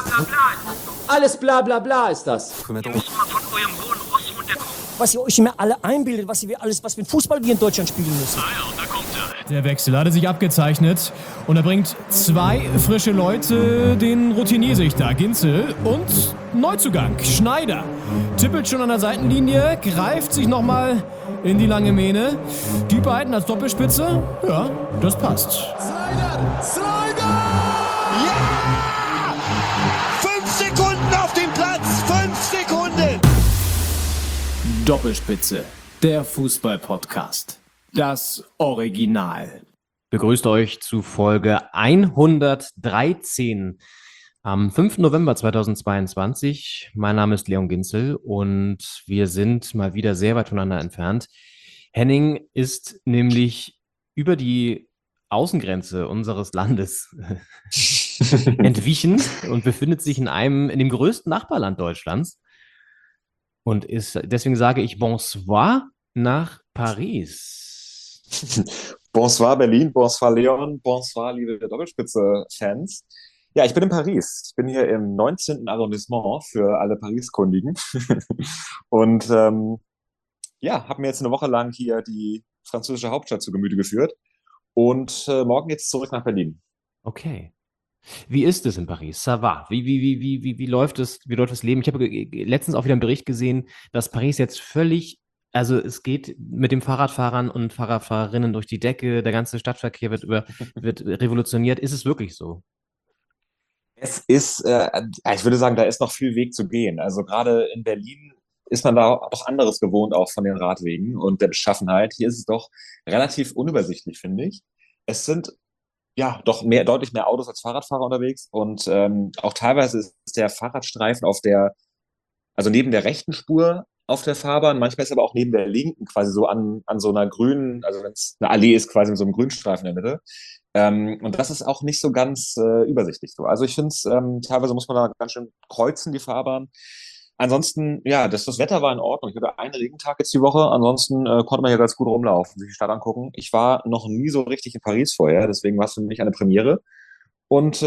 bla bla ist das doch. Alles bla bla bla ist das. Ihr müsst mal von eurem hohen Ross runterkommen. Was ihr euch immer alle einbildet, was für Fußball wir in Deutschland spielen müssen. Ah ja, und da kommt er. Der Wechsel hatte sich abgezeichnet und er bringt 2 frische Leute, den Routiniersichter Ginzel und Neuzugang Schneider. Tippelt schon an der Seitenlinie, greift sich nochmal in die lange Mähne. Die beiden als Doppelspitze, ja, das passt. Slider! Ja! 5 Sekunden auf dem Platz! 5 Sekunden! Doppelspitze, der Fußball-Podcast. Das Original. Begrüßt euch zu Folge 113 am 5. November 2022. Mein Name ist Leon Ginzel und wir sind mal wieder sehr weit voneinander entfernt. Henning ist nämlich über die Außengrenze unseres Landes entwichen und befindet sich in dem größten Nachbarland Deutschlands. Und deswegen sage ich Bonsoir nach Paris. Bonsoir Berlin, bonsoir Leon, bonsoir liebe Doppelspitze-Fans. Ja, ich bin in Paris. Ich bin hier im 19. Arrondissement für alle Paris-Kundigen. Und ja, habe mir jetzt eine Woche lang hier die französische Hauptstadt zu Gemüte geführt. Und morgen geht's zurück nach Berlin. Okay. Wie ist es in Paris? Ça va? Wie läuft es, wie läuft das Leben? Ich habe letztens auch wieder einen Bericht gesehen, dass Paris jetzt völlig, also es geht mit den Fahrradfahrern und Fahrradfahrerinnen durch die Decke, der ganze Stadtverkehr wird revolutioniert. Ist es wirklich so? Es ist, ich würde sagen, da ist noch viel Weg zu gehen. Also gerade in Berlin ist man da doch anderes gewohnt, auch von den Radwegen und der Beschaffenheit. Hier ist es doch relativ unübersichtlich, finde ich. Es sind ja doch deutlich mehr Autos als Fahrradfahrer unterwegs und auch teilweise ist der Fahrradstreifen also neben der rechten Spur auf der Fahrbahn, manchmal ist er aber auch neben der linken quasi so an so einer grünen, also wenn es eine Allee ist, quasi mit so einem Grünstreifen in der Mitte. Und das ist auch nicht so ganz übersichtlich so. Also ich finde es, teilweise muss man da ganz schön kreuzen, die Fahrbahn. Ansonsten, ja, das Wetter war in Ordnung. Ich hatte einen Regentag jetzt die Woche. Ansonsten konnte man hier ganz gut rumlaufen, sich die Stadt angucken. Ich war noch nie so richtig in Paris vorher, deswegen war es für mich eine Premiere. Und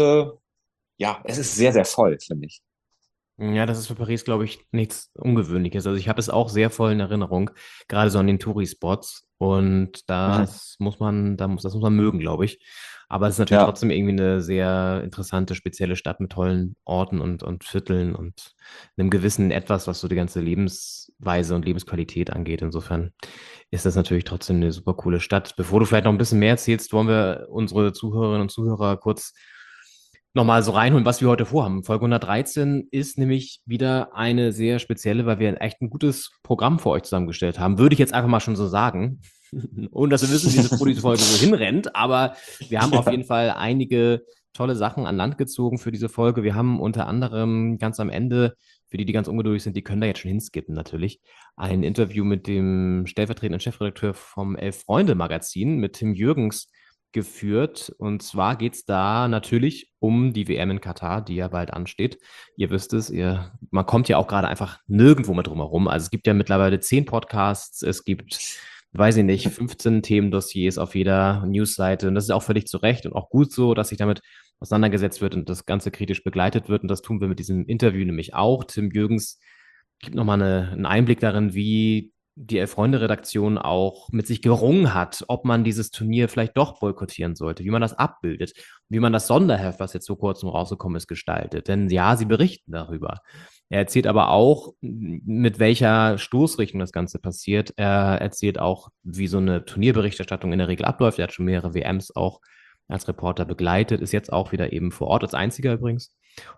ja, es ist sehr, sehr voll, finde ich. Ja, das ist für Paris, glaube ich, nichts Ungewöhnliches. Also ich habe es auch sehr voll in Erinnerung, gerade so an den Touri-Spots. Und das muss man mögen, glaube ich. Aber es ist natürlich Ja, trotzdem irgendwie eine sehr interessante, spezielle Stadt mit tollen Orten und Vierteln und einem gewissen Etwas, was so die ganze Lebensweise und Lebensqualität angeht. Insofern ist das natürlich trotzdem eine super coole Stadt. Bevor du vielleicht noch ein bisschen mehr erzählst, wollen wir unsere Zuhörerinnen und Zuhörer kurz nochmal so reinholen, was wir heute vorhaben. Folge 113 ist nämlich wieder eine sehr spezielle, weil wir echt ein gutes Programm für euch zusammengestellt haben. Würde ich jetzt einfach mal schon so sagen. Ohne dass wir wissen, wo diese Folge so hinrennt. Aber wir haben auf jeden Fall einige tolle Sachen an Land gezogen für diese Folge. Wir haben unter anderem ganz am Ende, für die ganz ungeduldig sind, die können da jetzt schon hinskippen natürlich, ein Interview mit dem stellvertretenden Chefredakteur vom Elf-Freunde-Magazin, mit Tim Jürgens, geführt. Und zwar geht es da natürlich um die WM in Katar, die ja bald ansteht. Ihr wisst es, man kommt ja auch gerade einfach nirgendwo mehr drum herum. Also es gibt ja mittlerweile 10 Podcasts, es gibt, weiß ich nicht, 15 Themendossiers auf jeder Newsseite. Und das ist auch völlig zu Recht und auch gut so, dass sich damit auseinandergesetzt wird und das Ganze kritisch begleitet wird. Und das tun wir mit diesem Interview nämlich auch. Tim Jürgens gibt nochmal einen Einblick darin, wie die Elf-Freunde-Redaktion auch mit sich gerungen hat, ob man dieses Turnier vielleicht doch boykottieren sollte, wie man das abbildet, wie man das Sonderheft, was jetzt vor kurzem rausgekommen ist, gestaltet. Denn ja, sie berichten darüber. Er erzählt aber auch, mit welcher Stoßrichtung das Ganze passiert. Er erzählt auch, wie so eine Turnierberichterstattung in der Regel abläuft. Er hat schon mehrere WMs auch als Reporter begleitet, ist jetzt auch wieder eben vor Ort, als einziger übrigens.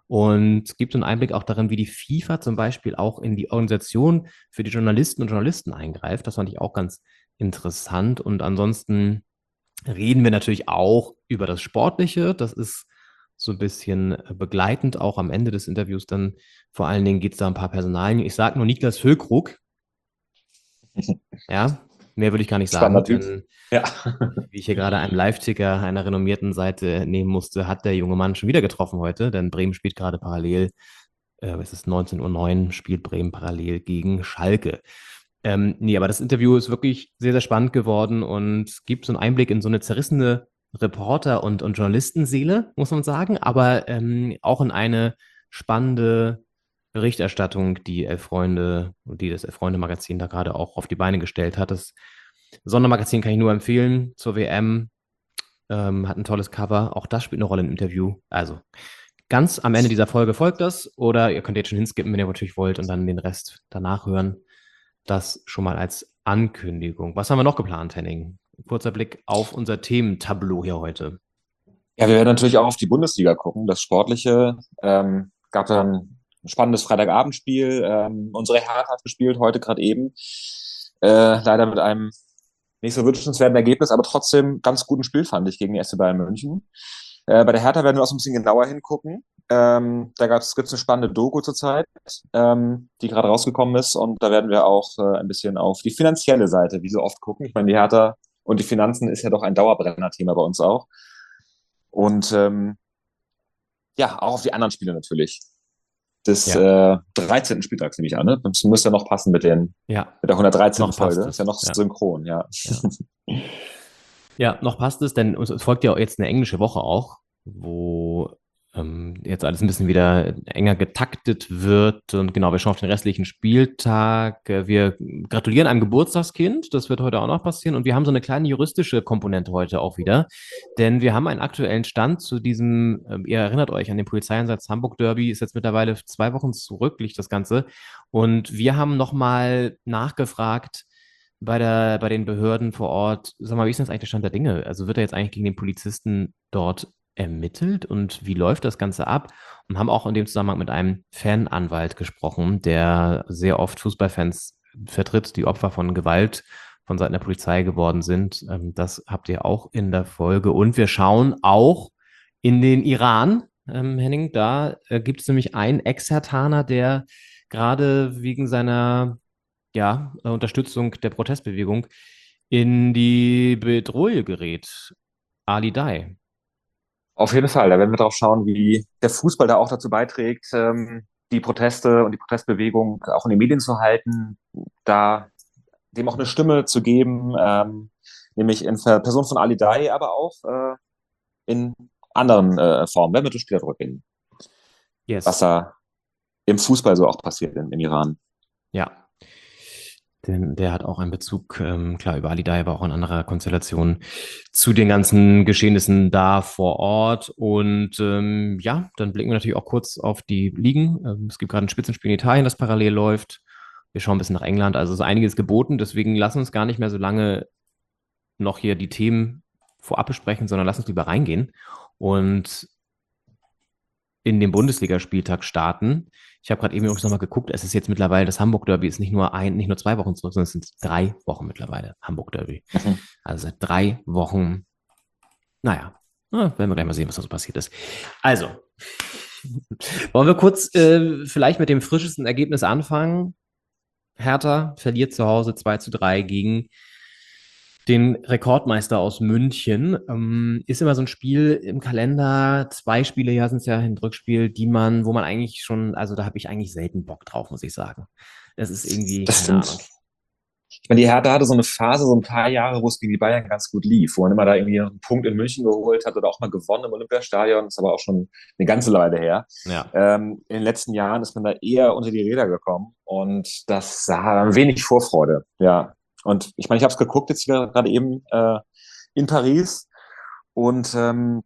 Und gibt einen Einblick auch darin, wie die FIFA zum Beispiel auch in die Organisation für die Journalisten und Journalisten eingreift. Das fand ich auch ganz interessant. Und ansonsten reden wir natürlich auch über das Sportliche. Das ist so ein bisschen begleitend auch am Ende des Interviews. Dann vor allen Dingen geht es da ein paar Personalien. Ich sage nur Niklas Füllkrug. Ja, mehr würde ich gar nicht sagen. spannender Typ. Denn Ja. wie ich hier gerade einen Live-Ticker einer renommierten Seite nehmen musste, hat der junge Mann schon wieder getroffen heute, denn Bremen spielt gerade parallel, es ist 19:09 Uhr, spielt Bremen parallel gegen Schalke. Nee, aber das Interview ist wirklich sehr, sehr spannend geworden und gibt so einen Einblick in so eine zerrissene Reporter- und Journalistenseele, muss man sagen, aber auch in eine spannende Berichterstattung, die das Elf-Freunde-Magazin da gerade auch auf die Beine gestellt hat. Das Sondermagazin kann ich nur empfehlen zur WM. Hat ein tolles Cover. Auch das spielt eine Rolle im Interview. Also ganz am Ende dieser Folge folgt das. Oder ihr könnt jetzt schon hinskippen, wenn ihr natürlich wollt, und dann den Rest danach hören. Das schon mal als Ankündigung. Was haben wir noch geplant, Henning? Kurzer Blick auf unser Thementableau hier heute. Ja, wir werden natürlich auch auf die Bundesliga gucken. Das Sportliche gab dann ein spannendes Freitagabendspiel. Unsere Hertha hat gespielt, heute gerade eben. Leider mit einem nicht so wünschenswerten Ergebnis, aber trotzdem ganz guten Spiel, fand ich, gegen die SC Bayern München. Bei der Hertha werden wir auch so ein bisschen genauer hingucken. Da gibt's eine spannende Doku zurzeit, die gerade rausgekommen ist. Und da werden wir auch ein bisschen auf die finanzielle Seite, wie so oft, gucken. Ich meine, die Hertha und die Finanzen ist ja doch ein Dauerbrenner-Thema bei uns auch. Und ja, auch auf die anderen Spiele natürlich. Des 13. Spieltags, nehme ich an. Ne? Das muss ja noch passen mit der 113. Noch Folge. passt Das ist ja noch synchron, ja. Ja, noch passt es, denn es folgt ja jetzt eine englische Woche auch, wo jetzt alles ein bisschen wieder enger getaktet wird. Und genau, wir schauen auf den restlichen Spieltag. Wir gratulieren einem Geburtstagskind, das wird heute auch noch passieren. Und wir haben so eine kleine juristische Komponente heute auch wieder, denn wir haben einen aktuellen Stand zu diesem, ihr erinnert euch an den Polizeieinsatz Hamburg Derby, ist jetzt mittlerweile 2 Wochen zurück, liegt das Ganze. Und wir haben nochmal nachgefragt bei den Behörden vor Ort, sag mal, wie ist denn jetzt eigentlich der Stand der Dinge? Also wird er jetzt eigentlich gegen den Polizisten dort ermittelt und wie läuft das Ganze ab? Und haben auch in dem Zusammenhang mit einem Fananwalt gesprochen, der sehr oft Fußballfans vertritt, die Opfer von Gewalt von Seiten der Polizei geworden sind. Das habt ihr auch in der Folge. Und wir schauen auch in den Iran, Henning. Da gibt es nämlich einen Ex-Herthaner, der gerade wegen seiner Unterstützung der Protestbewegung in die Bedrohung gerät. Ali Dai. Auf jeden Fall, da werden wir drauf schauen, wie der Fußball da auch dazu beiträgt, die Proteste und die Protestbewegung auch in den Medien zu halten, da dem auch eine Stimme zu geben, nämlich in Person von Ali Dai, aber auch in anderen Formen. Werden wir durch Spieler drücken. Yes. Was da im Fußball so auch passiert im Iran. Ja. Denn der hat auch einen Bezug, klar, über Ali Dai, aber auch in anderer Konstellation zu den ganzen Geschehnissen da vor Ort. Und dann blicken wir natürlich auch kurz auf die Ligen. Es gibt gerade ein Spitzenspiel in Italien, das parallel läuft. Wir schauen ein bisschen nach England. Also ist einiges geboten. Deswegen lassen uns gar nicht mehr so lange noch hier die Themen vorab besprechen, sondern lass uns lieber reingehen und in den Bundesligaspieltag starten. Ich habe gerade eben noch mal geguckt, es ist jetzt mittlerweile, das Hamburg-Derby ist nicht nur 2 Wochen zurück, sondern es sind 3 Wochen mittlerweile, Hamburg-Derby. Also seit 3 Wochen, werden wir gleich mal sehen, was da so passiert ist. Also, wollen wir kurz vielleicht mit dem frischesten Ergebnis anfangen? Hertha verliert zu Hause 2-3 gegen den Rekordmeister aus München. Ist immer so ein Spiel im Kalender, 2 Spiele, sind es ja ein Rückspiel, wo man eigentlich schon, also da habe ich eigentlich selten Bock drauf, muss ich sagen. Das ist irgendwie, das stimmt. Ich meine, die Hertha hatte so eine Phase, so ein paar Jahre, wo es gegen die Bayern ganz gut lief, wo man immer da irgendwie einen Punkt in München geholt hat oder auch mal gewonnen im Olympiastadion, das ist aber auch schon eine ganze Weile her. Ja. In den letzten Jahren ist man da eher unter die Räder gekommen und das sah wenig Vorfreude, ja. Und ich meine, ich habe es geguckt jetzt gerade eben in Paris und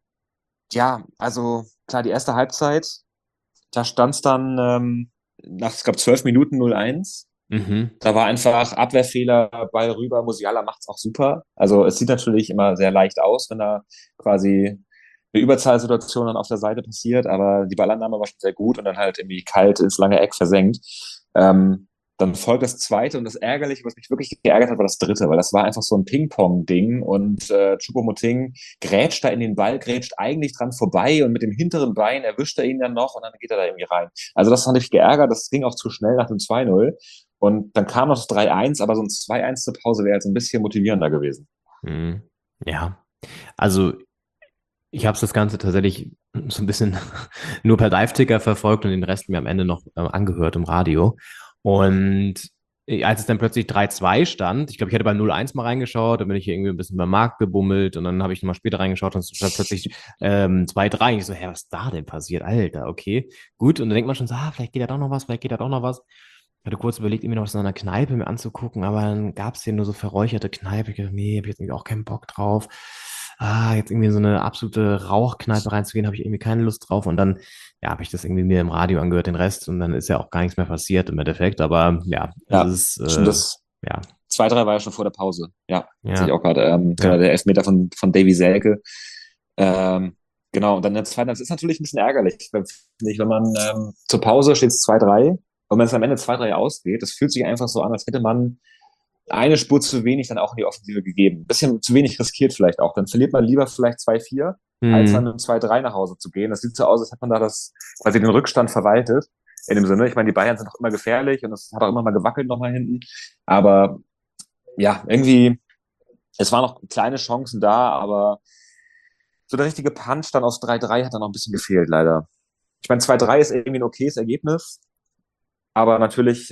also klar, die erste Halbzeit, da stand es dann nach, ich glaube, 12 Minuten 0-1. Da war einfach Abwehrfehler, Ball rüber, Musiala macht's auch super. Also es sieht natürlich immer sehr leicht aus, wenn da quasi eine Überzahlsituation dann auf der Seite passiert, aber die Ballannahme war schon sehr gut und dann halt irgendwie kalt ins lange Eck versenkt. Dann folgt das zweite und das Ärgerliche, was mich wirklich geärgert hat, war das dritte, weil das war einfach so ein Ping-Pong-Ding und Choupo-Moting grätscht da in den Ball, grätscht eigentlich dran vorbei und mit dem hinteren Bein erwischt er ihn dann noch und dann geht er da irgendwie rein. Also das fand ich geärgert, das ging auch zu schnell nach dem 2-0 und dann kam noch das 3-1, aber so ein 2-1 zur Pause wäre jetzt ein bisschen motivierender gewesen. Ja, also ich habe das Ganze tatsächlich so ein bisschen nur per Live-Ticker verfolgt und den Rest mir am Ende noch angehört im Radio. Und als es dann plötzlich 3-2 stand, ich glaube, ich hatte bei 0-1 mal reingeschaut, dann bin ich hier irgendwie ein bisschen beim Markt gebummelt und dann habe ich nochmal später reingeschaut und es stand plötzlich 2-3. Und ich so, hä, was ist da denn passiert? Alter, okay, gut. Und dann denkt man schon so, vielleicht geht da doch noch was, vielleicht geht da doch noch was. Ich hatte kurz überlegt, irgendwie noch was in einer Kneipe mir anzugucken, aber dann gab es hier nur so verräucherte Kneipe. Ich dachte, nee, habe ich jetzt irgendwie auch keinen Bock drauf. Jetzt irgendwie in so eine absolute Rauchkneipe reinzugehen, habe ich irgendwie keine Lust drauf. Und dann, ja, habe ich das irgendwie mir im Radio angehört, den Rest. Und dann ist ja auch gar nichts mehr passiert im Endeffekt. Aber ja, Ja, es ist, schon das ja, 2-3 war ja schon vor der Pause. Ja, sehe ich ja, auch gerade. ja. Der Elfmeter von Davy Selke. Genau, und dann der zweite, das ist natürlich ein bisschen ärgerlich, wenn man zur Pause steht es 2-3 und wenn es am Ende 2-3 ausgeht, das fühlt sich einfach so an, als hätte man eine Spur zu wenig dann auch in die Offensive gegeben. Ein bisschen zu wenig riskiert vielleicht auch. Dann verliert man lieber vielleicht 2-4, als dann Mhm. mit 2-3 nach Hause zu gehen. Das sieht so aus, als hätte man da das quasi den Rückstand verwaltet. In dem Sinne, ich meine, die Bayern sind auch immer gefährlich und es hat auch immer mal gewackelt nochmal hinten. Aber ja, irgendwie, es waren noch kleine Chancen da, aber so der richtige Punch dann aufs 3-3 hat dann noch ein bisschen gefehlt, leider. Ich meine, 2-3 ist irgendwie ein okayes Ergebnis, aber natürlich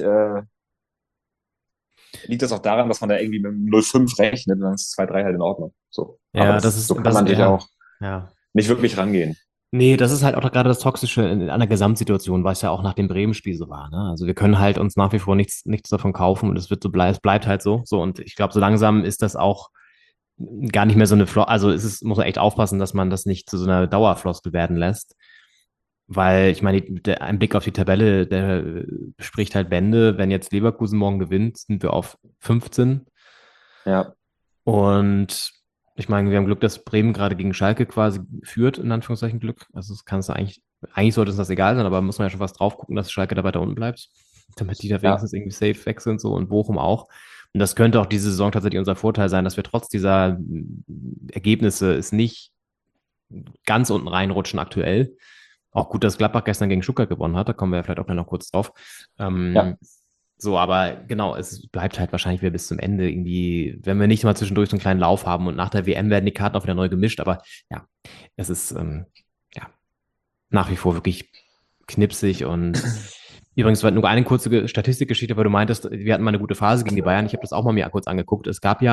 liegt das auch daran, dass man da irgendwie mit einem 0-5 rechnet und dann ist 2-3 halt in Ordnung. So. Aber Ja, das ist, so kann das, man natürlich ja, auch ja. nicht wirklich rangehen. Nee, das ist halt auch gerade das Toxische an der Gesamtsituation, was ja auch nach dem Bremen-Spiel so war. Ne? Also wir können halt uns nach wie vor nichts davon kaufen und es wird so es bleibt halt so. So, und ich glaube, so langsam ist das auch gar nicht mehr so eine also muss man echt aufpassen, dass man das nicht zu so einer Dauerfloskel werden lässt. Weil ich meine, ein Blick auf die Tabelle, der spricht halt Bände. Wenn jetzt Leverkusen morgen gewinnt, sind wir auf 15. Ja, Und ich meine, wir haben Glück, dass Bremen gerade gegen Schalke quasi führt, in Anführungszeichen Glück. Also es kann es eigentlich sollte uns das egal sein, aber muss man ja schon fast drauf gucken, dass Schalke da weiter unten bleibt, damit die da ja, wenigstens irgendwie safe weg sind so und Bochum auch. Und das könnte auch diese Saison tatsächlich unser Vorteil sein, dass wir trotz dieser Ergebnisse es nicht ganz unten reinrutschen aktuell. Auch gut, dass Gladbach gestern gegen Stuttgart gewonnen hat, da kommen wir ja vielleicht auch gleich noch kurz drauf. ja. So, aber genau, es bleibt halt wahrscheinlich wieder bis zum Ende irgendwie, wenn wir nicht mal zwischendurch so einen kleinen Lauf haben und nach der WM werden die Karten auch wieder neu gemischt, aber ja, es ist ja nach wie vor wirklich knipsig und übrigens war nur eine kurze Statistikgeschichte, weil du meintest, wir hatten mal eine gute Phase gegen die Bayern. Ich habe das auch mal mir kurz angeguckt.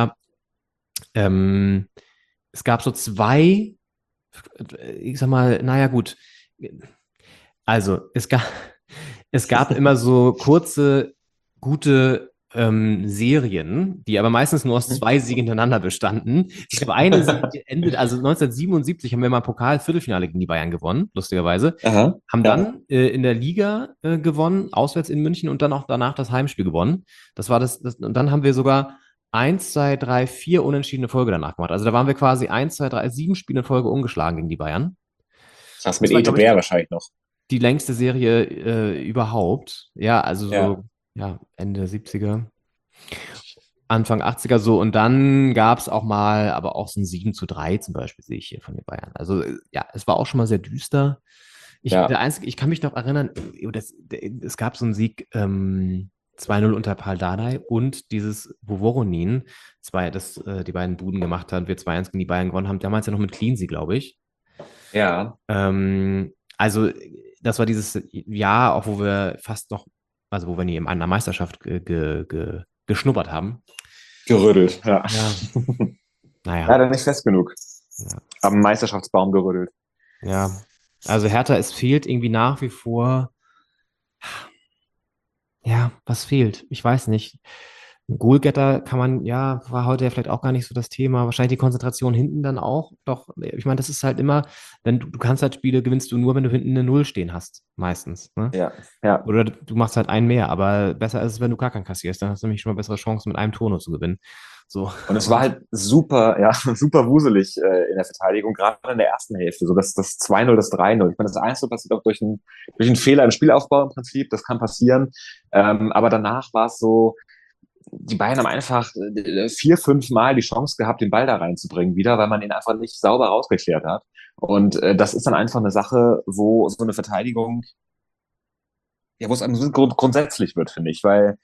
Ähm, es gab so zwei, ich sag mal, naja, gut. Also, es gab immer so kurze, gute Serien, die aber meistens nur aus zwei Siegen hintereinander bestanden. Ich glaube, eine Serie endet, also 1977 haben wir mal Pokal-Viertelfinale gegen die Bayern gewonnen, lustigerweise. Aha, Haben ja, dann in der Liga gewonnen, auswärts in München und dann auch danach das Heimspiel gewonnen. Das war und dann haben wir sogar 1, 2, 3, 4 unentschiedene Folge danach gemacht. Also da waren wir quasi 1, 2, 3, 7 Spiele in Folge ungeschlagen gegen die Bayern. krass, mit Das war, Ete glaube ich, Bär wahrscheinlich noch. die längste Serie überhaupt. Ja, also Ja, so, ja, Ende der 70er, Anfang 80er so. Und dann gab es auch mal, aber auch so ein 7-3 zum Beispiel, sehe ich hier von den Bayern. Also ja, es war auch schon mal sehr düster. ja, Ich kann mich noch erinnern, es gab so einen Sieg 2-0 unter Pal Dardai und dieses, wo Voronin die beiden Buden gemacht hat, wir 2-1 gegen die Bayern gewonnen haben, damals ja noch mit Cleansea, glaube ich. ja. Also, das war dieses Jahr, auch wo wir fast noch, also wo wir nie in einer Meisterschaft geschnuppert haben. Gerüttelt, ja. Ja, naja, Leider nicht fest genug. ja, Am Meisterschaftsbaum gerüttelt. ja. Also Hertha, es fehlt irgendwie nach wie vor, ja, was fehlt? Ich weiß nicht. Ein Goalgetter kann man, ja, war heute ja vielleicht auch gar nicht so das Thema. Wahrscheinlich die Konzentration hinten dann auch. Doch, ich meine, das ist halt immer, wenn du kannst halt Spiele, gewinnst du nur, wenn du hinten eine Null stehen hast, meistens. Ne? Ja, ja. Oder du machst halt einen mehr, aber besser ist es, wenn du gar keinen kassierst. Dann hast du nämlich schon mal bessere Chancen, mit einem Tor nur zu gewinnen. So. Und es war halt super, ja, super wuselig in der Verteidigung, gerade in der ersten Hälfte. So das 2-0, das 3-0. Ich meine, das 1-0 passiert auch durch einen Fehler im Spielaufbau im Prinzip. Das kann passieren. Aber danach war es so, die Bayern haben einfach 4, 5 Mal die Chance gehabt, den Ball da reinzubringen wieder, weil man ihn einfach nicht sauber rausgeklärt hat. Und das ist dann einfach eine Sache, wo so eine Verteidigung, ja, wo es einem so grundsätzlich wird, finde ich, weil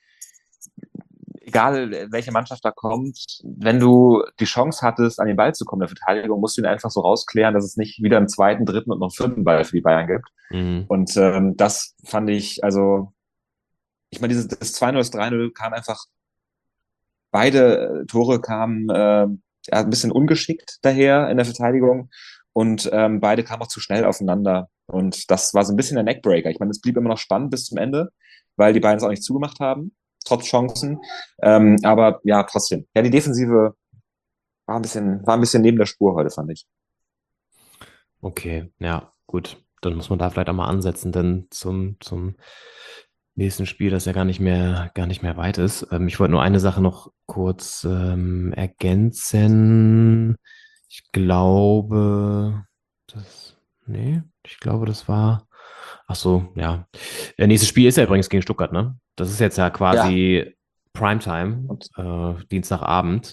egal welche Mannschaft da kommt, wenn du die Chance hattest, an den Ball zu kommen, der Verteidigung, musst du ihn einfach so rausklären, dass es nicht wieder einen zweiten, dritten und noch einen vierten Ball für die Bayern gibt. Mhm. Und das fand ich, also ich meine, das 2-0, das 3-0 kam einfach, beide Tore kamen ein bisschen ungeschickt daher in der Verteidigung und beide kamen auch zu schnell aufeinander. Und das war so ein bisschen der Neckbreaker. Ich meine, es blieb immer noch spannend bis zum Ende, weil die beiden es auch nicht zugemacht haben, trotz Chancen. Aber ja, trotzdem. Ja, die Defensive war ein bisschen neben der Spur heute, fand ich. Okay, ja, gut. Dann muss man da vielleicht auch mal ansetzen, denn zum nächsten Spiel, das ja gar nicht mehr weit ist. Ich wollte nur eine Sache noch kurz ergänzen. Ich glaube, ich glaube, das war. Ach so, ja. Nächstes Spiel ist ja übrigens gegen Stuttgart, ne? Das ist jetzt ja Ja, quasi Primetime, und Dienstagabend.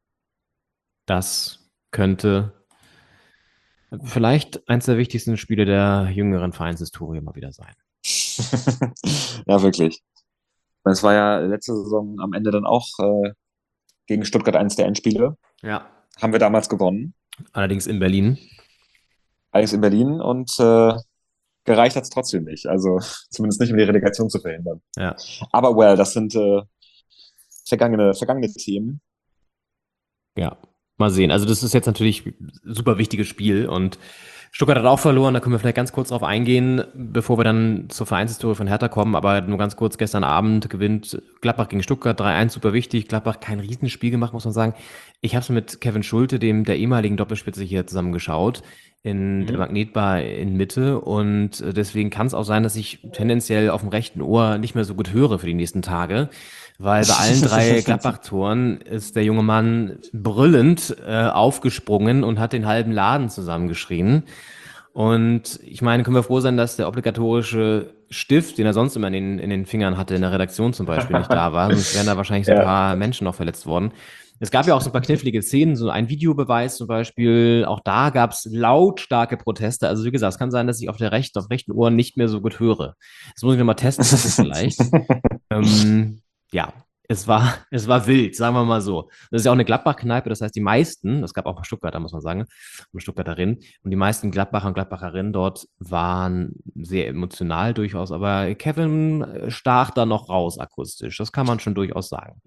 Das könnte vielleicht eins der wichtigsten Spiele der jüngeren Vereinshistorie mal wieder sein. ja, wirklich. Es war ja letzte Saison am Ende dann auch gegen Stuttgart eines der Endspiele. Ja. Haben wir damals gewonnen. Allerdings in Berlin. Allerdings in Berlin und gereicht hat es trotzdem nicht. Also zumindest nicht, um die Relegation zu verhindern. Ja. Aber well, das sind vergangene Themen. Ja. Mal sehen. Also das ist jetzt natürlich ein super wichtiges Spiel und Stuttgart hat auch verloren, da können wir vielleicht ganz kurz drauf eingehen, bevor wir dann zur Vereinshistorie von Hertha kommen, aber nur ganz kurz, gestern Abend gewinnt Gladbach gegen Stuttgart 3-1, super wichtig, Gladbach kein Riesenspiel gemacht, muss man sagen. Ich habe es mit Kevin Schulte, der ehemaligen Doppelspitze hier zusammengeschaut, in der Mhm. Magnetbar in Mitte und deswegen kann es auch sein, dass ich tendenziell auf dem rechten Ohr nicht mehr so gut höre für die nächsten Tage, weil bei allen drei Gladbach-Toren ist der junge Mann brüllend aufgesprungen und hat den halben Laden zusammengeschrien. Und ich meine, können wir froh sein, dass der obligatorische Stift, den er sonst immer in den Fingern hatte, in der Redaktion zum Beispiel nicht da war, sonst wären da wahrscheinlich so ein Ja. paar Menschen noch verletzt worden. Es gab ja auch so ein paar knifflige Szenen, so ein Videobeweis zum Beispiel, auch da gab es lautstarke Proteste. Also wie gesagt, es kann sein, dass ich auf rechten Ohr nicht mehr so gut höre. Das muss ich nochmal testen, vielleicht. Ja, es war wild, sagen wir mal so. Das ist ja auch eine Gladbach-Kneipe, das heißt, die meisten, es gab auch ein paar Stuttgarter, muss man sagen, und Stuttgarterinnen, und die meisten Gladbacher und Gladbacherinnen dort waren sehr emotional durchaus, aber Kevin stach da noch raus akustisch, das kann man schon durchaus sagen.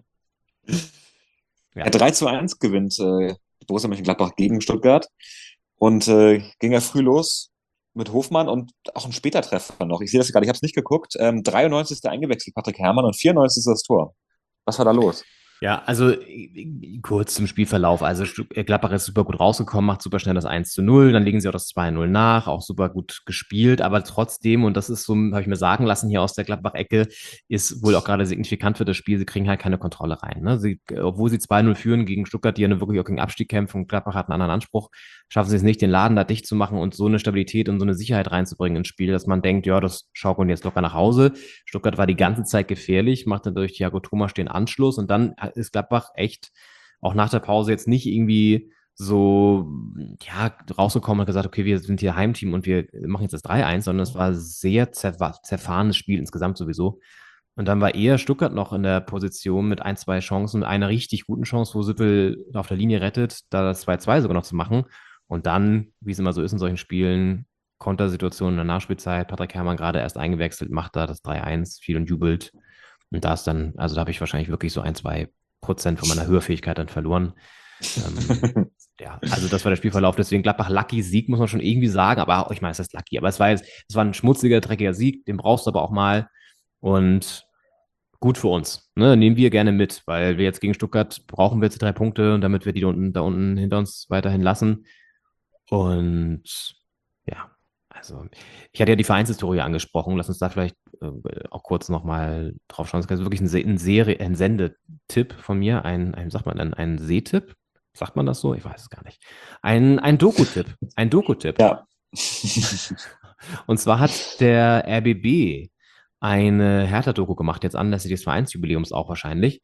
Ja. Ja, 3-1 gewinnt Borussia Mönchengladbach gegen Stuttgart und ging ja früh los mit Hofmann und auch ein später Treffer noch. Ich sehe das gerade, ich habe es nicht geguckt. 93. eingewechselt Patrick Herrmann und 94. das Tor. Was war da los? Ja, also kurz zum Spielverlauf. Also Gladbach ist super gut rausgekommen, macht super schnell das 1-0, dann legen sie auch das 2-0 nach, auch super gut gespielt, aber trotzdem, und das ist so, habe ich mir sagen lassen hier aus der Gladbach-Ecke, ist wohl auch gerade signifikant für das Spiel, sie kriegen halt keine Kontrolle rein. Ne? Obwohl sie 2-0 führen gegen Stuttgart, die ja wirklich auch gegen Abstieg kämpfen, und Gladbach hat einen anderen Anspruch, schaffen sie es nicht, den Laden da dicht zu machen und so eine Stabilität und so eine Sicherheit reinzubringen ins Spiel, dass man denkt, ja, das schaukeln jetzt locker nach Hause. Stuttgart war die ganze Zeit gefährlich, machte durch Thiago Thomas den Anschluss und dann ist Gladbach echt auch nach der Pause jetzt nicht irgendwie so ja, rausgekommen und gesagt, okay, wir sind hier Heimteam und wir machen jetzt das 3-1, sondern es war sehr zerfahrenes Spiel insgesamt sowieso. Und dann war eher Stuttgart noch in der Position mit ein, zwei Chancen, einer richtig guten Chance, wo Süppel auf der Linie rettet, da das 2-2 sogar noch zu machen. Und dann, wie es immer so ist in solchen Spielen, Kontersituationen in der Nachspielzeit, Patrick Herrmann gerade erst eingewechselt, macht da das 3-1, viel und jubelt. Und da ist dann, also da habe ich wahrscheinlich wirklich so 1-2% von meiner Hörfähigkeit dann verloren. Ja, also das war der Spielverlauf. Deswegen Gladbach Lucky Sieg, muss man schon irgendwie sagen. Aber ich meine, es ist Lucky. Aber es war ein schmutziger, dreckiger Sieg. Den brauchst du aber auch mal. Und gut für uns. Ne? Nehmen wir gerne mit, weil wir jetzt gegen Stuttgart brauchen wir jetzt 3 Punkte, und damit wir die da unten hinter uns weiterhin lassen. Und ja, also ich hatte ja die Vereinshistorie angesprochen. Lass uns da vielleicht auch kurz nochmal drauf schauen. Das ist wirklich ein Sendetipp von mir, sagt man dann, ein Sehtipp? Sagt man das so? Ich weiß es gar nicht. Ein Doku-Tipp. Ein Doku-Tipp. Ja. Und zwar hat der RBB eine Hertha-Doku gemacht, jetzt anlässlich des Vereinsjubiläums auch wahrscheinlich.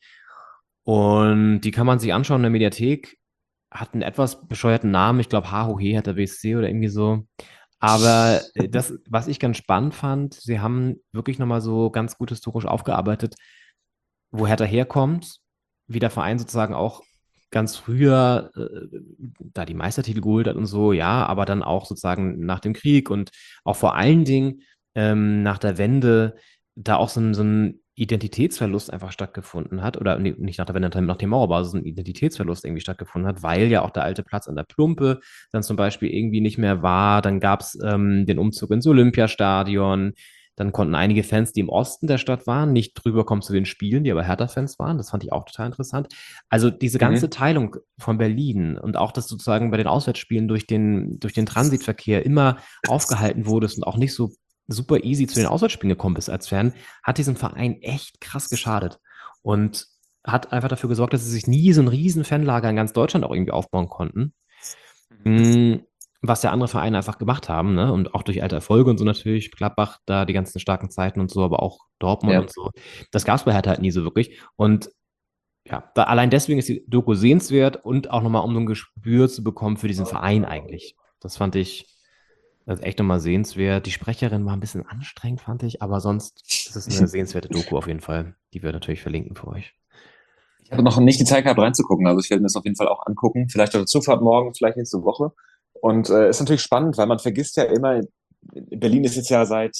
Und die kann man sich anschauen in der Mediathek. Hat einen etwas bescheuerten Namen, ich glaube HOH hat der BSC oder irgendwie so. Aber das, was ich ganz spannend fand, sie haben wirklich nochmal so ganz gut historisch aufgearbeitet, wo Hertha herkommt, wie der Verein sozusagen auch ganz früher da die Meistertitel geholt hat und so, ja, aber dann auch sozusagen nach dem Krieg und auch vor allen Dingen nach der Wende da auch so ein Identitätsverlust einfach stattgefunden hat, oder nee, nicht nach dem Mauerbau, sondern ein Identitätsverlust irgendwie stattgefunden hat, weil ja auch der alte Platz an der Plumpe dann zum Beispiel irgendwie nicht mehr war. Dann gab es den Umzug ins Olympiastadion. Dann konnten einige Fans, die im Osten der Stadt waren, nicht drüber kommen zu den Spielen, die aber Hertha-Fans waren. Das fand ich auch total interessant. Also diese ganze Teilung von Berlin und auch, dass du sozusagen bei den Auswärtsspielen durch den Transitverkehr immer aufgehalten wurdest und auch nicht so super easy zu den Auswärtsspielen gekommen bist als Fan, hat diesem Verein echt krass geschadet und hat einfach dafür gesorgt, dass sie sich nie so ein riesen Fanlager in ganz Deutschland auch irgendwie aufbauen konnten. Was ja andere Vereine einfach gemacht haben, ne? Und auch durch alte Erfolge und so natürlich, Gladbach, da die ganzen starken Zeiten und so, aber auch Dortmund und so. Das gab es bei Hertha halt nie so wirklich. Und ja, allein deswegen ist die Doku sehenswert und auch nochmal, um so ein Gespür zu bekommen für diesen Verein eigentlich. Das fand ich echt nochmal sehenswert. Die Sprecherin war ein bisschen anstrengend, fand ich, aber sonst ist es eine sehenswerte Doku auf jeden Fall. Die wir natürlich verlinken für euch. Ich habe noch nicht die Zeit gehabt reinzugucken, also ich werde mir das auf jeden Fall auch angucken. Vielleicht auf der Zugfahrt morgen, vielleicht nächste Woche. Und ist natürlich spannend, weil man vergisst ja immer, Berlin ist jetzt ja seit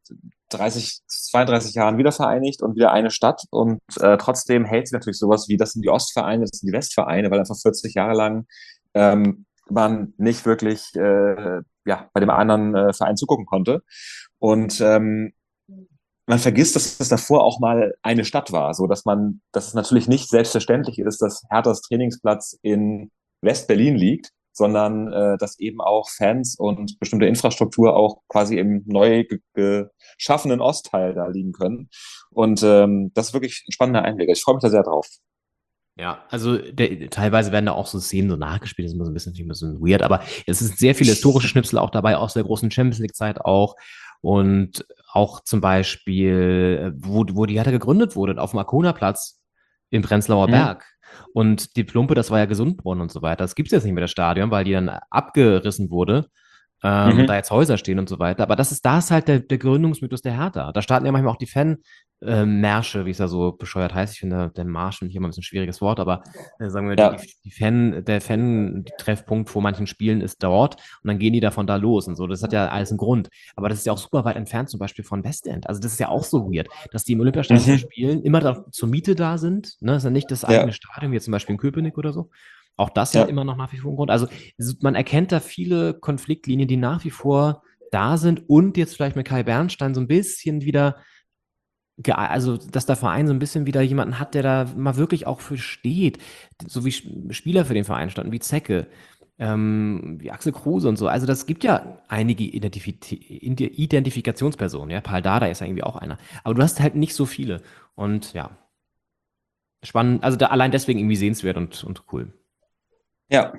32 Jahren wieder vereinigt und wieder eine Stadt. Und trotzdem hält sie natürlich sowas wie, das sind die Ostvereine, das sind die Westvereine, weil einfach 40 Jahre lang man nicht wirklich bei dem anderen Verein zugucken konnte. Und man vergisst, dass es davor auch mal eine Stadt war, so dass es natürlich nicht selbstverständlich ist, dass Herthas Trainingsplatz in West-Berlin liegt, sondern dass eben auch Fans und bestimmte Infrastruktur auch quasi im neu geschaffenen Ostteil da liegen können. Und das ist wirklich ein spannender Einblick. Ich freue mich da sehr drauf. Ja, also teilweise werden da auch so Szenen so nachgespielt, das ist immer so ein bisschen weird, aber es sind sehr viele historische Schnipsel auch dabei, aus der großen Champions League-Zeit auch. Und auch zum Beispiel, wo die Hertha gegründet wurde, auf dem Arkona-Platz im Prenzlauer Berg. Und die Plumpe, das war ja Gesundbrunnen und so weiter. Das gibt es jetzt nicht mehr, das Stadion, weil die dann abgerissen wurde. Da jetzt Häuser stehen und so weiter. Aber das ist halt der Gründungsmythos der Hertha. Da starten ja manchmal auch die Fanmärsche, wie es ja so bescheuert heißt. Ich finde, der Marsch hier mal ein bisschen ein schwieriges Wort, aber sagen wir, der Fan-Treffpunkt vor manchen Spielen ist dort und dann gehen die davon da los und so. Das hat ja alles einen Grund. Aber das ist ja auch super weit entfernt, zum Beispiel von Westend. Also das ist ja auch so weird, dass die im Olympiastadion spielen, immer zur Miete da sind. Ne? Das ist ja nicht das eigene Stadion, wie jetzt zum Beispiel in Köpenick oder so. Auch das ja immer noch nach wie vor ein Grund. Also man erkennt da viele Konfliktlinien, die nach wie vor da sind und jetzt vielleicht mit Kai Bernstein so ein bisschen wieder, also dass der Verein so ein bisschen wieder jemanden hat, der da mal wirklich auch für steht, so wie Spieler für den Verein standen, wie Zecke, wie Axel Kruse und so. Also das gibt ja einige Identifikationspersonen. Ja, Paul Dardai ist ja irgendwie auch einer. Aber du hast halt nicht so viele. Und ja, spannend. Also allein deswegen irgendwie sehenswert und cool. Ja.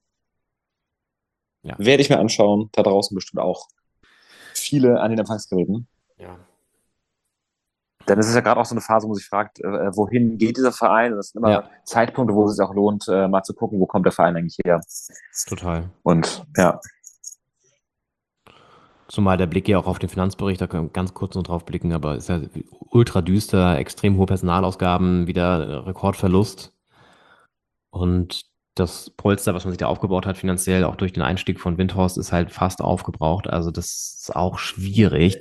Werde ich mir anschauen. Da draußen bestimmt auch viele an den Empfangsgeräten. Ja. Denn es ist ja gerade auch so eine Phase, wo man sich fragt, wohin geht dieser Verein? Und das sind immer Zeitpunkte, wo es sich auch lohnt, mal zu gucken, wo kommt der Verein eigentlich her. Total. Und ja. Zumal der Blick ja auch auf den Finanzbericht, da können wir ganz kurz noch drauf blicken, aber ist ja ultra düster, extrem hohe Personalausgaben, wieder Rekordverlust. Und das Polster, was man sich da aufgebaut hat, finanziell auch durch den Einstieg von Windhorst, ist halt fast aufgebraucht. Also das ist auch schwierig.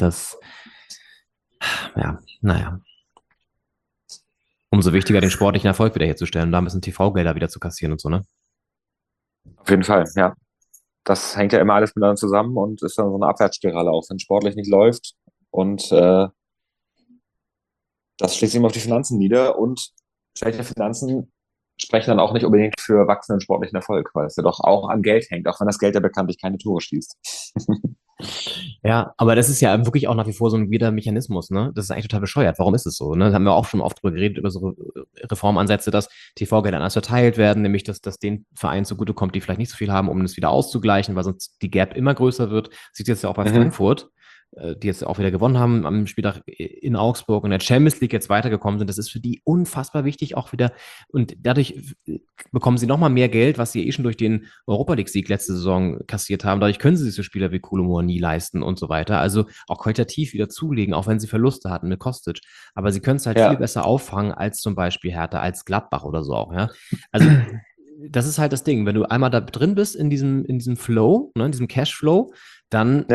Umso wichtiger, den sportlichen Erfolg wiederherzustellen und da ein bisschen TV-Gelder wieder zu kassieren und so, ne? Auf jeden Fall, ja. Das hängt ja immer alles miteinander zusammen und ist dann so eine Abwärtsspirale auch, wenn sportlich nicht läuft. Und das schlägt sich immer auf die Finanzen nieder und schlechte Finanzen sprechen dann auch nicht unbedingt für wachsenden sportlichen Erfolg, weil es ja doch auch am Geld hängt, auch wenn das Geld ja bekanntlich keine Tore schießt. Ja, aber das ist ja wirklich auch nach wie vor so ein weirder Mechanismus, ne? Das ist eigentlich total bescheuert. Warum ist es so? Ne? Da haben wir auch schon oft drüber geredet, über so Reformansätze, dass TV-Gelder anders verteilt werden, nämlich dass den Vereinen zugutekommt, die vielleicht nicht so viel haben, um das wieder auszugleichen, weil sonst die Gap immer größer wird. Sieht jetzt ja auch bei Frankfurt, die jetzt auch wieder gewonnen haben am Spieltag in Augsburg und in der Champions League jetzt weitergekommen sind. Das ist für die unfassbar wichtig auch wieder. Und dadurch bekommen sie nochmal mehr Geld, was sie schon durch den Europa League-Sieg letzte Saison kassiert haben. Dadurch können sie sich so Spieler wie Koulibaly nie leisten und so weiter. Also auch qualitativ wieder zulegen, auch wenn sie Verluste hatten mit Kostic. Aber sie können es halt viel besser auffangen als zum Beispiel Hertha, als Gladbach oder so auch. Ja? Also das ist halt das Ding. Wenn du einmal da drin bist in diesem Flow, ne, in diesem Cashflow, dann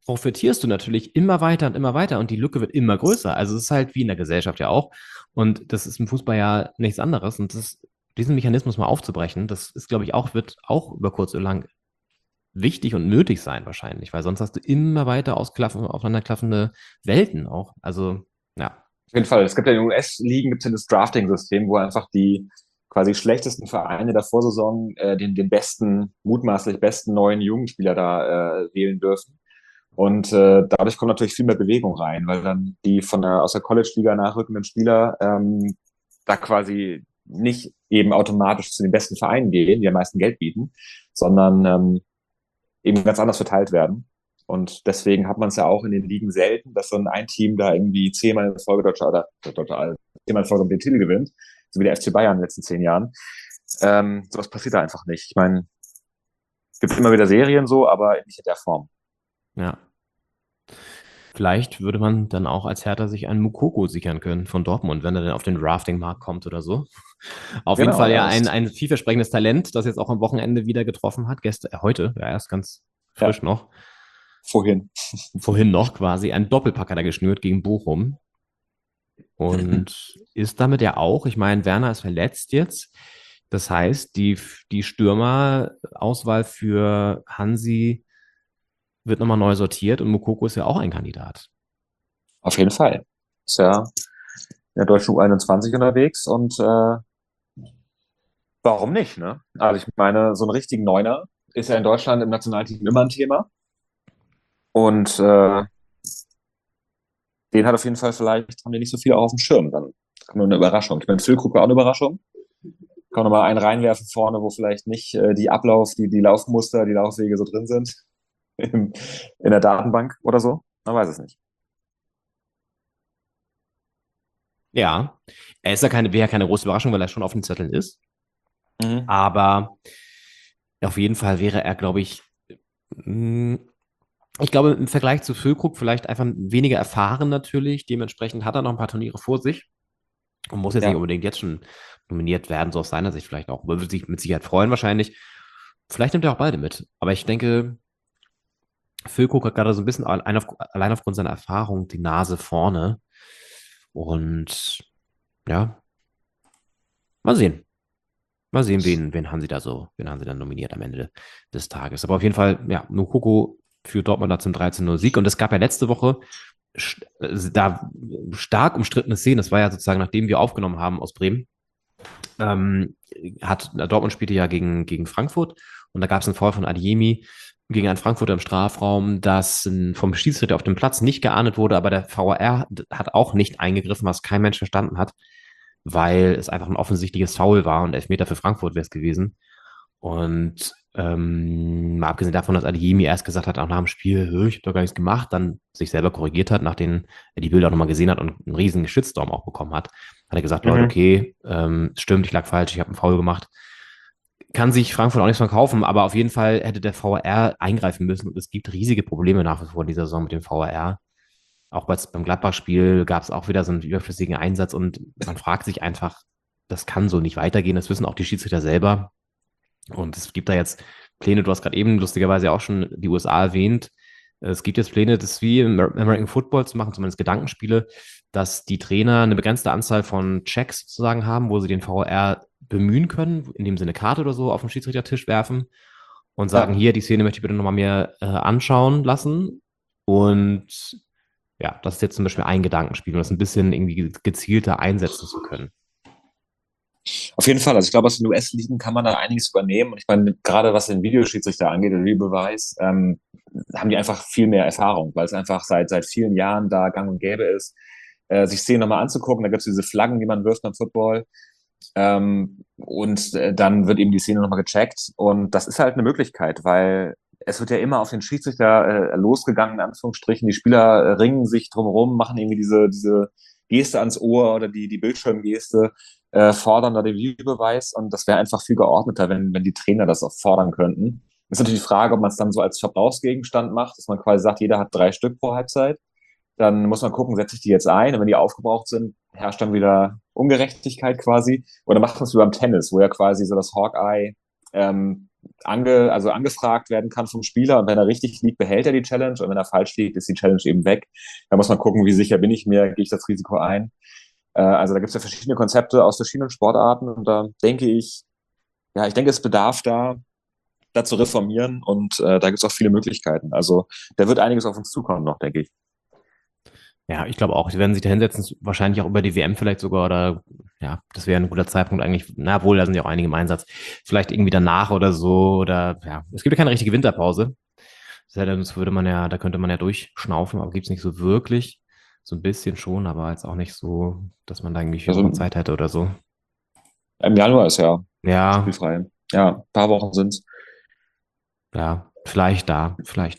profitierst du natürlich immer weiter und die Lücke wird immer größer. Also es ist halt wie in der Gesellschaft ja auch. Und das ist im Fußball ja nichts anderes. Und diesen Mechanismus mal aufzubrechen, das ist, glaube ich, wird auch über kurz oder lang wichtig und nötig sein wahrscheinlich, weil sonst hast du immer weiter aufeinanderklaffende Welten auch. Also, ja. Auf jeden Fall. Es gibt ja in den US-Ligen gibt's ja das Drafting-System, wo einfach die quasi schlechtesten Vereine der Vorsaison den mutmaßlich besten neuen Jugendspieler da wählen dürfen. Und dadurch kommt natürlich viel mehr Bewegung rein, weil dann die aus der College-Liga nachrückenden Spieler da quasi nicht eben automatisch zu den besten Vereinen gehen, die am meisten Geld bieten, sondern eben ganz anders verteilt werden. Und deswegen hat man es ja auch in den Ligen selten, dass dann ein Team da irgendwie 10-mal in Folge zehnmal in Folge den Titel gewinnt, so wie der FC Bayern in den letzten 10 Jahren. Sowas passiert da einfach nicht. Ich meine, es gibt immer wieder Serien so, aber nicht in der Form. Ja. Vielleicht würde man dann auch als Hertha sich einen Moukoko sichern können von Dortmund, wenn er dann auf den Drafting-Markt kommt oder so. Auf jeden Fall ja ein vielversprechendes Talent, das jetzt auch am Wochenende wieder getroffen hat. Heute, ja, erst ganz frisch noch. Vorhin noch quasi. Ein Doppelpack hat er geschnürt gegen Bochum. Und ist damit ja auch, ich meine, Werner ist verletzt jetzt. Das heißt, die Stürmerauswahl für Hansi wird nochmal neu sortiert und Moukoko ist ja auch ein Kandidat. Auf jeden Fall. Ist ja in der deutschen U21 unterwegs und warum nicht, ne? Also ich meine, so einen richtigen Neuner ist ja in Deutschland im Nationalteam immer ein Thema. Und den hat auf jeden Fall vielleicht, haben die nicht so viele auch auf dem Schirm. Dann kommt nur eine Überraschung. Ich meine, Füllkrug war auch eine Überraschung. Kann man mal einen reinwerfen vorne, wo vielleicht nicht die Laufmuster, die Laufwege so drin sind. In der Datenbank oder so. Man weiß es nicht. Ja, er ist wäre ja keine große Überraschung, weil er schon auf den Zetteln ist. Mhm. Aber auf jeden Fall wäre er, glaube ich im Vergleich zu Füllkrug vielleicht einfach weniger erfahren natürlich. Dementsprechend hat er noch ein paar Turniere vor sich und muss jetzt nicht unbedingt jetzt schon nominiert werden, so aus seiner Sicht vielleicht auch. Aber würde sich mit Sicherheit freuen wahrscheinlich. Vielleicht nimmt er auch beide mit. Aber ich denke, Füllkrug hat gerade so ein bisschen allein aufgrund seiner Erfahrung die Nase vorne. Und ja, mal sehen. Mal sehen, wen Hansi dann nominiert am Ende des Tages. Aber auf jeden Fall, ja, Moukoko für Dortmund da zum 13:0 Sieg. Und es gab ja letzte Woche da stark umstrittene Szenen. Das war ja sozusagen, nachdem wir aufgenommen haben aus Bremen, Dortmund spielte ja gegen Frankfurt und da gab es einen Foul von Adeyemi gegen einen Frankfurter im Strafraum, das vom Schiedsrichter auf dem Platz nicht geahndet wurde, aber der VAR hat auch nicht eingegriffen, was kein Mensch verstanden hat, weil es einfach ein offensichtliches Foul war und Elfmeter für Frankfurt wäre es gewesen. Und mal abgesehen davon, dass Adeyemi erst gesagt hat, auch nach dem Spiel, ich habe doch gar nichts gemacht, dann sich selber korrigiert hat, nachdem er die Bilder auch nochmal gesehen hat und einen riesigen Shitstorm auch bekommen hat, hat er gesagt, Leute, okay, stimmt, ich lag falsch, ich habe einen Foul gemacht. Kann sich Frankfurt auch nichts von kaufen, aber auf jeden Fall hätte der VAR eingreifen müssen und es gibt riesige Probleme nach wie vor in dieser Saison mit dem VAR. Auch beim Gladbach-Spiel gab es auch wieder so einen überflüssigen Einsatz und man fragt sich einfach, das kann so nicht weitergehen, das wissen auch die Schiedsrichter selber. Und es gibt da jetzt Pläne, du hast gerade eben lustigerweise auch schon die USA erwähnt. Es gibt jetzt Pläne, das wie im American Football zu machen, zumindest Gedankenspiele, dass die Trainer eine begrenzte Anzahl von Checks sozusagen haben, wo sie den VAR bemühen können, indem sie eine Karte oder so auf den Schiedsrichtertisch werfen und sagen, hier, die Szene möchte ich bitte nochmal mir anschauen lassen. Und ja, das ist jetzt zum Beispiel ein Gedankenspiel, um das ein bisschen irgendwie gezielter einsetzen zu können. Auf jeden Fall. Also ich glaube, aus den US-Ligen kann man da einiges übernehmen. Und ich meine, gerade was den Videoschiedsrichter angeht, der Real-Beweis, haben die einfach viel mehr Erfahrung, weil es einfach seit vielen Jahren da gang und gäbe ist, sich Szenen nochmal anzugucken. Da gibt es diese Flaggen, die man wirft beim Football. Dann wird eben die Szene nochmal gecheckt. Und das ist halt eine Möglichkeit, weil es wird ja immer auf den Schiedsrichter losgegangen, in Anführungsstrichen. Die Spieler ringen sich drumherum, machen irgendwie diese Geste ans Ohr oder die Bildschirmgeste, fordern da den Videobeweis. Und das wäre einfach viel geordneter, wenn die Trainer das auch fordern könnten. Ist natürlich die Frage, ob man es dann so als Verbrauchsgegenstand macht, dass man quasi sagt, jeder hat 3 Stück pro Halbzeit. Dann muss man gucken, setze ich die jetzt ein? Und wenn die aufgebraucht sind, herrscht dann wieder Ungerechtigkeit quasi. Oder macht man es wie beim Tennis, wo ja quasi so das Hawkeye angefragt werden kann vom Spieler und wenn er richtig liegt, behält er die Challenge und wenn er falsch liegt, ist die Challenge eben weg. Da muss man gucken, wie sicher bin ich mir, gehe ich das Risiko ein. Also da gibt es ja verschiedene Konzepte aus verschiedenen Sportarten und da denke ich, es bedarf da zu reformieren und da gibt es auch viele Möglichkeiten. Also da wird einiges auf uns zukommen noch, denke ich. Ja, ich glaube auch. Sie werden sich da hinsetzen, wahrscheinlich auch über die WM vielleicht sogar oder ja, das wäre ein guter Zeitpunkt eigentlich. Na wohl, da sind ja auch einige im Einsatz. Vielleicht irgendwie danach oder so oder ja, es gibt ja keine richtige Winterpause. Das würde man ja, da könnte man ja durchschnaufen, aber gibt es nicht so wirklich. So ein bisschen schon, aber jetzt auch nicht so, dass man da irgendwie viel Zeit hätte oder so. Im Januar ist ja Ja, spielfrei. Ja, ein paar Wochen sind's. ja, vielleicht da.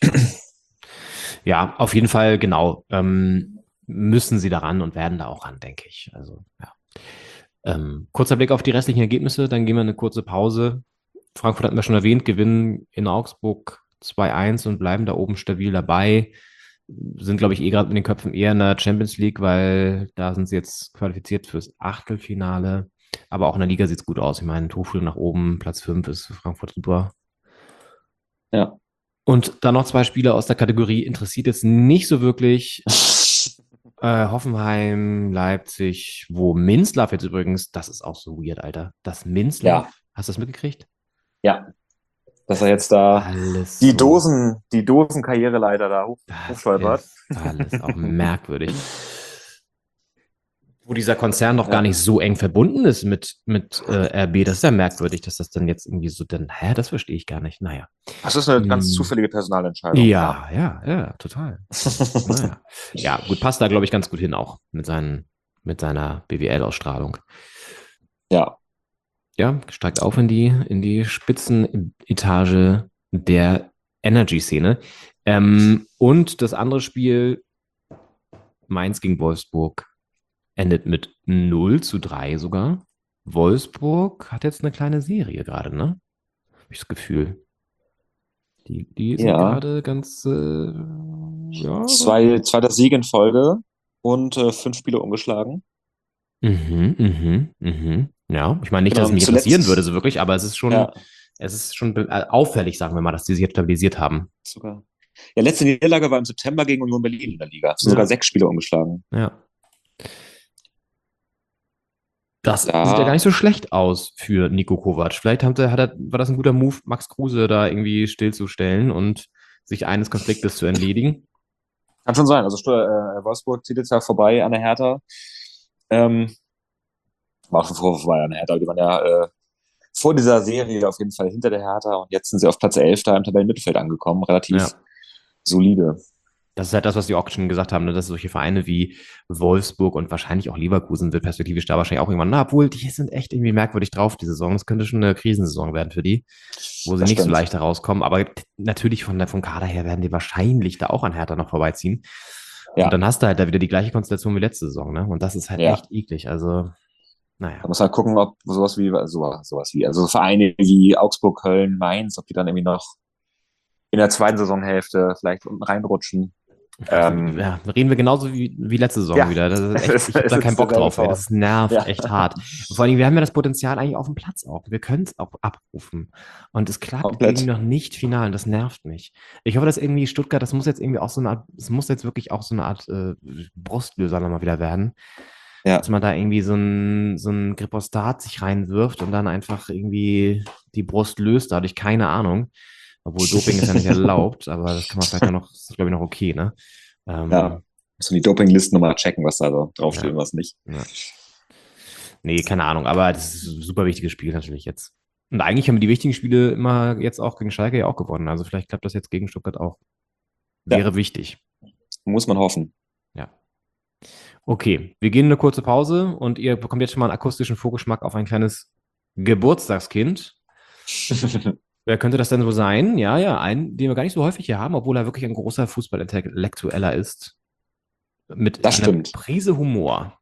Ja, auf jeden Fall, genau. Müssen sie daran und werden da auch ran, denke ich. Also, ja. Kurzer Blick auf die restlichen Ergebnisse, dann gehen wir eine kurze Pause. Frankfurt hatten wir schon erwähnt, gewinnen in Augsburg 2-1 und bleiben da oben stabil dabei. Sind, glaube ich, gerade mit den Köpfen eher in der Champions League, weil da sind sie jetzt qualifiziert fürs Achtelfinale. Aber auch in der Liga sieht es gut aus. Ich meine, Tuchel nach oben, Platz 5 ist für Frankfurt super. Ja. Und dann noch 2 Spieler aus der Kategorie interessiert jetzt nicht so wirklich. Hoffenheim, Leipzig, wo Minzlaff jetzt übrigens, das ist auch so weird, Alter. Das Minzlaff, hast du das mitgekriegt? Ja. Dass er jetzt da die Dosenkarriereleiter da hochstolpert. Alles auch merkwürdig. Wo dieser Konzern noch gar nicht so eng verbunden ist mit RB, das ist ja merkwürdig, dass das dann jetzt irgendwie so, das verstehe ich gar nicht. Naja. Das ist eine ganz zufällige Personalentscheidung. Ja, total. Naja. Ja, gut, passt da, glaube ich, ganz gut hin auch mit seiner BWL-Ausstrahlung. Ja. Ja, steigt auf in die Spitzenetage der Energy-Szene. Und das andere Spiel, Mainz gegen Wolfsburg, endet mit 0-3 sogar. Wolfsburg hat jetzt eine kleine Serie gerade, ne? Habe ich das Gefühl. Die sind gerade ganz, Zweiter Sieg in Folge und 5 Spiele ungeschlagen. Ja, ich meine nicht, dass es mich interessieren würde, so wirklich, aber es ist schon auffällig, sagen wir mal, dass die sich jetzt stabilisiert haben. Sogar. Ja, letzte Niederlage war im September gegen Union Berlin in der Liga. Sogar 6 Spiele ungeschlagen. Ja. Das sieht ja gar nicht so schlecht aus für Niko Kovac. Vielleicht war das ein guter Move, Max Kruse da irgendwie stillzustellen und sich eines Konfliktes zu entledigen. Kann schon sein. Also Wolfsburg zieht jetzt ja vorbei an der Hertha. War schon vorbei an der Hertha. Die waren ja vor dieser Serie auf jeden Fall hinter der Hertha und jetzt sind sie auf Platz 11 da im Tabellenmittelfeld angekommen. Relativ solide. Das ist halt das, was die auch schon gesagt haben, ne? Dass solche Vereine wie Wolfsburg und wahrscheinlich auch Leverkusen wird perspektivisch da wahrscheinlich auch irgendwann, obwohl die sind echt irgendwie merkwürdig drauf, die Saison. Das könnte schon eine Krisensaison werden für die, wo sie nicht so leicht herauskommen. Aber natürlich vom Kader her werden die wahrscheinlich da auch an Hertha noch vorbeiziehen. Ja. Und dann hast du halt da wieder die gleiche Konstellation wie letzte Saison, ne? Und das ist halt echt eklig. Also, naja. Da muss halt gucken, ob sowas wie, also Vereine wie Augsburg, Köln, Mainz, ob die dann irgendwie noch in der zweiten Saisonhälfte vielleicht unten reinrutschen. Reden wir genauso wie letzte Saison wieder. Das ist echt, ich habe da keinen Bock drauf. Ey. Das nervt echt hart. Vor allem, wir haben ja das Potenzial eigentlich auf dem Platz auch. Wir können es auch abrufen. Und es klappt irgendwie noch nicht final. Und das nervt mich. Ich hoffe, dass irgendwie Stuttgart, das muss jetzt wirklich auch so eine Art Brustlöser nochmal wieder werden. Ja. Dass man da irgendwie so ein Gripostat sich reinwirft und dann einfach irgendwie die Brust löst, dadurch keine Ahnung. Obwohl Doping ist ja nicht erlaubt, aber das kann man vielleicht noch, das ist glaube ich noch okay, ne? Muss die Dopinglisten nochmal checken, was da so draufsteht und was nicht. Ja. Nee, keine Ahnung, aber das ist ein super wichtiges Spiel natürlich jetzt. Und eigentlich haben die wichtigen Spiele immer jetzt auch gegen Schalke ja auch gewonnen. Also vielleicht klappt das jetzt gegen Stuttgart auch. Wäre wichtig. Muss man hoffen. Ja. Okay, wir gehen eine kurze Pause und ihr bekommt jetzt schon mal einen akustischen Vorgeschmack auf ein kleines Geburtstagskind. Wer könnte das denn so sein? Ja, einen, den wir gar nicht so häufig hier haben, obwohl er wirklich ein großer Fußballintellektueller ist. Mit einer Prise Humor.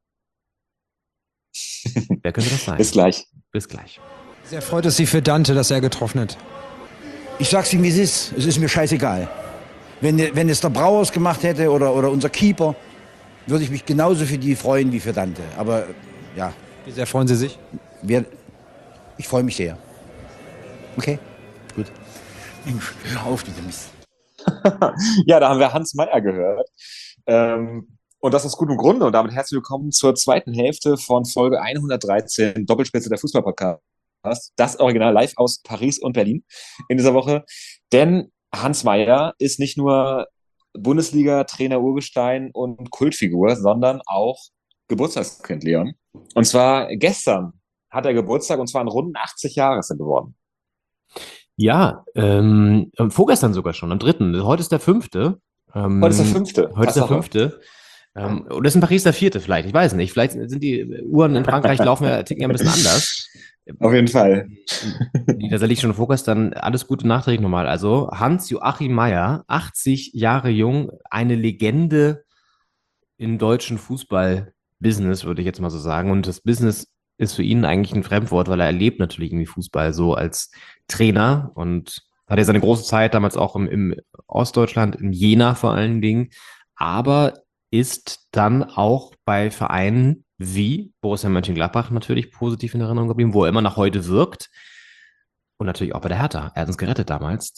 Wer könnte das sein? Bis gleich. Sehr freut es sich für Dante, dass er getroffen hat. Ich sag's ihm, wie es ist. Es ist mir scheißegal. Wenn es der Brauers gemacht hätte oder unser Keeper, würde ich mich genauso für die freuen wie für Dante. Aber ja. Wie sehr freuen Sie sich? Ich freue mich sehr. Okay. Gut. Mensch, hör auf, diese Mist. Ja, da haben wir Hans Meyer gehört. Und das aus gutem Grunde. Und damit herzlich willkommen zur zweiten Hälfte von Folge 113 Doppelspitze der Fußball-Podcast. Das Original live aus Paris und Berlin in dieser Woche. Denn Hans Meyer ist nicht nur Bundesliga-Trainer Urgestein und Kultfigur, sondern auch Geburtstagskind, Leon. Und zwar gestern hat er Geburtstag und zwar in runden 80 Jahre ist er geworden. Ja, vorgestern sogar schon, am 3. Heute ist der 5. Heute ist der 5. Heute ist der 5. Oder ist in Paris der 4. vielleicht, ich weiß nicht. Vielleicht sind die Uhren in Frankreich ticken ja ein bisschen anders. Auf jeden Fall. Tatsächlich schon vorgestern alles Gute nachträglich nochmal. Also Hans-Joachim Meyer, 80 Jahre jung, eine Legende im deutschen Fußball-Business, würde ich jetzt mal so sagen. Und das Business ist für ihn eigentlich ein Fremdwort, weil er erlebt natürlich irgendwie Fußball so als Trainer und hat ja seine große Zeit damals auch im Ostdeutschland, in Jena vor allen Dingen, aber ist dann auch bei Vereinen wie Borussia Mönchengladbach natürlich positiv in Erinnerung geblieben, wo er immer noch heute wirkt und natürlich auch bei der Hertha. Er hat uns gerettet damals,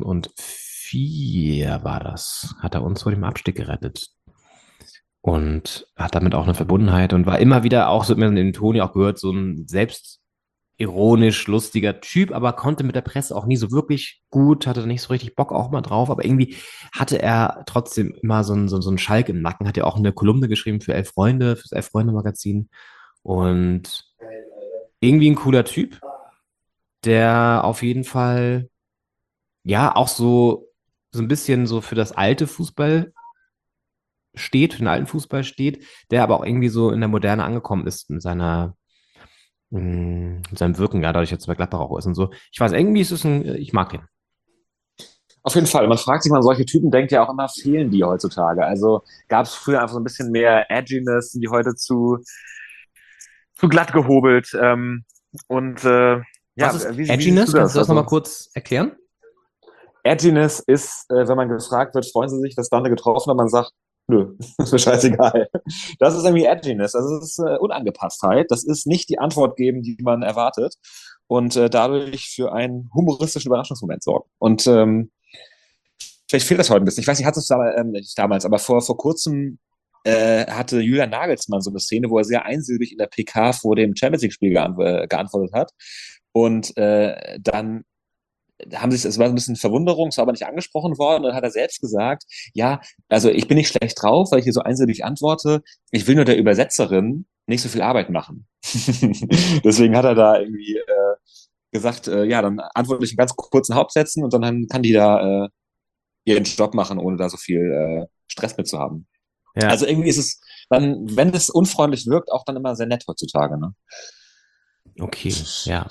2004 war das, hat er uns vor dem Abstieg gerettet. Und hat damit auch eine Verbundenheit und war immer wieder auch, so hat man in den Ton ja auch gehört, so ein selbstironisch lustiger Typ, aber konnte mit der Presse auch nie so wirklich gut, hatte nicht so richtig Bock auch mal drauf, aber irgendwie hatte er trotzdem immer so einen Schalk im Nacken, hat ja auch eine Kolumne geschrieben für Elf Freunde, fürs Elf-Freunde-Magazin und irgendwie ein cooler Typ, der auf jeden Fall ja auch so ein bisschen so für das alte Fußball steht, für den alten Fußball steht, der aber auch irgendwie so in der Moderne angekommen ist mit seinem Wirken, ja, dadurch, dass er bei Gladbach auch ist und so. Ich weiß, irgendwie ist es ich mag ihn. Auf jeden Fall. Man fragt sich, man solche Typen denkt ja auch immer, fehlen die heutzutage? Also gab es früher einfach so ein bisschen mehr Edginess, sind die heute zu glatt gehobelt. Ja, Was ist wie Edginess? siehst du Kannst du das Also, nochmal kurz erklären? Edginess ist, wenn man gefragt wird, freuen Sie sich, dass Dante getroffen hat, man sagt, nö, ist mir scheißegal. Das ist irgendwie Edginess, also es ist Unangepasstheit. Das ist nicht die Antwort geben, die man erwartet und dadurch für einen humoristischen Überraschungsmoment sorgen. Und vielleicht fehlt das heute ein bisschen. Ich weiß nicht, hat es nicht damals, aber vor kurzem hatte Julian Nagelsmann so eine Szene, wo er sehr einsilbig in der PK vor dem Champions League-Spiel geantwortet hat. Und dann es war ein bisschen Verwunderung, es war aber nicht angesprochen worden. Und dann hat er selbst gesagt, ja, also ich bin nicht schlecht drauf, weil ich hier so einsilbig antworte. Ich will nur der Übersetzerin nicht so viel Arbeit machen. Deswegen hat er da irgendwie gesagt, ja, dann antworte ich in ganz kurzen Hauptsätzen und dann kann die da ihren Job machen, ohne da so viel Stress mit zu haben. Ja. Also irgendwie ist es dann, wenn es unfreundlich wirkt, auch dann immer sehr nett heutzutage, ne? Okay, ja.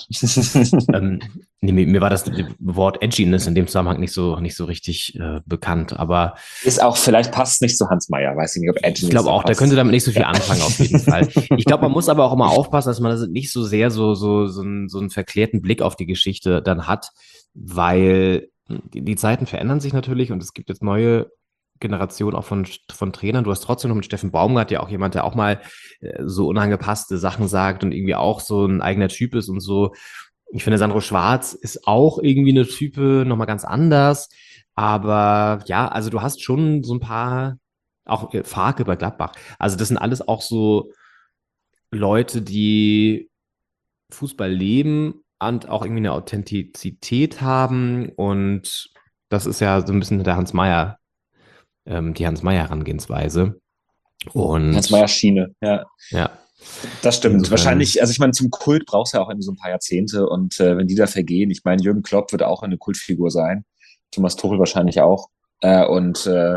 Mir war das Wort Edginess in dem Zusammenhang nicht so richtig bekannt, aber Ist auch, vielleicht passt nicht zu Hans Meyer, weiß ich nicht, ob Edginess ich glaube auch, der passt. könnte damit nicht so viel anfangen, auf jeden Fall. Ich glaube, man muss aber auch immer aufpassen, dass man das nicht so sehr so einen verklärten Blick auf die Geschichte dann hat, weil die Zeiten verändern sich natürlich und es gibt jetzt neue Generation auch von Trainern. Du hast trotzdem noch mit Steffen Baumgart ja auch jemand, der auch mal so unangepasste Sachen sagt und irgendwie auch so ein eigener Typ ist und so. Ich finde, Sandro Schwarz ist auch irgendwie eine Type, nochmal ganz anders. Aber ja, also du hast schon so ein paar, auch Farke bei Gladbach. Also das sind alles auch so Leute, die Fußball leben und auch irgendwie eine Authentizität haben. Und das ist ja so ein bisschen der Hans Meyer, die Hans Meyer Herangehensweise. Und Hans Meyer Schiene, ja. Ja. Das stimmt. Insofern- Wahrscheinlich, also ich meine, zum Kult brauchst du ja auch irgendwie so ein paar Jahrzehnte und wenn die da vergehen, ich meine, Jürgen Klopp wird auch eine Kultfigur sein, Thomas Tuchel wahrscheinlich auch. Dann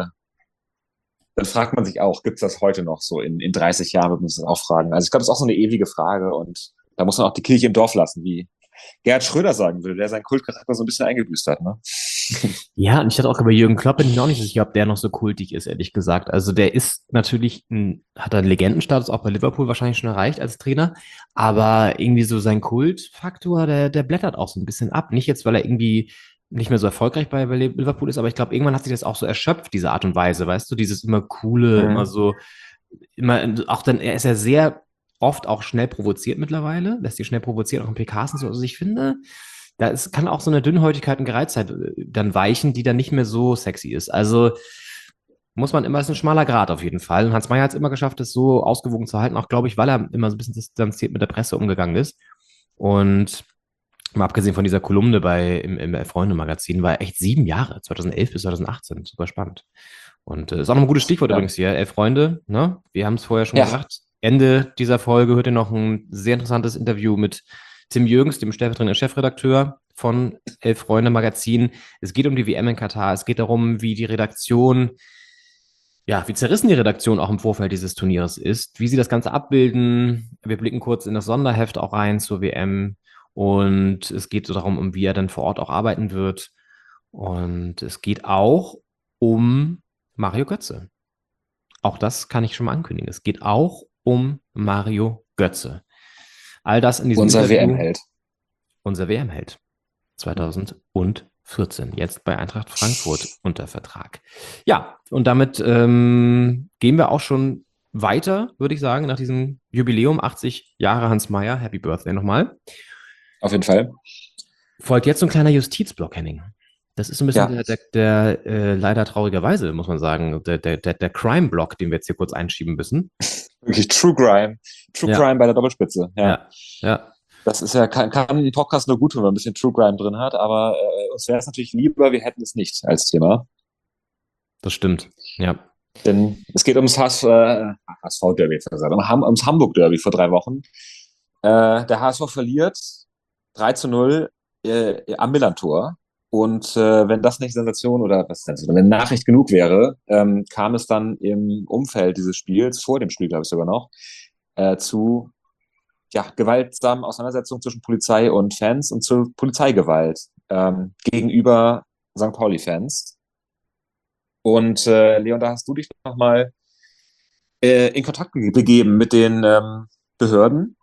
fragt man sich auch, gibt es das heute noch so? In 30 Jahren wird man sich das auch fragen. Also ich glaube, das ist auch so eine ewige Frage und da muss man auch die Kirche im Dorf lassen, wie Gerhard Schröder sagen würde, der seinen Kultcharakter so ein bisschen eingebüßt hat, ne? Ja, und ich hatte auch bei Jürgen Klopp bin ich mir auch nicht sicher, ob der noch so kultig ist, ehrlich gesagt. Also der ist natürlich, hat einen Legendenstatus auch bei Liverpool wahrscheinlich schon erreicht als Trainer, aber irgendwie so sein Kultfaktor, der blättert auch so ein bisschen ab. Nicht jetzt, weil er irgendwie nicht mehr so erfolgreich bei Liverpool ist, aber ich glaube, irgendwann hat sich das auch so erschöpft, diese Art und Weise, weißt du, dieses immer coole, immer so, auch dann, er ist ja sehr oft auch schnell provoziert mittlerweile, lässt sich schnell provozieren, auch in PKs und so. Also ich finde, kann auch so eine Dünnhäutigkeit und Gereiztheit dann weichen, die dann nicht mehr so sexy ist. Also muss man immer, ist ein schmaler Grat auf jeden Fall. Und Hans Meyer hat es immer geschafft, das so ausgewogen zu halten, auch glaube ich, weil er immer so ein bisschen distanziert mit der Presse umgegangen ist. Und mal abgesehen von dieser Kolumne im Elf-Freunde-Magazin, war er echt 7 Jahre, 2011 bis 2018, super spannend. Und ist auch noch ein gutes Stichwort übrigens hier, Elf Freunde, ne? Wir haben es vorher schon gesagt. Ende dieser Folge hört ihr noch ein sehr interessantes Interview mit Tim Jürgens, dem stellvertretenden Chefredakteur von Elf Freunde Magazin. Es geht um die WM in Katar. Es geht darum, wie zerrissen die Redaktion auch im Vorfeld dieses Turniers ist, wie sie das Ganze abbilden. Wir blicken kurz in das Sonderheft auch rein zur WM und es geht so darum, wie er dann vor Ort auch arbeiten wird. Und es geht auch um Mario Götze. Auch das kann ich schon mal ankündigen. Es geht auch um Mario Götze. All das in diesem Unser Interview. WM-Held. Unser WM-Held. 2014. Jetzt bei Eintracht Frankfurt unter Vertrag. Ja, und damit gehen wir auch schon weiter, würde ich sagen, nach diesem Jubiläum. 80 Jahre Hans Meyer. Happy Birthday nochmal. Auf jeden Fall. Folgt jetzt so ein kleiner Justizblock, Henning. Das ist so ein bisschen der leider traurigerweise, muss man sagen, der Crime-Block, den wir jetzt hier kurz einschieben müssen. Wirklich True Crime. Crime bei der Doppelspitze. Ja. Das ist ja, kann ein Podcast nur gut tun, wenn man ein bisschen True Crime drin hat, aber uns wäre es natürlich lieber, wir hätten es nicht als Thema. Das stimmt, ja. Denn es geht ums HSV-Derby, ums Hamburg-Derby vor 3 Wochen. Der HSV verliert 3:0 am Millantor. Und wenn das nicht Sensation oder wenn Nachricht genug wäre, kam es dann im Umfeld dieses Spiels, vor dem Spiel glaube ich sogar noch, zu gewaltsamen Auseinandersetzungen zwischen Polizei und Fans und zu Polizeigewalt gegenüber St. Pauli-Fans. Und Leon, da hast du dich nochmal in Kontakt begeben mit den Behörden.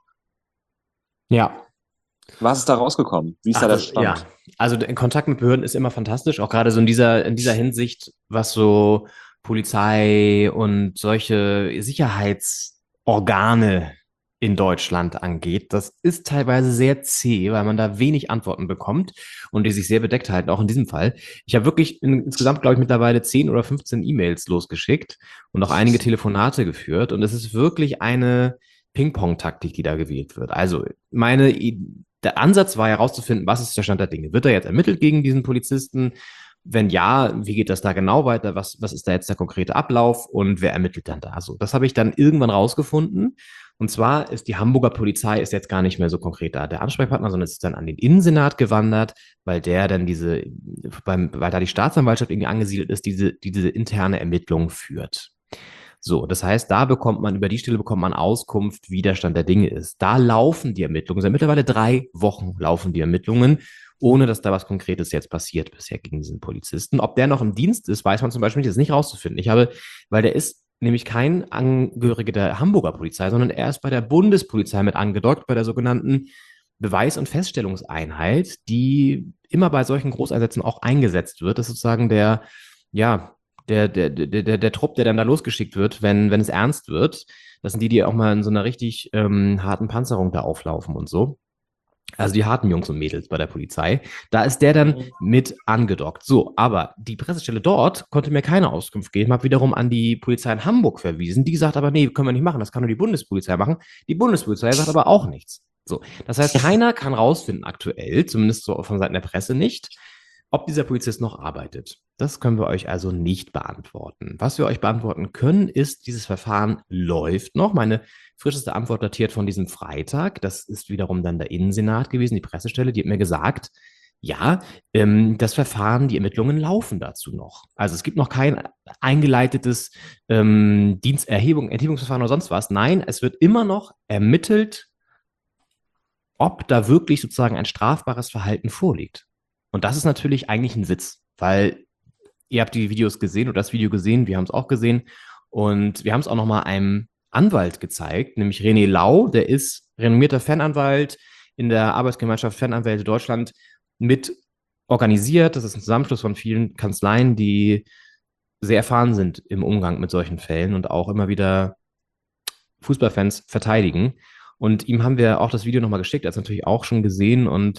Ja. Was ist da rausgekommen? Wie ist da der Stand? Ja, also in Kontakt mit Behörden ist immer fantastisch, auch gerade so in dieser Hinsicht, was so Polizei und solche Sicherheitsorgane in Deutschland angeht. Das ist teilweise sehr zäh, weil man da wenig Antworten bekommt und die sich sehr bedeckt halten, auch in diesem Fall. Ich habe wirklich insgesamt, glaube ich, mittlerweile 10 oder 15 E-Mails losgeschickt und auch einige Telefonate geführt und es ist wirklich eine Ping-Pong-Taktik, die da gewählt wird. Also der Ansatz war herauszufinden, was ist der Stand der Dinge? Wird da jetzt ermittelt gegen diesen Polizisten? Wenn ja, wie geht das da genau weiter? Was ist da jetzt der konkrete Ablauf und wer ermittelt dann da? So, das habe ich dann irgendwann rausgefunden. Und zwar ist die Hamburger Polizei ist jetzt gar nicht mehr so konkret da der Ansprechpartner, sondern es ist dann an den Innensenat gewandert, weil der dann weil da die Staatsanwaltschaft irgendwie angesiedelt ist, diese interne Ermittlung führt. So, das heißt, über die Stelle bekommt man Auskunft, wie der Stand der Dinge ist. Da laufen die Ermittlungen, seit mittlerweile 3 Wochen laufen die Ermittlungen, ohne dass da was Konkretes jetzt passiert bisher gegen diesen Polizisten. Ob der noch im Dienst ist, weiß man zum Beispiel nicht, das ist nicht rauszufinden. Weil der ist nämlich kein Angehöriger der Hamburger Polizei, sondern er ist bei der Bundespolizei mit angedockt, bei der sogenannten Beweis- und Feststellungseinheit, die immer bei solchen Großeinsätzen auch eingesetzt wird. Das ist sozusagen der Trupp, der dann da losgeschickt wird, wenn es ernst wird. Das sind die auch mal in so einer richtig harten Panzerung da auflaufen und so. Also die harten Jungs und Mädels bei der Polizei. Da ist der dann mit angedockt. So, aber die Pressestelle dort konnte mir keine Auskunft geben, habe wiederum an die Polizei in Hamburg verwiesen. Die sagt aber, nee, können wir nicht machen, das kann nur die Bundespolizei machen. Die Bundespolizei sagt aber auch nichts. So, das heißt, keiner kann rausfinden aktuell, zumindest so von Seiten der Presse nicht, ob dieser Polizist noch arbeitet. Das können wir euch also nicht beantworten. Was wir euch beantworten können, ist, dieses Verfahren läuft noch. Meine frischeste Antwort datiert von diesem Freitag. Das ist wiederum dann der Innensenat gewesen, die Pressestelle. Die hat mir gesagt, ja, das Verfahren, die Ermittlungen laufen dazu noch. Also es gibt noch kein eingeleitetes Erhebungsverfahren oder sonst was. Nein, es wird immer noch ermittelt, ob da wirklich sozusagen ein strafbares Verhalten vorliegt. Und das ist natürlich eigentlich ein Witz, weil ihr habt die Videos gesehen oder das Video gesehen, wir haben es auch gesehen und wir haben es auch nochmal einem Anwalt gezeigt, nämlich René Lau, der ist renommierter Fananwalt in der Arbeitsgemeinschaft Fananwälte Deutschland mit organisiert. Das ist ein Zusammenschluss von vielen Kanzleien, die sehr erfahren sind im Umgang mit solchen Fällen und auch immer wieder Fußballfans verteidigen. Und ihm haben wir auch das Video nochmal geschickt, er hat es natürlich auch schon gesehen und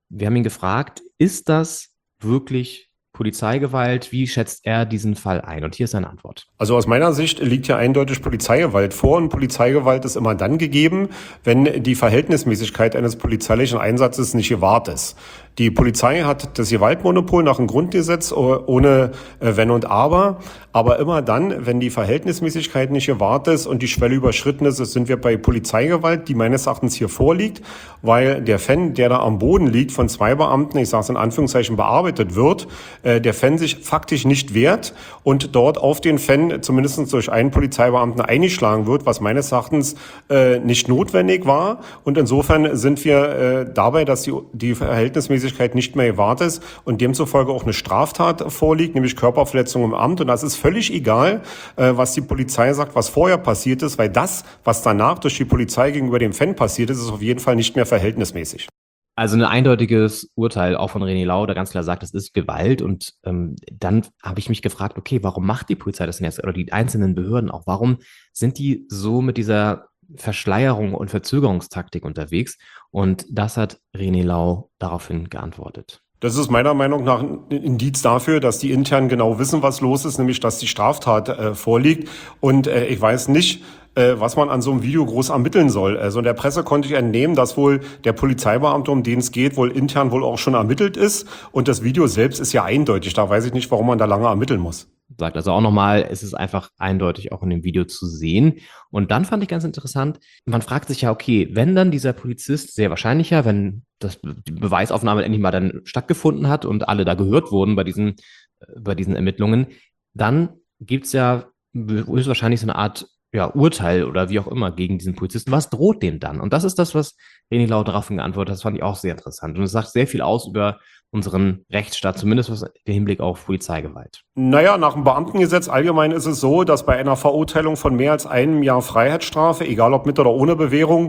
wir haben ihn gefragt, ist das wirklich Polizeigewalt? Wie schätzt er diesen Fall ein? Und hier ist seine Antwort. Also aus meiner Sicht liegt hier eindeutig Polizeigewalt vor, und Polizeigewalt ist immer dann gegeben, wenn die Verhältnismäßigkeit eines polizeilichen Einsatzes nicht gewahrt ist. Die Polizei hat das Gewaltmonopol nach dem Grundgesetz ohne Wenn und aber immer dann, wenn die Verhältnismäßigkeit nicht gewahrt ist und die Schwelle überschritten ist, sind wir bei Polizeigewalt, die meines Erachtens hier vorliegt, weil der Fan, der da am Boden liegt, von 2 Beamten, ich sage es in Anführungszeichen, bearbeitet wird, der Fan sich faktisch nicht wehrt und dort auf den Fan zumindest durch einen Polizeibeamten eingeschlagen wird, was meines Erachtens nicht notwendig war. Und insofern sind wir dabei, dass die Verhältnismäßigkeit nicht mehr gewahrt ist und demzufolge auch eine Straftat vorliegt, nämlich Körperverletzung im Amt. Und das ist völlig egal, was die Polizei sagt, was vorher passiert ist, weil das, was danach durch die Polizei gegenüber dem Fan passiert ist, ist auf jeden Fall nicht mehr verhältnismäßig. Also ein eindeutiges Urteil auch von René Lau, der ganz klar sagt, es ist Gewalt. Und dann habe ich mich gefragt, okay, warum macht die Polizei das denn jetzt oder die einzelnen Behörden auch? Warum sind die so mit dieser Verschleierung und Verzögerungstaktik unterwegs? Und das hat René Lau daraufhin geantwortet. Das ist meiner Meinung nach ein Indiz dafür, dass die intern genau wissen, was los ist, nämlich dass die Straftat vorliegt. Und ich weiß nicht, was man an so einem Video groß ermitteln soll. Also in der Presse konnte ich entnehmen, dass wohl der Polizeibeamte, um den es geht, wohl intern wohl auch schon ermittelt ist. Und das Video selbst ist ja eindeutig. Da weiß ich nicht, warum man da lange ermitteln muss. Sagt also auch nochmal, es ist einfach eindeutig auch in dem Video zu sehen. Und dann fand ich ganz interessant, man fragt sich ja, okay, wenn dann dieser Polizist, sehr wahrscheinlich ja, wenn die Beweisaufnahme endlich mal dann stattgefunden hat und alle da gehört wurden bei diesen Ermittlungen, dann gibt es ja höchstwahrscheinlich so eine Art Urteil oder wie auch immer gegen diesen Polizisten. Was droht dem dann? Und das ist das, was René Lau daraufhin geantwortet hat. Das fand ich auch sehr interessant. Und es sagt sehr viel aus über unseren Rechtsstaat, zumindest was im Hinblick auf Polizeigewalt. Naja, nach dem Beamtengesetz allgemein ist es so, dass bei einer Verurteilung von mehr als 1 Jahr Freiheitsstrafe, egal ob mit oder ohne Bewährung,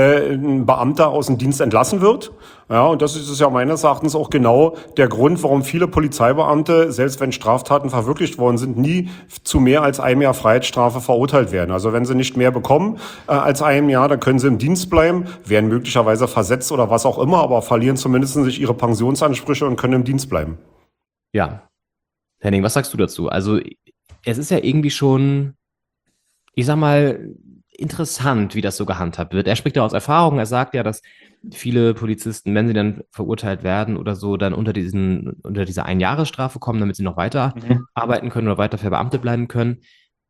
ein Beamter aus dem Dienst entlassen wird. Ja, und das ist ja meines Erachtens auch genau der Grund, warum viele Polizeibeamte, selbst wenn Straftaten verwirklicht worden sind, nie zu mehr als 1 Jahr Freiheitsstrafe verurteilt werden. Also wenn sie nicht mehr bekommen als 1 Jahr, dann können sie im Dienst bleiben, werden möglicherweise versetzt oder was auch immer, aber verlieren zumindest sich ihre Pensionsansprüche und können im Dienst bleiben. Ja. Henning, was sagst du dazu? Also es ist ja irgendwie schon, ich sag mal, interessant, wie das so gehandhabt wird. Er spricht ja aus Erfahrung, er sagt ja, dass viele Polizisten, wenn sie dann verurteilt werden oder so, dann unter diese 1-Jahres-Strafe kommen, damit sie noch weiter arbeiten können oder weiter verbeamtet bleiben können.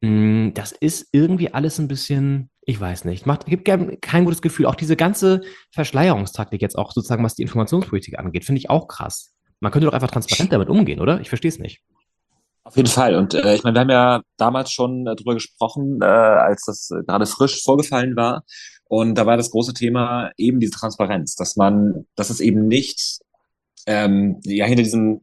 Das ist irgendwie alles ein bisschen, ich weiß nicht, gibt kein gutes Gefühl. Auch diese ganze Verschleierungstaktik jetzt auch sozusagen, was die Informationspolitik angeht, finde ich auch krass. Man könnte doch einfach transparent damit umgehen, oder? Ich verstehe es nicht. Auf jeden Fall. Und ich meine, wir haben ja damals schon drüber gesprochen, als das gerade frisch vorgefallen war. Und da war das große Thema eben diese Transparenz, dass es eben nicht hinter diesem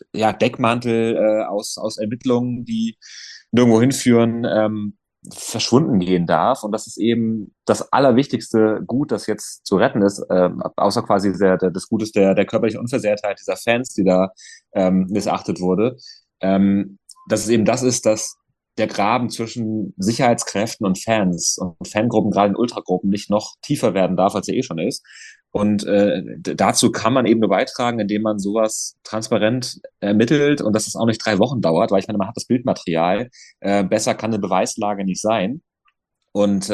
Deckmantel aus Ermittlungen, die nirgendwo hinführen, verschwunden gehen darf. Und das ist eben das allerwichtigste Gut, das jetzt zu retten ist, außer quasi des Gutes der körperlichen Unversehrtheit dieser Fans, die da missachtet wurde. Dass es eben das ist, dass der Graben zwischen Sicherheitskräften und Fans und Fangruppen, gerade in Ultragruppen, nicht noch tiefer werden darf, als er eh schon ist. Und dazu kann man eben nur beitragen, indem man sowas transparent ermittelt und dass es auch nicht 3 Wochen dauert, weil ich meine, man hat das Bildmaterial. Besser kann eine Beweislage nicht sein. Und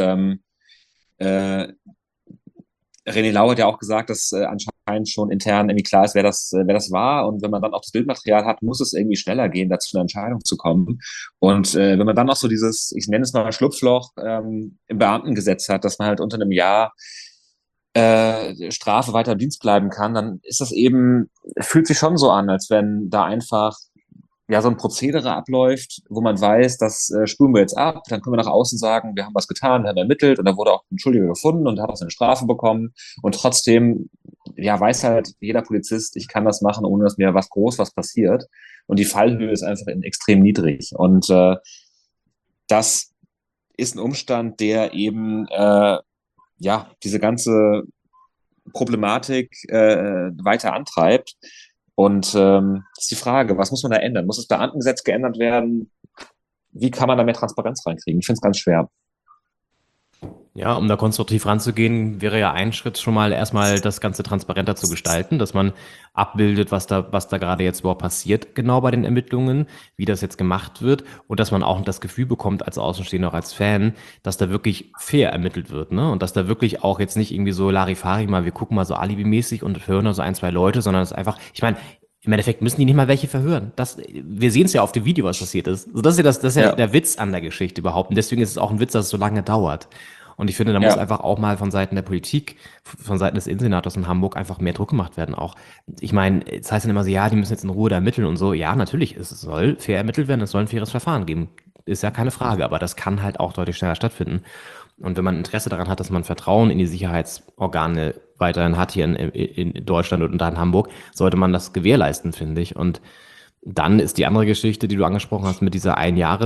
René Lau hat ja auch gesagt, dass anscheinend schon intern irgendwie klar ist, wer das war. Und wenn man dann auch das Bildmaterial hat, muss es irgendwie schneller gehen, dazu eine Entscheidung zu kommen. Und wenn man dann noch so dieses, ich nenne es mal Schlupfloch im Beamtengesetz hat, dass man halt unter einem Jahr Strafe weiter im Dienst bleiben kann, dann ist das eben, fühlt sich schon so an, als wenn da einfach so ein Prozedere abläuft, wo man weiß, das spulen wir jetzt ab, dann können wir nach außen sagen, wir haben was getan, wir haben ermittelt und da wurde auch ein Schuldiger gefunden und hat auch seine Strafe bekommen und trotzdem, weiß halt jeder Polizist, ich kann das machen, ohne dass mir was passiert und die Fallhöhe ist einfach extrem niedrig und das ist ein Umstand, der eben diese ganze Problematik weiter antreibt. Und ist die Frage, was muss man da ändern? Muss das Beamtengesetz geändert werden? Wie kann man da mehr Transparenz reinkriegen? Ich finde es ganz schwer. Ja, um da konstruktiv ranzugehen, wäre ja ein Schritt schon mal erstmal das Ganze transparenter zu gestalten, dass man abbildet, was da gerade jetzt überhaupt passiert, genau bei den Ermittlungen, wie das jetzt gemacht wird und dass man auch das Gefühl bekommt als Außenstehender, auch als Fan, dass da wirklich fair ermittelt wird, ne? Und dass da wirklich auch jetzt nicht irgendwie so Larifari mal, wir gucken mal so alibimäßig und hören da so ein, zwei Leute, sondern es ist einfach, ich meine, im Endeffekt müssen die nicht mal welche verhören. Wir sehen es ja auf dem Video, was passiert ist. So, das ist ja Ja. der Witz an der Geschichte überhaupt. Und deswegen ist es auch ein Witz, dass es so lange dauert. Und ich finde, da muss Ja. einfach auch mal von Seiten der Politik, von Seiten des Innensenators in Hamburg einfach mehr Druck gemacht werden auch. Ich meine, es heißt dann immer so, ja, die müssen jetzt in Ruhe da ermitteln und so. Ja, natürlich, es soll fair ermittelt werden, es soll ein faires Verfahren geben. Ist ja keine Frage, aber das kann halt auch deutlich schneller stattfinden. Und wenn man Interesse daran hat, dass man Vertrauen in die Sicherheitsorgane weiterhin hat hier in Deutschland und da in Hamburg, sollte man das gewährleisten, finde ich. Und dann ist die andere Geschichte, die du angesprochen hast, mit dieser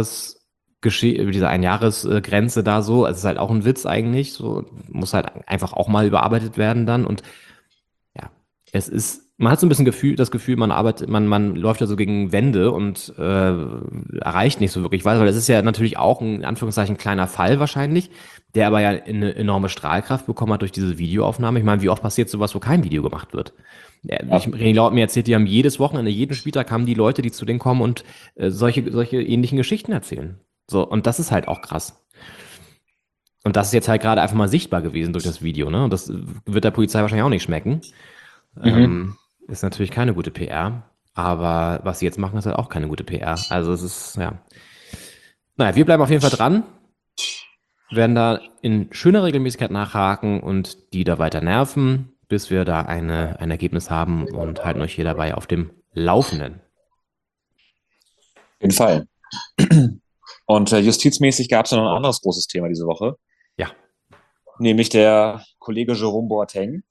Einjahresgrenze da so. Also es ist halt auch ein Witz eigentlich. So, muss halt einfach auch mal überarbeitet werden dann. Und ja, man hat so ein bisschen das Gefühl, man läuft ja so gegen Wände und erreicht nicht so wirklich was, weil das ist ja natürlich auch ein, in Anführungszeichen, kleiner Fall wahrscheinlich, der aber ja eine enorme Strahlkraft bekommen hat durch diese Videoaufnahme. Ich meine, wie oft passiert sowas, wo kein Video gemacht wird? Ja, René Lau hat mir erzählt, die haben jedes Wochenende, jeden Spieltag haben die Leute, die zu denen kommen und solche ähnlichen Geschichten erzählen. So, und das ist halt auch krass. Und das ist jetzt halt gerade einfach mal sichtbar gewesen durch das Video, ne? Und das wird der Polizei wahrscheinlich auch nicht schmecken. Ist natürlich keine gute PR, aber was sie jetzt machen, ist halt auch keine gute PR. Also es ist, ja. Naja, wir bleiben auf jeden Fall dran, werden da in schöner Regelmäßigkeit nachhaken und die da weiter nerven, bis wir da ein Ergebnis haben und halten euch hier dabei auf dem Laufenden. Auf jeden Fall. Und justizmäßig gab es ja noch ein anderes großes Thema diese Woche. Ja. Nämlich der Kollege Jerome Boateng,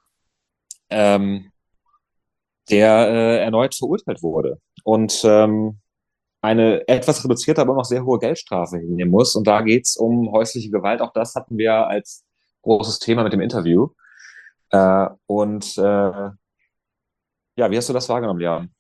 der erneut verurteilt wurde und eine etwas reduzierte, aber noch sehr hohe Geldstrafe hinnehmen muss. Und da geht es um häusliche Gewalt. Auch das hatten wir als großes Thema mit dem Interview. Ja, wie hast du das wahrgenommen, Jan?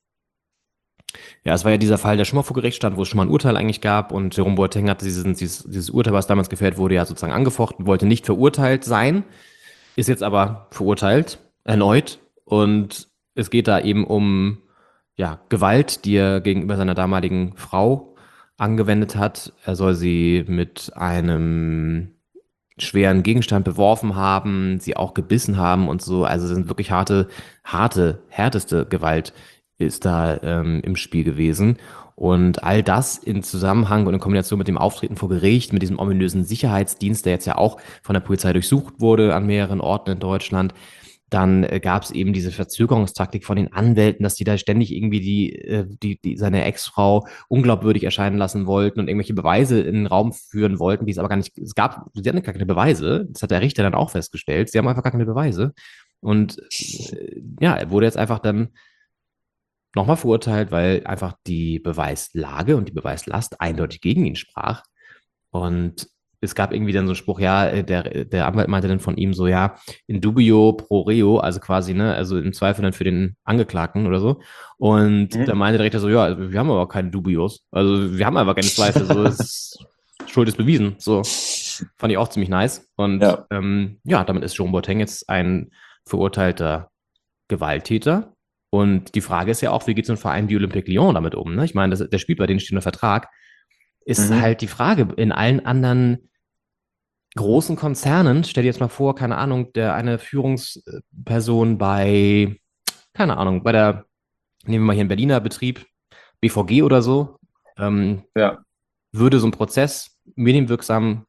Ja, es war ja dieser Fall, der schon mal vor Gericht stand, wo es schon mal ein Urteil eigentlich gab und Jerome Boateng hat dieses Urteil, was damals gefällt wurde, ja sozusagen angefochten, wollte nicht verurteilt sein, ist jetzt aber verurteilt, erneut, und es geht da eben um Gewalt, die er gegenüber seiner damaligen Frau angewendet hat. Er soll sie mit einem schweren Gegenstand beworfen haben, sie auch gebissen haben und so. Also es sind wirklich härteste Gewalt ist da im Spiel gewesen. Und all das in Zusammenhang und in Kombination mit dem Auftreten vor Gericht, mit diesem ominösen Sicherheitsdienst, der jetzt ja auch von der Polizei durchsucht wurde an mehreren Orten in Deutschland. Dann gab es eben diese Verzögerungstaktik von den Anwälten, dass die da ständig irgendwie seine Ex-Frau unglaubwürdig erscheinen lassen wollten und irgendwelche Beweise in den Raum führen wollten, die es aber gar nicht, sie hatten gar keine Beweise. Das hat der Richter dann auch festgestellt. Sie haben einfach gar keine Beweise. Und er wurde jetzt einfach dann nochmal verurteilt, weil einfach die Beweislage und die Beweislast eindeutig gegen ihn sprach. Und es gab irgendwie dann so einen Spruch, ja, der Anwalt meinte dann von ihm so, ja, in dubio pro reo, also quasi, ne, also im Zweifel dann für den Angeklagten oder so. Und da meinte der Richter so, ja, wir haben aber keine Dubios. Also wir haben einfach keine Zweifel, so, Schuld ist bewiesen. So, fand ich auch ziemlich nice. Und damit ist Jerome Boateng jetzt ein verurteilter Gewalttäter. Und die Frage ist ja auch, wie geht so ein Verein wie Olympique Lyon damit um? Ne? Ich meine, der spielt bei denen steht unter Vertrag. Ist halt die Frage, in allen anderen großen Konzernen, stell dir jetzt mal vor, keine Ahnung, eine Führungsperson nehmen wir mal hier einen Berliner Betrieb, BVG oder so, würde so ein Prozess medienwirksam,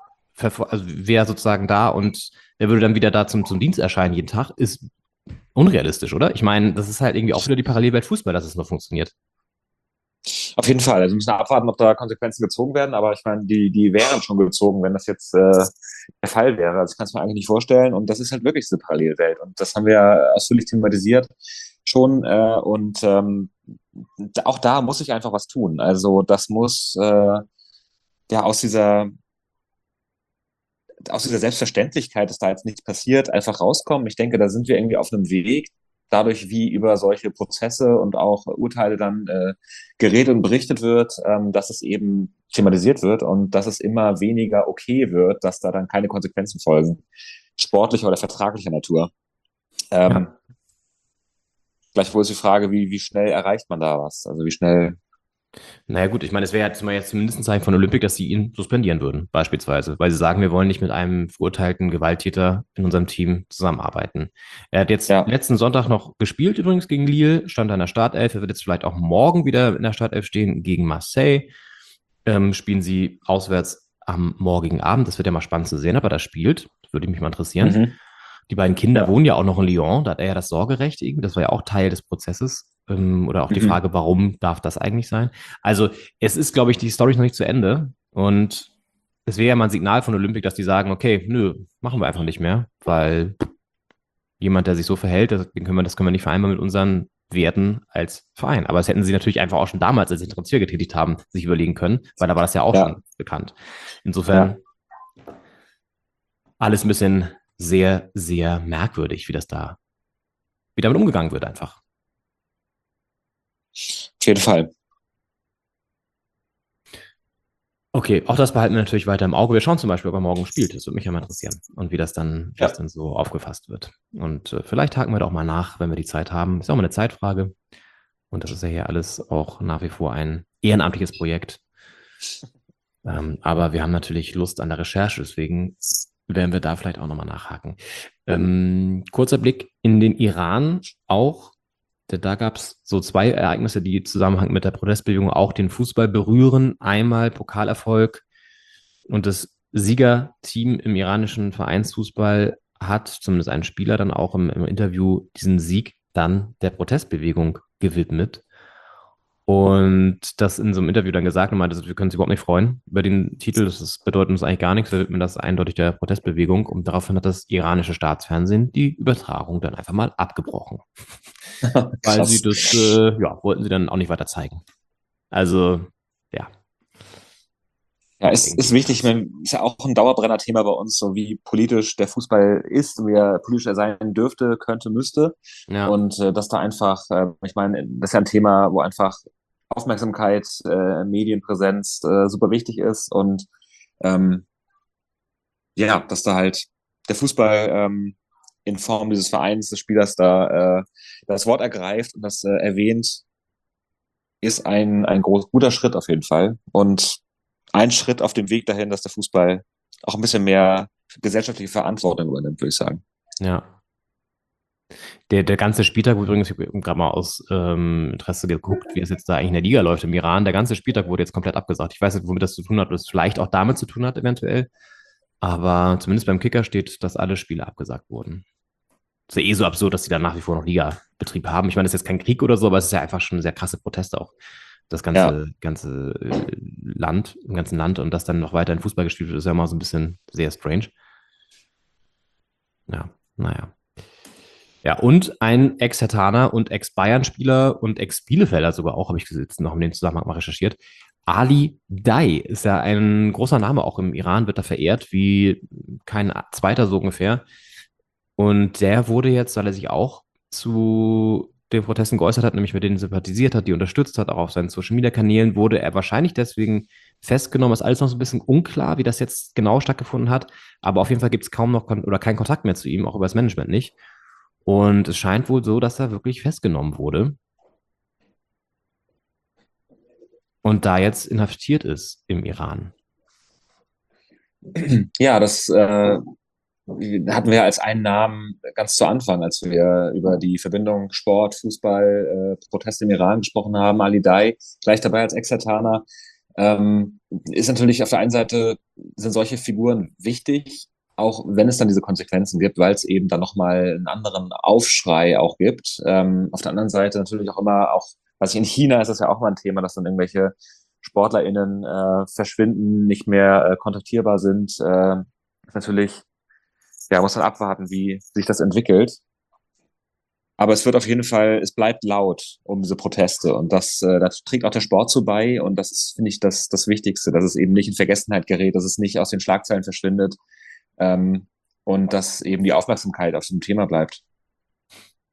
wäre sozusagen da und der würde dann wieder da zum Dienst erscheinen jeden Tag, ist unrealistisch, oder? Ich meine, das ist halt irgendwie auch wieder die Parallelwelt Fußball, dass es nur funktioniert. Auf jeden Fall. Also wir müssen abwarten, ob da Konsequenzen gezogen werden, aber ich meine, die wären schon gezogen, wenn das jetzt der Fall wäre. Also ich kann es mir eigentlich nicht vorstellen und das ist halt wirklich diese Parallelwelt und das haben wir ausführlich thematisiert schon auch da muss ich einfach was tun. Also das muss aus dieser Selbstverständlichkeit, dass da jetzt nichts passiert, einfach rauskommen. Ich denke, da sind wir irgendwie auf einem Weg, dadurch, wie über solche Prozesse und auch Urteile dann geredet und berichtet wird, dass es eben thematisiert wird und dass es immer weniger okay wird, dass da dann keine Konsequenzen folgen, sportlicher oder vertraglicher Natur. Gleichwohl ist die Frage, wie schnell erreicht man da was? Also wie schnell. Naja gut, ich meine, es wäre jetzt mal jetzt zumindest ein Zeichen von Olympic, dass sie ihn suspendieren würden, beispielsweise, weil sie sagen, wir wollen nicht mit einem verurteilten Gewalttäter in unserem Team zusammenarbeiten. Er hat jetzt letzten Sonntag noch gespielt, übrigens gegen Lille, stand in der Startelf, er wird jetzt vielleicht auch morgen wieder in der Startelf stehen gegen Marseille. Spielen sie auswärts am morgigen Abend, das wird ja mal spannend zu sehen, ob er da spielt, das würde mich mal interessieren. Die beiden Kinder wohnen ja auch noch in Lyon, da hat er ja das Sorgerecht irgendwie, das war ja auch Teil des Prozesses. Oder auch die Frage, warum darf das eigentlich sein? Also es ist, glaube ich, die Story ist noch nicht zu Ende und es wäre ja mal ein Signal von Olympic, dass die sagen, okay, nö, machen wir einfach nicht mehr, weil jemand, der sich so verhält, das können wir nicht vereinbaren mit unseren Werten als Verein. Aber das hätten sie natürlich einfach auch schon damals, als sie den Transfer getätigt haben, sich überlegen können, weil da war das ja auch schon bekannt. Insofern alles ein bisschen sehr, sehr merkwürdig, wie damit umgegangen wird einfach. Auf jeden Fall. Okay, auch das behalten wir natürlich weiter im Auge. Wir schauen zum Beispiel, ob er morgen spielt. Das würde mich ja mal interessieren. Und wie das dann so aufgefasst wird. Und vielleicht haken wir da auch mal nach, wenn wir die Zeit haben. Ist auch mal eine Zeitfrage. Und das ist ja hier alles auch nach wie vor ein ehrenamtliches Projekt. Aber wir haben natürlich Lust an der Recherche, deswegen werden wir da vielleicht auch nochmal nachhaken. Kurzer Blick in den Iran auch. Da gab es so zwei Ereignisse, die im Zusammenhang mit der Protestbewegung auch den Fußball berühren. Einmal Pokalerfolg und das Siegerteam im iranischen Vereinsfußball hat, zumindest ein Spieler dann auch im Interview, diesen Sieg dann der Protestbewegung gewidmet. Und das in so einem Interview dann gesagt und meinte, wir können uns überhaupt nicht freuen über den Titel, das bedeutet uns eigentlich gar nichts, wir widmen das eindeutig der Protestbewegung und daraufhin hat das iranische Staatsfernsehen die Übertragung dann einfach mal abgebrochen. Weil sie das, wollten sie dann auch nicht weiter zeigen. Also, ja. Ja, es ist wichtig, ist ja auch ein Dauerbrenner-Thema bei uns, so wie politisch der Fußball ist, wie er politisch sein dürfte, könnte, müsste. Ja. Und dass da einfach, ich meine, das ist ja ein Thema, wo einfach Aufmerksamkeit, Medienpräsenz super wichtig ist und dass da halt der Fußball in Form dieses Vereins, des Spielers da das Wort ergreift und das erwähnt, ist ein guter Schritt auf jeden Fall. Und ein Schritt auf dem Weg dahin, dass der Fußball auch ein bisschen mehr gesellschaftliche Verantwortung übernimmt, würde ich sagen. Ja. Der ganze Spieltag, übrigens, ich habe gerade mal aus Interesse geguckt, wie es jetzt da eigentlich in der Liga läuft im Iran. Der ganze Spieltag wurde jetzt komplett abgesagt. Ich weiß nicht, womit das zu tun hat, ob das vielleicht auch damit zu tun hat, eventuell. Aber zumindest beim Kicker steht, dass alle Spiele abgesagt wurden. Es ist ja so absurd, dass die da nach wie vor noch Ligabetrieb haben. Ich meine, das ist jetzt kein Krieg oder so, aber es ist ja einfach schon sehr krasse Proteste auch. Das ganze Land, im ganzen Land und dass dann noch weiter in Fußball gespielt wird, ist ja immer so ein bisschen sehr strange. Ja, naja. Ja, und ein Ex-Hertaner und Ex-Bayern-Spieler und Ex-Bielefelder sogar auch, habe ich jetzt noch in dem Zusammenhang mal recherchiert. Ali Dai ist ja ein großer Name, auch im Iran wird er verehrt, wie kein zweiter so ungefähr. Und der wurde jetzt, weil er sich auch zu den Protesten geäußert hat, nämlich mit denen sympathisiert hat, die unterstützt hat, auch auf seinen Social-Media-Kanälen, wurde er wahrscheinlich deswegen festgenommen. Ist alles noch so ein bisschen unklar, wie das jetzt genau stattgefunden hat. Aber auf jeden Fall gibt es kaum noch oder keinen Kontakt mehr zu ihm, auch über das Management nicht. Und es scheint wohl so, dass er wirklich festgenommen wurde und da jetzt inhaftiert ist im Iran. Ja, das hatten wir als einen Namen ganz zu Anfang, als wir über die Verbindung Sport, Fußball, Proteste im Iran gesprochen haben. Ali Dai, gleich dabei als Ex-Hertaner, ist natürlich auf der einen Seite, sind solche Figuren wichtig, auch wenn es dann diese Konsequenzen gibt, weil es eben dann nochmal einen anderen Aufschrei auch gibt. Auf der anderen Seite natürlich auch immer, in China ist das ja auch mal ein Thema, dass dann irgendwelche SportlerInnen verschwinden, nicht mehr kontaktierbar sind. Ist natürlich, muss man abwarten, wie sich das entwickelt. Aber es wird auf jeden Fall, es bleibt laut um diese Proteste und das trägt auch der Sport zu bei und das ist, finde ich, das Wichtigste, dass es eben nicht in Vergessenheit gerät, dass es nicht aus den Schlagzeilen verschwindet und dass eben die Aufmerksamkeit auf dem Thema bleibt.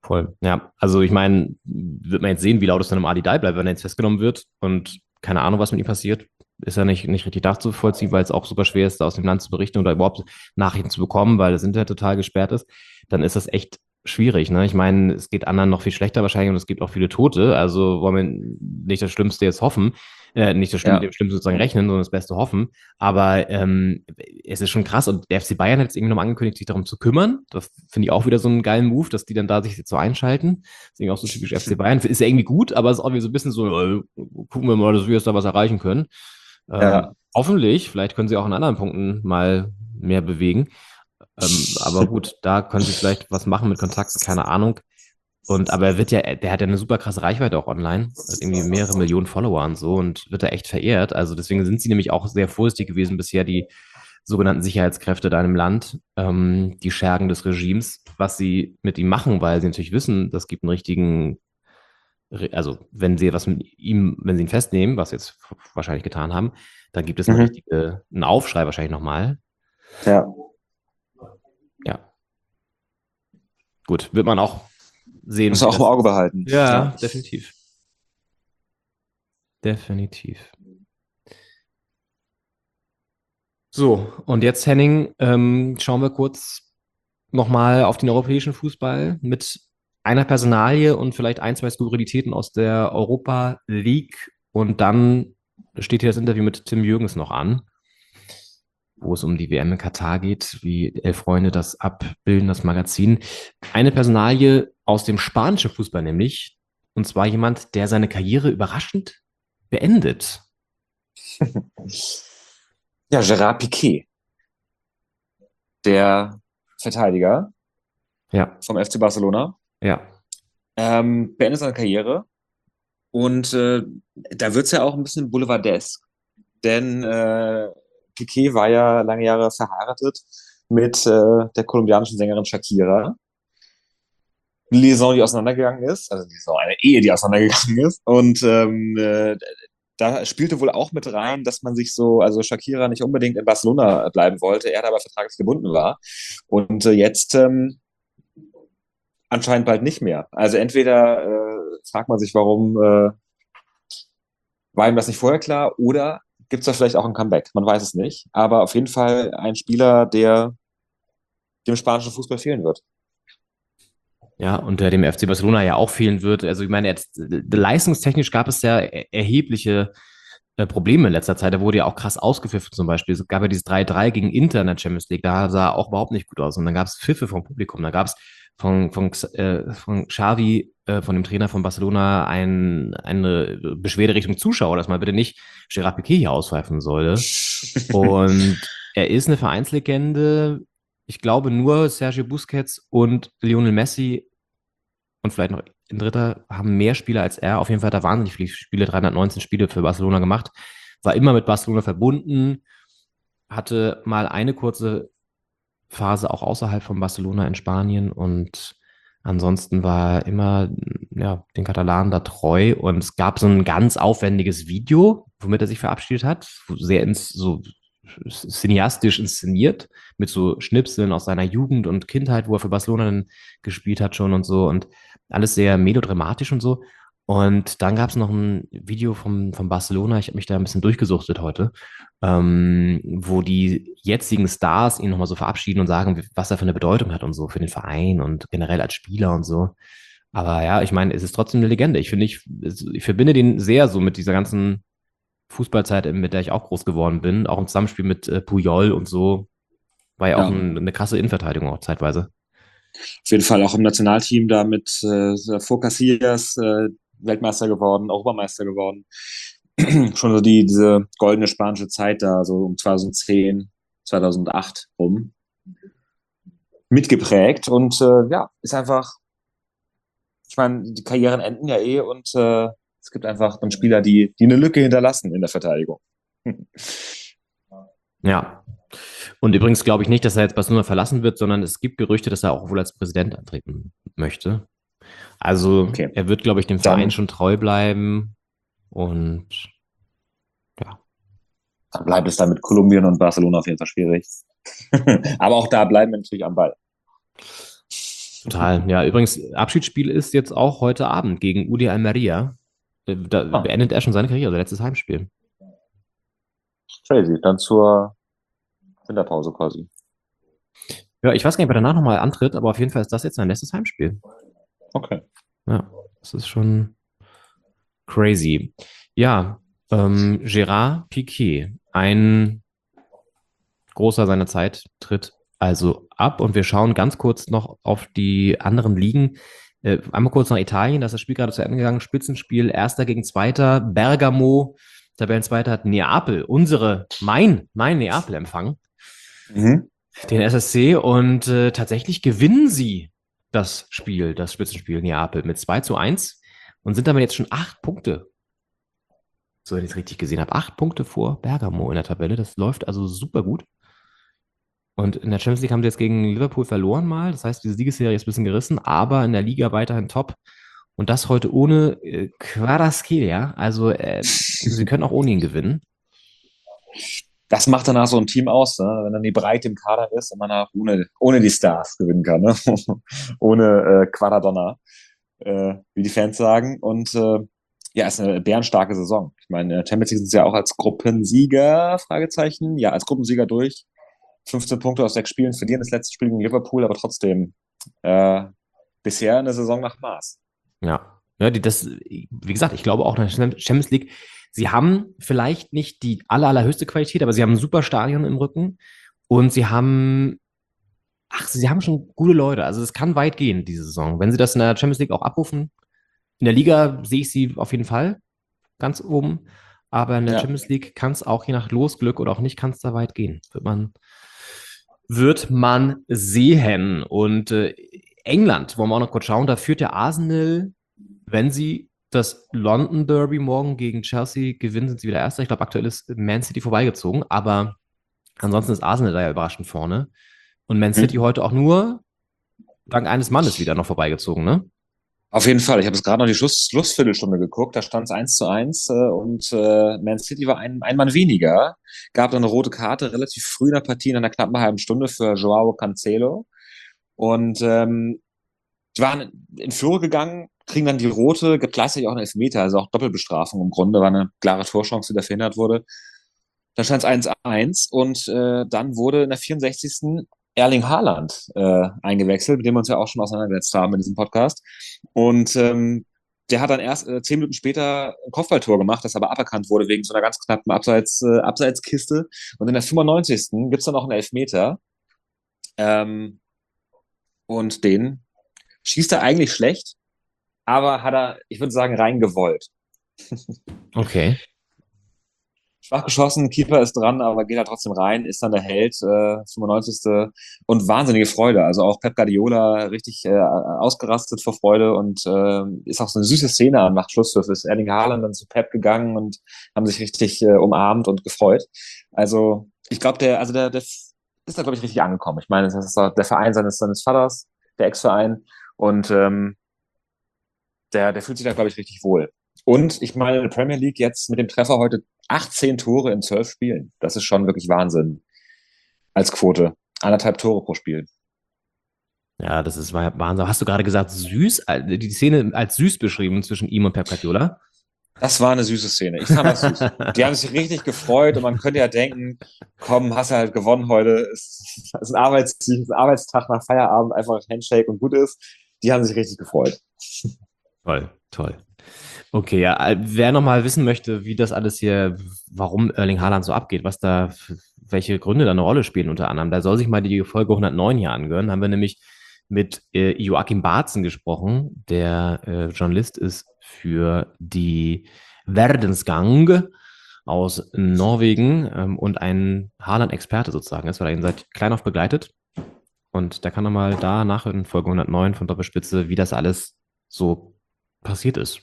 Voll. Ja, also ich meine, wird man jetzt sehen, wie laut es dann im Adi Dai bleibt, wenn er jetzt festgenommen wird und keine Ahnung, was mit ihm passiert, ist ja nicht richtig nachzuvollziehen, weil es auch super schwer ist, da aus dem Land zu berichten oder überhaupt Nachrichten zu bekommen, weil das Internet total gesperrt ist, dann ist das echt schwierig, ne? Ich meine, es geht anderen noch viel schlechter wahrscheinlich und es gibt auch viele Tote, also wollen wir nicht das Schlimmste jetzt hoffen, nicht das Schlimme, Ja. dem Schlimmsten sozusagen rechnen, sondern das Beste hoffen. Aber es ist schon krass und der FC Bayern hat jetzt irgendwie nochmal angekündigt, sich darum zu kümmern. Das finde ich auch wieder so einen geilen Move, dass die dann da sich jetzt so einschalten. Das ist irgendwie auch so typisch FC Bayern. Ist ja irgendwie gut, aber es ist auch wieder so ein bisschen so, gucken wir mal, dass wir jetzt da was erreichen können. Ja. Hoffentlich, vielleicht können sie auch in anderen Punkten mal mehr bewegen. Aber gut, da können sie vielleicht was machen mit Kontakten, keine Ahnung. Aber der hat ja eine super krasse Reichweite auch online, hat irgendwie mehrere Millionen Follower und so und wird da echt verehrt. Also deswegen sind sie nämlich auch sehr vorsichtig gewesen bisher, die sogenannten Sicherheitskräfte da im Land, die Schergen des Regimes, was sie mit ihm machen, weil sie natürlich wissen, das gibt einen richtigen, also wenn sie was mit ihm, wenn sie ihn festnehmen, was sie jetzt wahrscheinlich getan haben, dann gibt es einen Aufschrei wahrscheinlich nochmal. Ja. Ja. Gut, wird man auch sehen. Muss man auch im Auge behalten. Ja, definitiv. Definitiv. So, und jetzt, Henning, schauen wir kurz nochmal auf den europäischen Fußball mit einer Personalie und vielleicht ein, zwei Skurrilitäten aus der Europa League. Und dann steht hier das Interview mit Tim Jürgens noch an, wo es um die WM in Katar geht, wie Elf Freunde das abbilden, das Magazin. Eine Personalie aus dem spanischen Fußball nämlich, und zwar jemand, der seine Karriere überraschend beendet. Ja, Gerard Piqué, der Verteidiger vom FC Barcelona, beendet seine Karriere und da wird es ja auch ein bisschen boulevardesk, denn Piqué war ja lange Jahre verheiratet mit der kolumbianischen Sängerin Shakira. Eine Liaison, die auseinandergegangen ist, also eine Ehe, die auseinandergegangen ist und da spielte wohl auch mit rein, dass man sich also Shakira nicht unbedingt in Barcelona bleiben wollte, er aber vertraglich gebunden war. Und jetzt anscheinend bald nicht mehr. Also entweder fragt man sich, warum war ihm das nicht vorher klar, oder gibt es da vielleicht auch ein Comeback? Man weiß es nicht. Aber auf jeden Fall ein Spieler, der dem spanischen Fußball fehlen wird. Ja, und der dem FC Barcelona ja auch fehlen wird. Also ich meine, leistungstechnisch gab es ja erhebliche Probleme in letzter Zeit. Da wurde ja auch krass ausgepfiffen zum Beispiel. Es gab ja dieses 3-3 gegen Inter in der Champions League. Da sah auch überhaupt nicht gut aus. Und dann gab es Pfiffe vom Publikum. Da gab es von Xavi, von dem Trainer von Barcelona, eine Beschwerde Richtung Zuschauer, dass man bitte nicht Gerard Piqué hier auspfeifen solle. Und er ist eine Vereinslegende. Ich glaube, nur Sergio Busquets und Lionel Messi und vielleicht noch ein Dritter haben mehr Spiele als er. Auf jeden Fall hat er wahnsinnig viele Spiele, 319 Spiele für Barcelona gemacht. War immer mit Barcelona verbunden, hatte mal eine kurze Phase auch außerhalb von Barcelona in Spanien und ansonsten war er immer den Katalanen da treu. Und es gab so ein ganz aufwendiges Video, womit er sich verabschiedet hat, sehr so cineastisch inszeniert, mit so Schnipseln aus seiner Jugend und Kindheit, wo er für Barcelona dann gespielt hat schon und so und alles sehr melodramatisch und so. Und dann gab es noch ein Video von Barcelona, ich habe mich da ein bisschen durchgesuchtet heute, wo die jetzigen Stars ihn nochmal so verabschieden und sagen, was er für eine Bedeutung hat und so für den Verein und generell als Spieler und so. Aber ja, ich meine, es ist trotzdem eine Legende. Ich verbinde den sehr so mit dieser ganzen Fußballzeit, mit der ich auch groß geworden bin, auch im Zusammenspiel mit Puyol und so, war ja auch eine krasse Innenverteidigung auch zeitweise. Auf jeden Fall auch im Nationalteam da mit vor Casillas Weltmeister geworden, Europameister geworden. Schon so diese goldene spanische Zeit da, so um 2010, 2008 rum, mitgeprägt und ist einfach, ich meine, die Karrieren enden ja und es gibt einfach dann Spieler, die eine Lücke hinterlassen in der Verteidigung. Ja. Und übrigens glaube ich nicht, dass er jetzt Barcelona verlassen wird, sondern es gibt Gerüchte, dass er auch wohl als Präsident antreten möchte. Also er wird, glaube ich, dem Verein schon treu bleiben und ja. Dann bleibt es da mit Kolumbien und Barcelona auf jeden Fall schwierig. Aber auch da bleiben wir natürlich am Ball. Total. Ja, übrigens, Abschiedsspiel ist jetzt auch heute Abend gegen UD Almería. Da beendet er schon seine Karriere, also letztes Heimspiel. Crazy. Dann zur Winterpause quasi. Ja, ich weiß gar nicht, ob er danach nochmal antritt, aber auf jeden Fall ist das jetzt sein letztes Heimspiel. Okay. Ja, das ist schon crazy. Ja, Gérard Piqué, ein großer seiner Zeit, tritt also ab und wir schauen ganz kurz noch auf die anderen Ligen. Einmal kurz nach Italien, da ist das Spiel gerade zu Ende gegangen. Spitzenspiel, Erster gegen Zweiter, Bergamo, Tabellenzweiter hat Neapel, mein Neapel empfangen, den SSC und tatsächlich gewinnen sie das Spitzenspiel Neapel mit 2:1 und sind damit jetzt schon 8 Punkte. So, wenn ich es richtig gesehen habe, 8 Punkte vor Bergamo in der Tabelle. Das läuft also super gut. Und in der Champions League haben sie jetzt gegen Liverpool verloren mal. Das heißt, diese Siegesserie ist ein bisschen gerissen, aber in der Liga weiterhin top. Und das heute ohne Kvaratskhelia. Also sie können auch ohne ihn gewinnen. Das macht danach so ein Team aus, ne? Wenn dann die Breite im Kader ist und man auch ohne die Stars gewinnen kann. Ne? Ohne Quaradonna, wie die Fans sagen. Und ja, ist eine bärenstarke Saison. Ich meine, Champions League sind sie ja auch als Gruppensieger, Fragezeichen. Ja, als Gruppensieger durch. 15 Punkte aus 6 Spielen, verlieren das letzte Spiel gegen Liverpool, aber trotzdem bisher eine Saison nach Maß. Ja, wie gesagt, ich glaube auch in der Champions League, sie haben vielleicht nicht die allerhöchste Qualität, aber sie haben ein super Stadion im Rücken und sie haben schon gute Leute. Also es kann weit gehen, diese Saison. Wenn sie das in der Champions League auch abrufen, in der Liga sehe ich sie auf jeden Fall ganz oben, aber in der Champions League kann es auch je nach Losglück oder auch nicht, kann es da weit gehen. Wird man sehen. Und England, wollen wir auch noch kurz schauen, da führt der Arsenal, wenn sie das London Derby morgen gegen Chelsea gewinnen, sind sie wieder Erster. Ich glaube, aktuell ist Man City vorbeigezogen, aber ansonsten ist Arsenal da ja überraschend vorne. Und Man City heute auch nur dank eines Mannes wieder noch vorbeigezogen, ne? Auf jeden Fall. Ich habe jetzt gerade noch die Schlussviertelstunde geguckt. Da stand es 1:1 und Man City war ein Mann weniger. Gab dann eine rote Karte relativ früh in der Partie, in einer knappen halben Stunde für Joao Cancelo. Und die waren in Führung gegangen, kriegen dann die rote, gibt gleichzeitig auch einen Elfmeter, also auch Doppelbestrafung im Grunde, war eine klare Torchance, die da verhindert wurde. Dann stand es 1:1 und dann wurde in der 64. Erling Haaland eingewechselt, mit dem wir uns ja auch schon auseinandergesetzt haben in diesem Podcast. Und der hat dann erst 10 Minuten später ein Kopfballtor gemacht, das aber aberkannt wurde wegen so einer ganz knappen Abseitskiste. Und in der 95. gibt's dann noch einen Elfmeter. Und den schießt er eigentlich schlecht, aber hat er, ich würde sagen, reingewollt. Okay. Schwach geschossen, Keeper ist dran, aber geht halt trotzdem rein, ist dann der Held, 95. Und wahnsinnige Freude. Also auch Pep Guardiola richtig ausgerastet vor Freude und ist auch so eine süße Szene nach Schlusspfiff. Ist Erling Haaland dann zu Pep gegangen und haben sich richtig umarmt und gefreut. Also ich glaube, der ist da, glaube ich, richtig angekommen. Ich meine, das ist der Verein seines Vaters, der Ex-Verein. Und der fühlt sich da, glaube ich, richtig wohl. Und ich meine, in der Premier League jetzt mit dem Treffer heute 18 Tore in 12 Spielen. Das ist schon wirklich Wahnsinn als Quote. 1,5 Tore pro Spiel. Ja, das ist Wahnsinn. Hast du gerade gesagt, süß? Die Szene als süß beschrieben zwischen ihm und Pep Guardiola? Das war eine süße Szene. Ich fand das süß. Die haben sich richtig gefreut und man könnte ja denken, komm, hast du halt gewonnen heute. Es ist ein Arbeitstag nach Feierabend, einfach Handshake und gut ist. Die haben sich richtig gefreut. Toll. Okay, ja, wer nochmal wissen möchte, wie das alles hier, warum Erling Haaland so abgeht, welche Gründe da eine Rolle spielen unter anderem, da soll sich mal die Folge 109 hier angehören. Da haben wir nämlich mit Joachim Bartzen gesprochen, der Journalist ist für die Verdensgang aus Norwegen und ein Haaland-Experte sozusagen ist, weil er ihn seit klein auf begleitet. Und da kann er mal da nachhören in Folge 109 von Doppelspitze, wie das alles so passiert ist.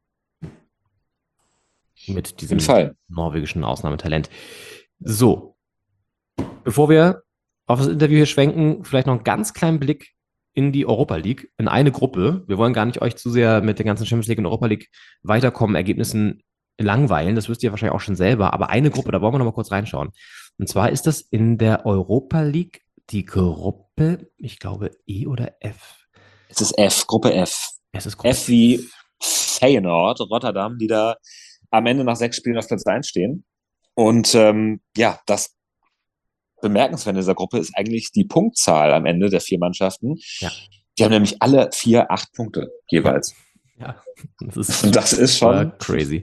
Mit diesem norwegischen Ausnahmetalent. So, bevor wir auf das Interview hier schwenken, vielleicht noch einen ganz kleinen Blick in die Europa League, in eine Gruppe. Wir wollen gar nicht euch zu sehr mit der ganzen Champions League und Europa League weiterkommen, Ergebnissen langweilen, das wisst ihr wahrscheinlich auch schon selber, aber eine Gruppe, da wollen wir noch mal kurz reinschauen. Und zwar ist das in der Europa League die Gruppe, ich glaube E oder F. Es ist F, Gruppe F. Es ist Gruppe F wie Feyenoord, Rotterdam, die da am Ende nach 6 Spielen auf Platz 1 stehen. Und das Bemerkenswerte dieser Gruppe ist eigentlich die Punktzahl am Ende der 4 Mannschaften. Ja. Die haben nämlich alle 4 8 Punkte jeweils. Ja, Und das ist schon crazy.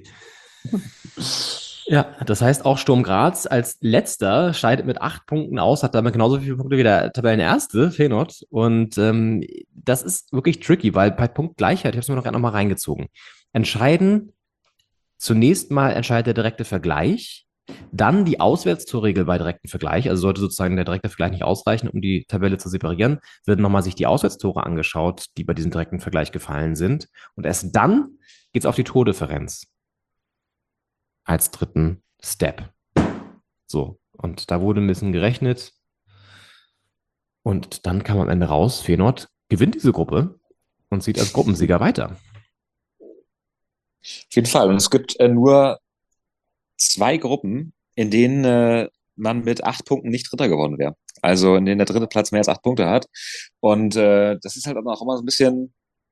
Ja, das heißt auch Sturm Graz als letzter scheidet mit 8 Punkten aus, hat damit genauso viele Punkte wie der Tabellenerste, Feyenoord. Und das ist wirklich tricky, weil bei Punktgleichheit, ich habe es mir noch gerade noch mal reingezogen, zunächst mal entscheidet der direkte Vergleich, dann die Auswärtstorregel bei direkten Vergleich, also sollte sozusagen der direkte Vergleich nicht ausreichen, um die Tabelle zu separieren, wird nochmal sich die Auswärtstore angeschaut, die bei diesem direkten Vergleich gefallen sind. Und erst dann geht es auf die Tordifferenz als dritten Step. So, und da wurde ein bisschen gerechnet. Und dann kam am Ende raus, Feyenoord gewinnt diese Gruppe und zieht als Gruppensieger weiter. auf jeden Fall. Und es gibt nur 2 Gruppen, in denen man mit 8 Punkten nicht Dritter geworden wäre. Also in denen der dritte Platz mehr als 8 Punkte hat. Und das ist halt auch immer so ein bisschen,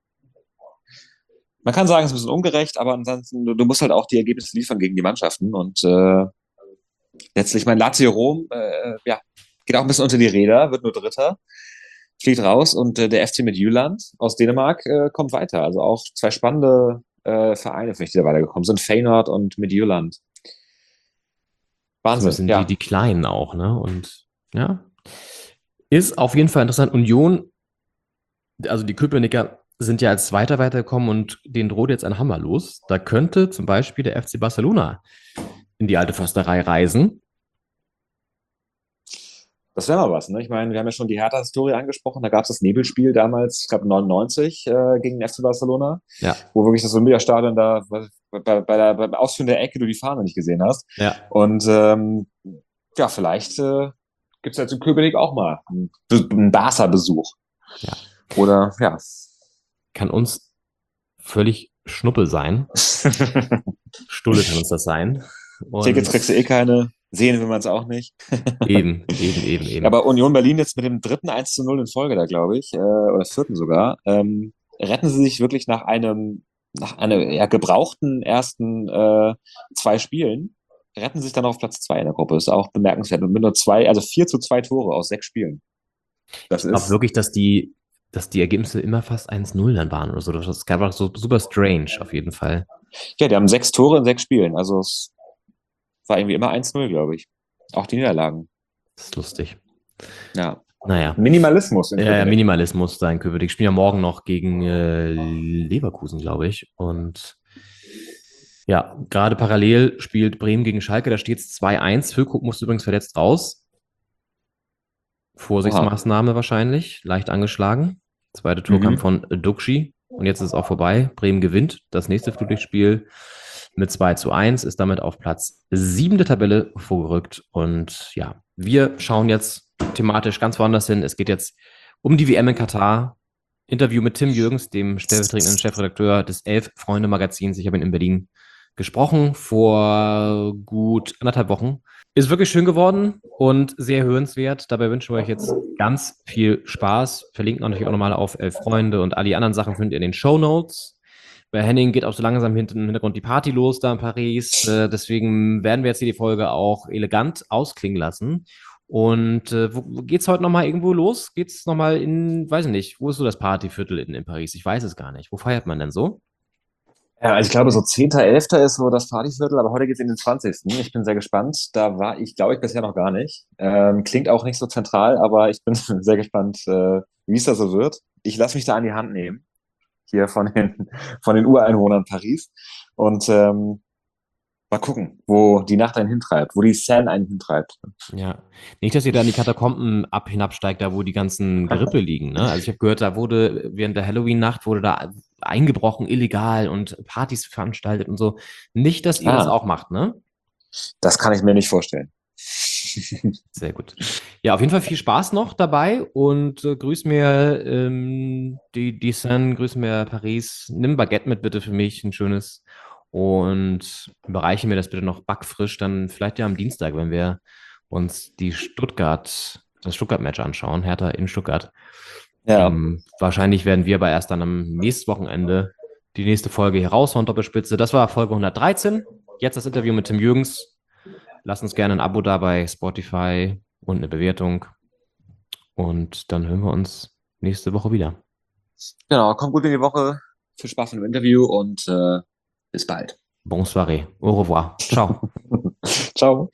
man kann sagen, es ist ein bisschen ungerecht, aber ansonsten, du musst halt auch die Ergebnisse liefern gegen die Mannschaften. Und letztlich, mein Lazio Rom, geht auch ein bisschen unter die Räder, wird nur Dritter, fliegt raus und der FC Midtjylland aus Dänemark kommt weiter. Also auch 2 spannende Vereine, die da weitergekommen sind, Feyenoord und Midtjylland. Wahnsinn, Das sind die Kleinen auch, ne? Und ja, ist auf jeden Fall interessant. Union, also die Köpenicker sind ja als Zweiter weitergekommen und denen droht jetzt ein Hammer los. Da könnte zum Beispiel der FC Barcelona in die alte Försterei reisen. Das wäre mal was, ne? Ich meine, wir haben ja schon die Hertha-Historie angesprochen. Da gab es das Nebelspiel damals, ich glaube 99, gegen den FC Barcelona, Ja. wo wirklich das Olympiastadion da beim Ausführen der Ecke du die Fahne nicht gesehen hast. Ja. Und vielleicht gibt es jetzt in Köpenick auch mal einen Barca-Besuch. Ja. Oder, Kann uns völlig Schnuppe sein. Stulle kann uns das sein. Und Tickets kriegst du eh keine. Sehen will man es auch nicht. Eben. Aber Union Berlin jetzt mit dem 3. 1:0 in Folge da, glaube ich, oder 4. sogar, retten sie sich wirklich nach einem gebrauchten ersten 2 Spielen, retten sich dann auf Platz 2 in der Gruppe. Ist auch bemerkenswert. Und mit nur 4:2 Tore aus 6 Spielen. Das ich glaube ist wirklich, dass die Ergebnisse immer fast 1:0 dann waren oder so. Das war so super strange auf jeden Fall. Ja, die haben 6 Tore in 6 Spielen. Also es war irgendwie immer 1:0, glaube ich. Auch die Niederlagen. Das ist lustig. Ja. Naja. Minimalismus. Ja, Minimalismus da in Köpenick. Ich spiele ja morgen noch gegen Leverkusen, glaube ich. Und ja, gerade parallel spielt Bremen gegen Schalke. Da steht es 2:1. Füllkrug musste übrigens verletzt raus. Vorsichtsmaßnahme wahrscheinlich. Leicht angeschlagen. Zweite Tor kam von Duxi. Und jetzt ist es auch vorbei. Bremen gewinnt das nächste Flutlichtspiel mit 2:1, ist damit auf Platz 7 der Tabelle vorgerückt. Und ja, wir schauen jetzt thematisch ganz woanders hin. Es geht jetzt um die WM in Katar. Interview mit Tim Jürgens, dem stellvertretenden Chefredakteur des Elf-Freunde-Magazins. Ich habe ihn in Berlin gesprochen vor gut 1,5 Wochen. Ist wirklich schön geworden und sehr hörenswert. Dabei wünschen wir euch jetzt ganz viel Spaß. Verlinken natürlich auch nochmal auf Elf Freunde und all die anderen Sachen findet ihr in den Shownotes. Bei Henning geht auch so langsam im Hintergrund die Party los da in Paris. Deswegen werden wir jetzt hier die Folge auch elegant ausklingen lassen. Und wo geht's heute nochmal irgendwo los? Geht's nochmal weiß ich nicht, wo ist so das Partyviertel in Paris? Ich weiß es gar nicht. Wo feiert man denn so? Ja, also ich glaube, so 10.11. ist so das Partyviertel, aber heute geht's in den 20. Ich bin sehr gespannt. Da war ich, glaube ich, bisher noch gar nicht. Klingt auch nicht so zentral, aber ich bin sehr gespannt, wie es da so wird. Ich lasse mich da an die Hand nehmen. Hier von den Ureinwohnern Paris. Und mal gucken, wo die Nacht einen hintreibt, wo die Seine einen hintreibt. Ja, nicht, dass ihr da in die Katakomben hinabsteigt, da wo die ganzen Gerippe liegen. Ne? Also ich habe gehört, da wurde während der Halloween-Nacht wurde da eingebrochen, illegal und Partys veranstaltet und so. Nicht, dass ihr das auch macht, ne? Das kann ich mir nicht vorstellen. Sehr gut. Ja, auf jeden Fall viel Spaß noch dabei und grüß mir die Seine, grüß mir Paris. Nimm Baguette mit bitte für mich, ein schönes. Und überreiche mir das bitte noch backfrisch, dann vielleicht ja am Dienstag, wenn wir uns das Stuttgart-Match anschauen, Hertha in Stuttgart. Ja. Wahrscheinlich werden wir aber erst dann am nächsten Wochenende die nächste Folge hier raushauen, Doppelspitze. Das war Folge 113. Jetzt das Interview mit Tim Jürgens. Lasst uns gerne ein Abo da bei Spotify und eine Bewertung. Und dann hören wir uns nächste Woche wieder. Genau, kommt gut in die Woche. Viel Spaß im Interview und bis bald. Bonsoir. Au revoir. Ciao. Ciao.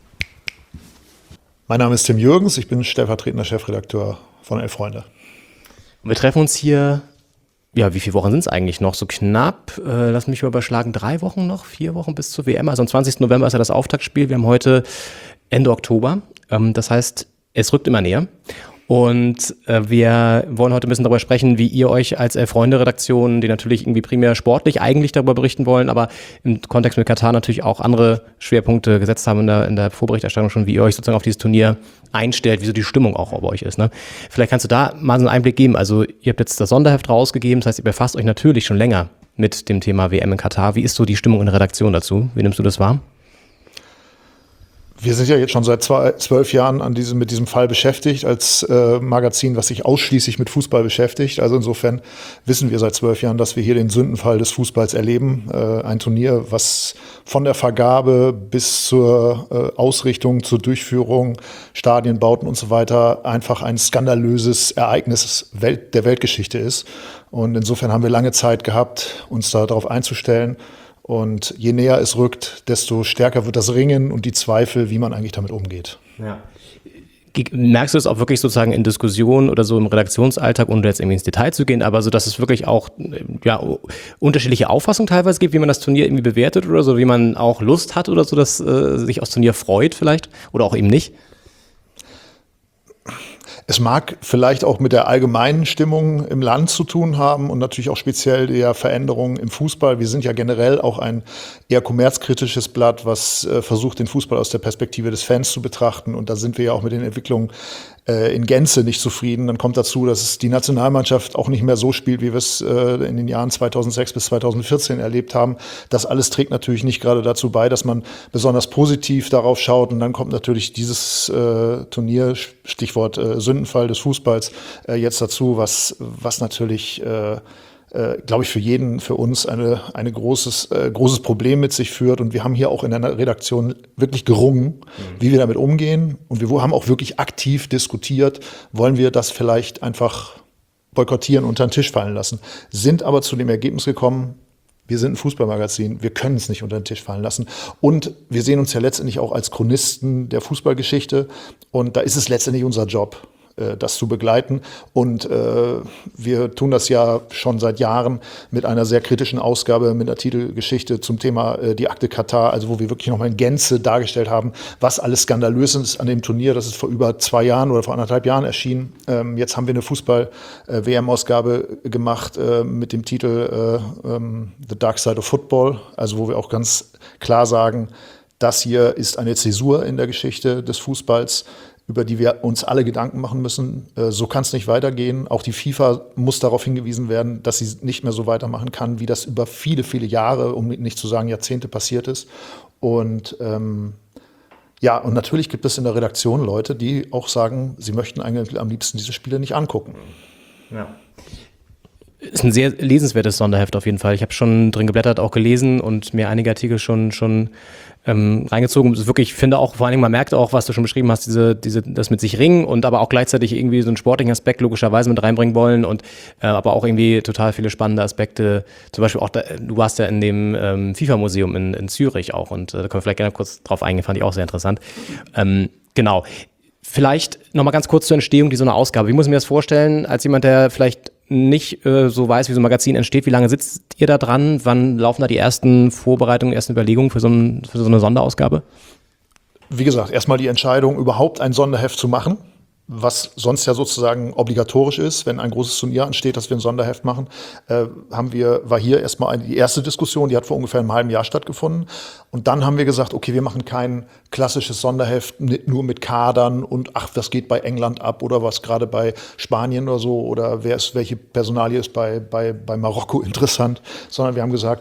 Mein Name ist Tim Jürgens, ich bin stellvertretender Chefredakteur von Elf Freunde. Und wir treffen uns hier, ja, wie viele Wochen sind es eigentlich noch? So knapp, lass mich mal überschlagen, 3 Wochen noch, 4 Wochen bis zur WM. Also am 20. November ist ja das Auftaktspiel. Wir haben heute Ende Oktober. Das heißt, es rückt immer näher. Und wir wollen heute ein bisschen darüber sprechen, wie ihr euch als Elf-Freunde-Redaktion, die natürlich irgendwie primär sportlich eigentlich darüber berichten wollen, aber im Kontext mit Katar natürlich auch andere Schwerpunkte gesetzt haben in der Vorberichterstattung schon, wie ihr euch sozusagen auf dieses Turnier einstellt, wie so die Stimmung auch bei euch ist. Ne? Vielleicht kannst du da mal so einen Einblick geben. Also ihr habt jetzt das Sonderheft rausgegeben, das heißt, ihr befasst euch natürlich schon länger mit dem Thema WM in Katar. Wie ist so die Stimmung in der Redaktion dazu? Wie nimmst du das wahr? Wir sind ja jetzt schon seit 12 Jahren mit diesem Fall beschäftigt, als Magazin, was sich ausschließlich mit Fußball beschäftigt. Also insofern wissen wir seit 12 Jahren, dass wir hier den Sündenfall des Fußballs erleben. Ein Turnier, was von der Vergabe bis zur Ausrichtung, zur Durchführung, Stadienbauten und so weiter einfach ein skandalöses Ereignis der Weltgeschichte ist. Und insofern haben wir lange Zeit gehabt, uns darauf einzustellen. Und je näher es rückt, desto stärker wird das Ringen und die Zweifel, wie man eigentlich damit umgeht. Ja. Merkst du es auch wirklich sozusagen in Diskussionen oder so im Redaktionsalltag, ohne jetzt irgendwie ins Detail zu gehen, aber so, dass es wirklich auch ja, unterschiedliche Auffassungen teilweise gibt, wie man das Turnier irgendwie bewertet oder so, wie man auch Lust hat oder so, dass sich aufs Turnier freut vielleicht oder auch eben nicht? Es mag vielleicht auch mit der allgemeinen Stimmung im Land zu tun haben und natürlich auch speziell der Veränderungen im Fußball. Wir sind ja generell auch ein eher kommerzkritisches Blatt, was versucht, den Fußball aus der Perspektive des Fans zu betrachten. Und da sind wir ja auch mit den Entwicklungen in Gänze nicht zufrieden. Dann kommt dazu, dass die Nationalmannschaft auch nicht mehr so spielt, wie wir es in den Jahren 2006 bis 2014 erlebt haben. Das alles trägt natürlich nicht gerade dazu bei, dass man besonders positiv darauf schaut. Und dann kommt natürlich dieses Turnier, Stichwort Sündenfall des Fußballs, jetzt dazu, was natürlich glaube ich, für uns ein großes Problem mit sich führt. Und wir haben hier auch in der Redaktion wirklich gerungen, wie wir damit umgehen. Und wir haben auch wirklich aktiv diskutiert, wollen wir das vielleicht einfach boykottieren, unter den Tisch fallen lassen. Sind aber zu dem Ergebnis gekommen, wir sind ein Fußballmagazin, wir können es nicht unter den Tisch fallen lassen. Und wir sehen uns ja letztendlich auch als Chronisten der Fußballgeschichte. Und da ist es letztendlich unser Job, das zu begleiten. Und wir tun das ja schon seit Jahren mit einer sehr kritischen Ausgabe mit der Titelgeschichte zum Thema die Akte Katar, also wo wir wirklich nochmal in Gänze dargestellt haben, was alles skandalös ist an dem Turnier. Das ist vor über 2 Jahren oder vor 1,5 Jahren erschienen. Jetzt haben wir eine Fußball-WM-Ausgabe gemacht mit dem Titel The Dark Side of Football, also wo wir auch ganz klar sagen, das hier ist eine Zäsur in der Geschichte des Fußballs, über die wir uns alle Gedanken machen müssen. So kann es nicht weitergehen. Auch die FIFA muss darauf hingewiesen werden, dass sie nicht mehr so weitermachen kann, wie das über viele, viele Jahre, um nicht zu sagen Jahrzehnte passiert ist. Und ja, und natürlich gibt es in der Redaktion Leute, die auch sagen, sie möchten eigentlich am liebsten diese Spiele nicht angucken. Ja. Ist ein sehr lesenswertes Sonderheft auf jeden Fall. Ich habe schon drin geblättert, auch gelesen und mir einige Artikel schon reingezogen. Es ist wirklich, ich finde auch, vor allen Dingen, man merkt auch, was du schon beschrieben hast, das mit sich ringen und aber auch gleichzeitig irgendwie so einen sportlichen Aspekt logischerweise mit reinbringen wollen und aber auch irgendwie total viele spannende Aspekte. Zum Beispiel auch, du warst ja in dem FIFA-Museum in Zürich auch und da können wir vielleicht gerne kurz drauf eingehen, fand ich auch sehr interessant. Genau. Vielleicht nochmal ganz kurz zur Entstehung dieser Ausgabe. Wie muss ich mir das vorstellen, als jemand, der vielleicht nicht so weiß, wie so ein Magazin entsteht? Wie lange sitzt ihr da dran? Wann laufen da die ersten Vorbereitungen, ersten Überlegungen für so eine Sonderausgabe? Wie gesagt, erstmal die Entscheidung, überhaupt ein Sonderheft zu machen, was sonst ja sozusagen obligatorisch ist, wenn ein großes Turnier ansteht, dass wir ein Sonderheft machen, war hier erstmal die erste Diskussion, die hat vor ungefähr einem halben Jahr stattgefunden. Und dann haben wir gesagt, okay, wir machen kein klassisches Sonderheft nur mit Kadern und ach, das geht bei England ab oder was gerade bei Spanien oder so oder welche Personalie ist bei Marokko interessant, sondern wir haben gesagt,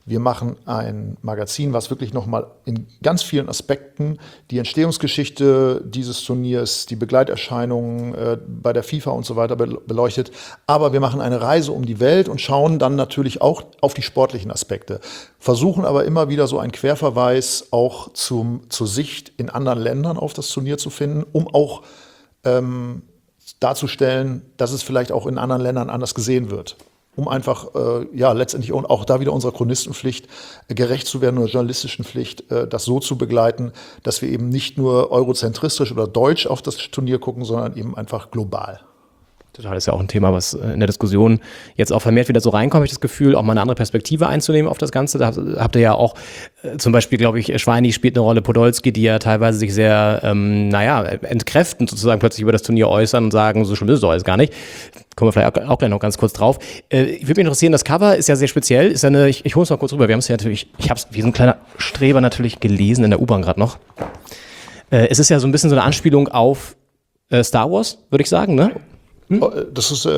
Wir machen ein Magazin, was wirklich nochmal in ganz vielen Aspekten die Entstehungsgeschichte dieses Turniers, die Begleiterscheinungen bei der FIFA und so weiter beleuchtet. Aber wir machen eine Reise um die Welt und schauen dann natürlich auch auf die sportlichen Aspekte. Versuchen aber immer wieder so einen Querverweis auch zur Sicht in anderen Ländern auf das Turnier zu finden, um auch darzustellen, dass es vielleicht auch in anderen Ländern anders gesehen wird. Um einfach, letztendlich auch da wieder unserer Chronistenpflicht gerecht zu werden oder journalistischen Pflicht, das so zu begleiten, dass wir eben nicht nur eurozentristisch oder deutsch auf das Turnier gucken, sondern eben einfach global. Total, das ist ja auch ein Thema, was in der Diskussion jetzt auch vermehrt wieder so reinkommt, habe ich das Gefühl, auch mal eine andere Perspektive einzunehmen auf das Ganze. Da habt ihr ja auch zum Beispiel, glaube ich, Schweini spielt eine Rolle, Podolski, die ja teilweise sich sehr, entkräftend sozusagen plötzlich über das Turnier äußern und sagen, so schlimm ist es doch alles gar nicht. Kommen wir vielleicht auch gleich noch ganz kurz drauf. Ich würde mich interessieren, das Cover ist ja sehr speziell, ist ja ich hole es mal kurz rüber, wir haben es ja natürlich, ich habe es wie so ein kleiner Streber natürlich gelesen in der U-Bahn gerade noch. Es ist ja so ein bisschen so eine Anspielung auf Star Wars, würde ich sagen, ne? Das ist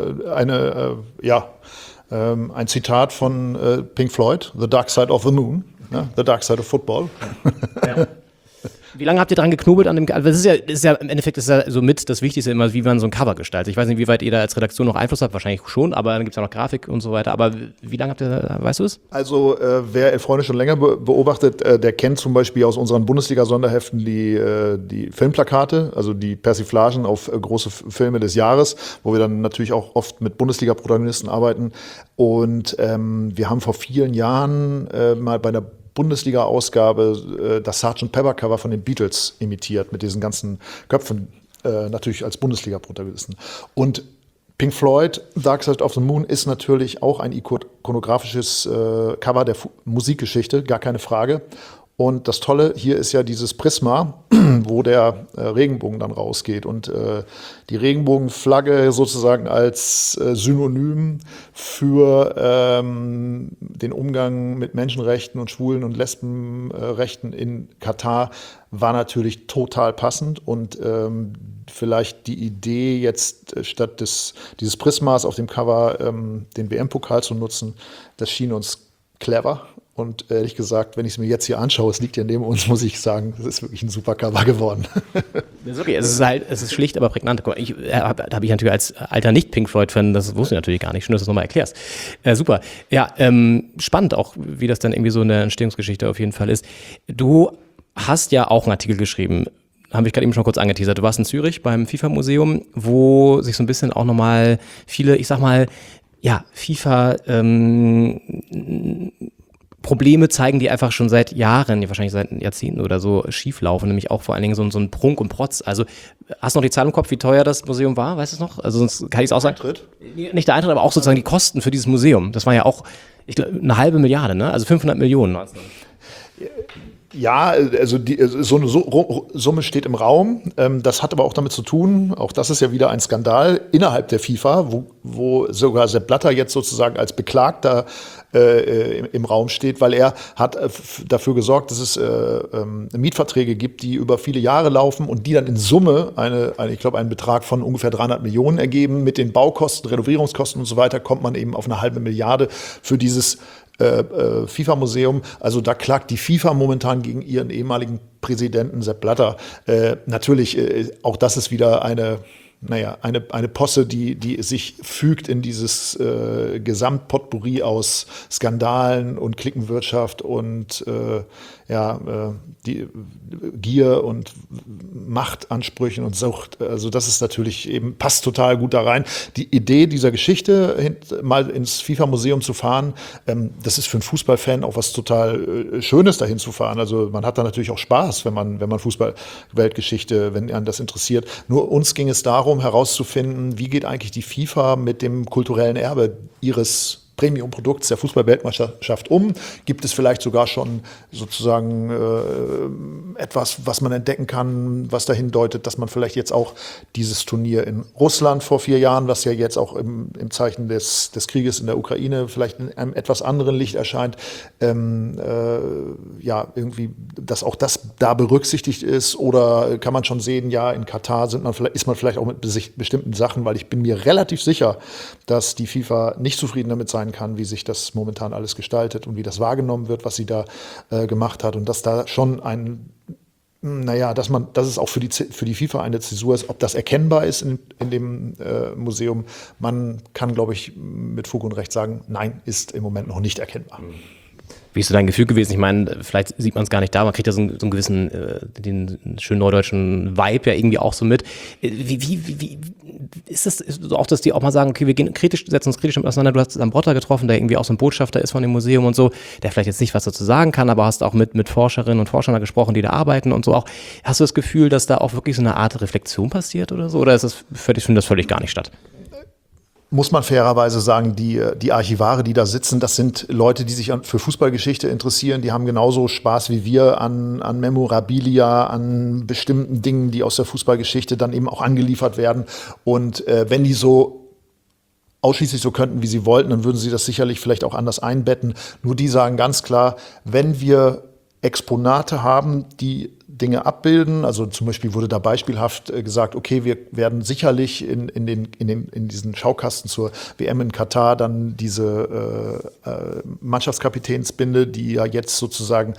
ein Zitat von Pink Floyd, The Dark Side of the Moon, The Dark Side of Football. Ja. Wie lange habt ihr dran geknobelt an dem Cover? Das ist ja im Endeffekt so mit das Wichtigste immer, wie man so ein Cover gestaltet. Ich weiß nicht, wie weit ihr da als Redaktion noch Einfluss habt, wahrscheinlich schon, aber dann gibt es ja noch Grafik und so weiter. Aber wie lange habt ihr, weißt du es? Also wer Elf Freunde schon länger beobachtet, der kennt zum Beispiel aus unseren Bundesliga-Sonderheften die Filmplakate, also die Persiflagen auf große Filme des Jahres, wo wir dann natürlich auch oft mit Bundesliga-Protagonisten arbeiten. Und wir haben vor vielen Jahren mal bei der Bundesliga-Ausgabe das Sgt. Pepper-Cover von den Beatles imitiert, mit diesen ganzen Köpfen, natürlich als Bundesliga-Protagonisten. Und Pink Floyd, Dark Side of the Moon, ist natürlich auch ein ikonografisches Cover der Musikgeschichte, gar keine Frage. Und das Tolle hier ist ja dieses Prisma, wo der Regenbogen dann rausgeht. Und die Regenbogenflagge sozusagen als Synonym für den Umgang mit Menschenrechten und Schwulen- und Lesbenrechten in Katar war natürlich total passend. Und vielleicht die Idee jetzt statt dieses Prismas auf dem Cover den WM-Pokal zu nutzen, das schien uns clever. Und ehrlich gesagt, wenn ich es mir jetzt hier anschaue, es liegt ja neben uns, muss ich sagen, es ist wirklich ein super Cover geworden. Das ist okay, es ist schlicht, aber prägnant. Da habe ich natürlich als alter Nicht-Pink Floyd-Fan, das wusste ich natürlich gar nicht. Schön, dass du es nochmal erklärst. Super. Ja, spannend auch, wie das dann irgendwie so eine Entstehungsgeschichte auf jeden Fall ist. Du hast ja auch einen Artikel geschrieben, habe ich gerade eben schon kurz angeteasert. Du warst in Zürich beim FIFA-Museum, wo sich so ein bisschen auch nochmal viele, ich sag mal, ja, FIFA Probleme zeigen, die einfach schon seit Jahren, wahrscheinlich seit Jahrzehnten oder so, schief laufen, nämlich auch vor allen Dingen so ein Prunk und Protz. Also hast du noch die Zahl im Kopf, wie teuer das Museum war? Weißt du es noch? Also sonst kann ich es auch sagen. Nicht der Eintritt, aber auch sozusagen die Kosten für dieses Museum. Das war ja auch, ich glaube, 1,5 Milliarde, ne? Also 500 Millionen. Ja, also so eine Summe steht im Raum. Das hat aber auch damit zu tun, auch das ist ja wieder ein Skandal innerhalb der FIFA, wo sogar Sepp Blatter jetzt sozusagen als Beklagter im Raum steht, weil er hat dafür gesorgt, dass es Mietverträge gibt, die über viele Jahre laufen und die dann in Summe ich glaube, einen Betrag von ungefähr 300 Millionen ergeben. Mit den Baukosten, Renovierungskosten und so weiter kommt man eben auf 1,5 Milliarde für dieses FIFA-Museum. Also da klagt die FIFA momentan gegen ihren ehemaligen Präsidenten Sepp Blatter. Natürlich, auch das ist wieder eine Posse, die sich fügt in dieses Gesamtpotpourri aus Skandalen und Cliquenwirtschaft und die Gier und Machtansprüchen und Sucht. Also das ist natürlich eben, passt total gut da rein. Die Idee dieser Geschichte, mal ins FIFA-Museum zu fahren, das ist für einen Fußballfan auch was total Schönes, dahin zu fahren. Also man hat da natürlich auch Spaß, wenn man Fußball-Weltgeschichte, wenn einen das interessiert. Nur uns ging es darum, herauszufinden, wie geht eigentlich die FIFA mit dem kulturellen Erbe ihres Premium-Produkts der Fußball-Weltmeisterschaft um? Gibt es vielleicht sogar schon sozusagen etwas, was man entdecken kann, was dahin deutet, dass man vielleicht jetzt auch dieses Turnier in Russland vor 4 Jahren, was ja jetzt auch im Zeichen des Krieges in der Ukraine vielleicht in einem etwas anderen Licht erscheint, irgendwie, dass auch das da berücksichtigt ist? Oder kann man schon sehen, ja, in Katar ist man vielleicht auch mit bestimmten Sachen, weil ich bin mir relativ sicher, dass die FIFA nicht zufrieden damit sein werden kann, wie sich das momentan alles gestaltet und wie das wahrgenommen wird, was sie da gemacht hat. Und dass da schon dass es auch für die FIFA eine Zäsur ist, ob das erkennbar ist in dem Museum. Man kann, glaube ich, mit Fug und Recht sagen, nein, ist im Moment noch nicht erkennbar. Wie ist so dein Gefühl gewesen? Ich meine, vielleicht sieht man es gar nicht da, man kriegt ja so einen gewissen, den schönen neudeutschen Vibe ja irgendwie auch so mit. Wie ist das auch, dass die auch mal sagen, okay, setzen uns kritisch auseinander, du hast Zambrotta getroffen, der irgendwie auch so ein Botschafter ist von dem Museum und so, der vielleicht jetzt nicht was dazu sagen kann, aber hast auch mit Forscherinnen und Forschern da gesprochen, die da arbeiten und so auch. Hast du das Gefühl, dass da auch wirklich so eine Art Reflexion passiert oder so? Oder findet das völlig gar nicht statt? Muss man fairerweise sagen, die Archivare, die da sitzen, das sind Leute, die sich für Fußballgeschichte interessieren. Die haben genauso Spaß wie wir an Memorabilia, an bestimmten Dingen, die aus der Fußballgeschichte dann eben auch angeliefert werden. Und wenn die so ausschließlich so könnten, wie sie wollten, dann würden sie das sicherlich vielleicht auch anders einbetten. Nur die sagen ganz klar, wenn wir Exponate haben, die Dinge abbilden. Also zum Beispiel wurde da beispielhaft gesagt, okay, wir werden sicherlich in diesen Schaukasten zur WM in Katar dann diese Mannschaftskapitänsbinde, die ja jetzt sozusagen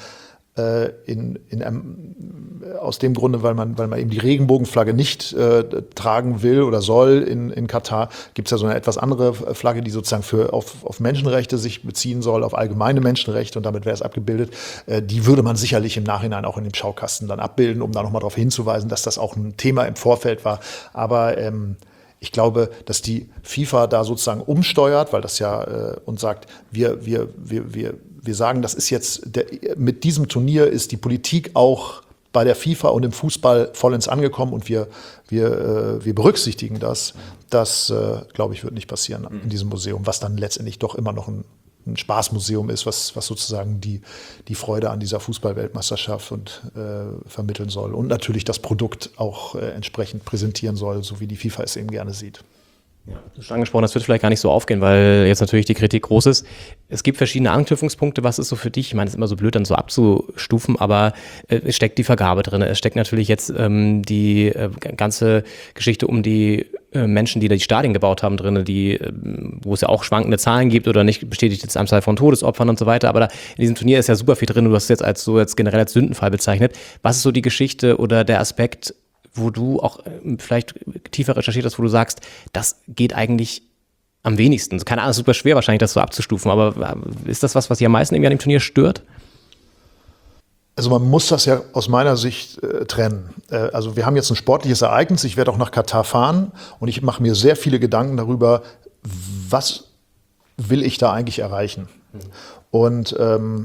aus dem Grunde, weil man eben die Regenbogenflagge nicht tragen will oder soll in Katar, gibt es ja so eine etwas andere Flagge, die sozusagen auf Menschenrechte sich beziehen soll, auf allgemeine Menschenrechte, und damit wäre es abgebildet. Die würde man sicherlich im Nachhinein auch in dem Schaukasten dann abbilden, um da nochmal darauf hinzuweisen, dass das auch ein Thema im Vorfeld war. Aber ich glaube, dass die FIFA da sozusagen umsteuert, weil das ja und sagt, wir sagen, das ist jetzt, mit diesem Turnier ist die Politik auch bei der FIFA und im Fußball vollends angekommen und wir berücksichtigen das. Das, glaube ich, wird nicht passieren in diesem Museum, was dann letztendlich doch immer noch ein Spaßmuseum ist, was sozusagen die Freude an dieser Fußball-Weltmeisterschaft vermitteln soll und natürlich das Produkt auch entsprechend präsentieren soll, so wie die FIFA es eben gerne sieht. Ja, du hast schon angesprochen, das wird vielleicht gar nicht so aufgehen, weil jetzt natürlich die Kritik groß ist. Es gibt verschiedene Anknüpfungspunkte. Was ist so für dich? Ich meine, es ist immer so blöd, dann so abzustufen, aber es steckt die Vergabe drin. Es steckt natürlich jetzt die ganze Geschichte um die Menschen, die da die Stadien gebaut haben, drin, wo es ja auch schwankende Zahlen gibt oder nicht bestätigte Anzahl von Todesopfern und so weiter. Aber in diesem Turnier ist ja super viel drin. Du hast es jetzt generell als Sündenfall bezeichnet. Was ist so die Geschichte oder der Aspekt, wo du auch vielleicht tiefer recherchiert hast, wo du sagst, das geht eigentlich am wenigsten? Keine Ahnung, es ist super schwer wahrscheinlich, das so abzustufen, aber ist das was dich am meisten irgendwie an dem Turnier stört? Also man muss das ja aus meiner Sicht trennen. Also wir haben jetzt ein sportliches Ereignis, ich werde auch nach Katar fahren und ich mache mir sehr viele Gedanken darüber, was will ich da eigentlich erreichen? Und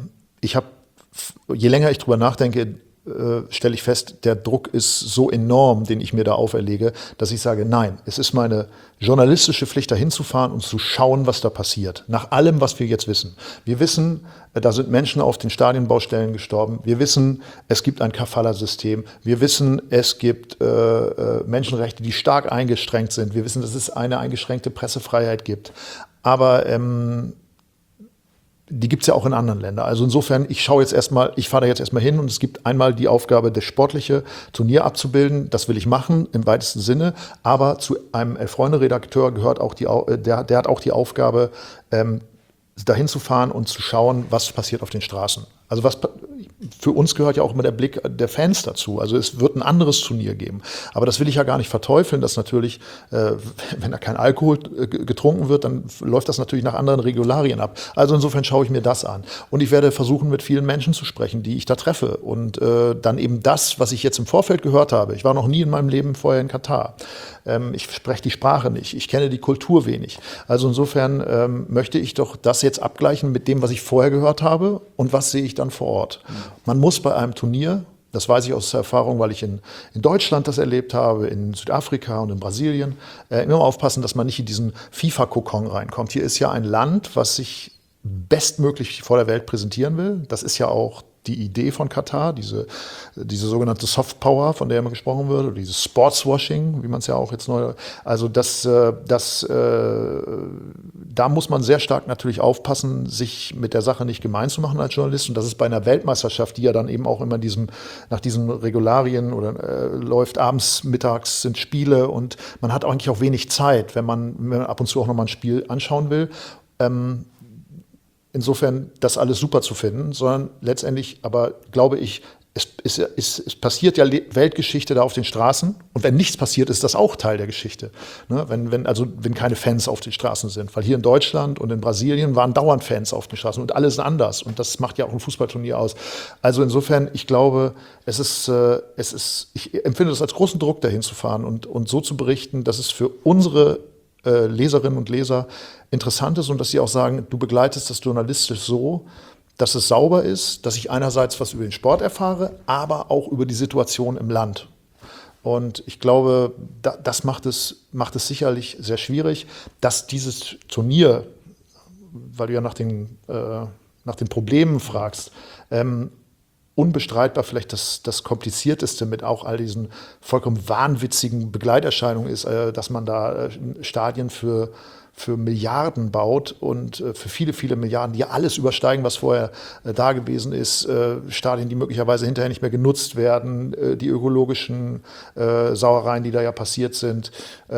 je länger ich drüber nachdenke, stelle ich fest, der Druck ist so enorm, den ich mir da auferlege, dass ich sage, nein, es ist meine journalistische Pflicht, da hinzufahren und zu schauen, was da passiert. Nach allem, was wir jetzt wissen. Wir wissen, da sind Menschen auf den Stadionbaustellen gestorben. Wir wissen, es gibt ein Kafala-System. Wir wissen, es gibt Menschenrechte, die stark eingeschränkt sind. Wir wissen, dass es eine eingeschränkte Pressefreiheit gibt. Aber die gibt es ja auch in anderen Ländern. Also insofern, ich fahre da jetzt erstmal hin und es gibt einmal die Aufgabe, das sportliche Turnier abzubilden. Das will ich machen im weitesten Sinne. Aber zu einem Elf-Freunde-Redakteur gehört auch der hat auch die Aufgabe, dahin zu fahren und zu schauen, was passiert auf den Straßen. Also für uns gehört ja auch immer der Blick der Fans dazu. Also es wird ein anderes Turnier geben. Aber das will ich ja gar nicht verteufeln, dass natürlich, wenn da kein Alkohol getrunken wird, dann läuft das natürlich nach anderen Regularien ab. Also insofern schaue ich mir das an. Und ich werde versuchen, mit vielen Menschen zu sprechen, die ich da treffe. Und dann eben das, was ich jetzt im Vorfeld gehört habe. Ich war noch nie in meinem Leben vorher in Katar. Ich spreche die Sprache nicht. Ich kenne die Kultur wenig. Also insofern möchte ich doch das jetzt abgleichen mit dem, was ich vorher gehört habe und was sehe ich dann vor Ort. Man muss bei einem Turnier, das weiß ich aus Erfahrung, weil ich in Deutschland das erlebt habe, in Südafrika und in Brasilien, immer aufpassen, dass man nicht in diesen FIFA-Kokon reinkommt. Hier ist ja ein Land, was sich bestmöglich vor der Welt präsentieren will. Das ist ja auch die Idee von Katar, diese sogenannte Soft Power, von der immer gesprochen wird, oder dieses Sportswashing, wie man es ja auch jetzt neu, also da muss man sehr stark natürlich aufpassen, sich mit der Sache nicht gemein zu machen als Journalist. Und das ist bei einer Weltmeisterschaft, die ja dann eben auch immer nach diesen Regularien oder läuft, abends, mittags sind Spiele und man hat eigentlich auch wenig Zeit, wenn man ab und zu auch nochmal ein Spiel anschauen will. insofern das alles super zu finden, sondern letztendlich aber glaube ich, es passiert ja Weltgeschichte da auf den Straßen und wenn nichts passiert, ist das auch Teil der Geschichte. Ne? Wenn keine Fans auf den Straßen sind. Weil hier in Deutschland und in Brasilien waren dauernd Fans auf den Straßen und alles anders. Und das macht ja auch ein Fußballturnier aus. Also insofern, ich glaube, ich empfinde das als großen Druck, dahin zu fahren und so zu berichten, dass es für unsere Leserinnen und Leser interessant ist und dass sie auch sagen, du begleitest das journalistisch so, dass es sauber ist, dass ich einerseits was über den Sport erfahre, aber auch über die Situation im Land. Und ich glaube, das macht es sicherlich sehr schwierig, dass dieses Turnier, weil du ja nach den Problemen fragst, unbestreitbar vielleicht das Komplizierteste mit auch all diesen vollkommen wahnwitzigen Begleiterscheinungen ist, dass man da Stadien für Milliarden baut und für viele, viele Milliarden, die ja alles übersteigen, was vorher da gewesen ist. Stadien, die möglicherweise hinterher nicht mehr genutzt werden, die ökologischen Sauereien, die da ja passiert sind.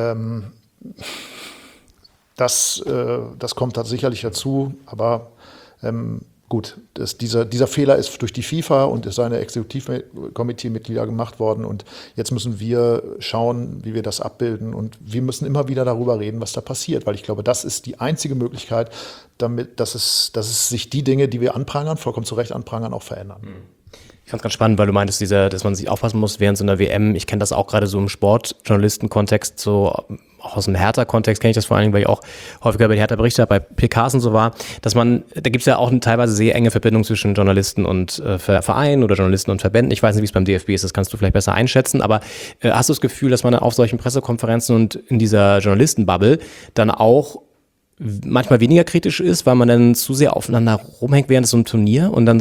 Das kommt da sicherlich dazu, aber gut, dieser Fehler ist durch die FIFA und seine Exekutivkomitee-Mitglieder gemacht worden und jetzt müssen wir schauen, wie wir das abbilden und wir müssen immer wieder darüber reden, was da passiert, weil ich glaube, das ist die einzige Möglichkeit, dass es sich die Dinge, die wir anprangern, vollkommen zu Recht anprangern, auch verändern. Ich fand es ganz spannend, weil du meintest, dass man sich aufpassen muss während so einer WM. Ich kenne das auch gerade so im Sportjournalisten-Kontext, so auch aus dem Hertha-Kontext kenne ich das vor allen Dingen, weil ich auch häufiger bei der Hertha berichtet habe, bei PKs und so war, dass da gibt es ja auch eine teilweise sehr enge Verbindung zwischen Journalisten und Vereinen oder Journalisten und Verbänden. Ich weiß nicht, wie es beim DFB ist, das kannst du vielleicht besser einschätzen, aber hast du das Gefühl, dass man auf solchen Pressekonferenzen und in dieser Journalistenbubble dann auch manchmal weniger kritisch ist, weil man dann zu sehr aufeinander rumhängt während so einem Turnier und dann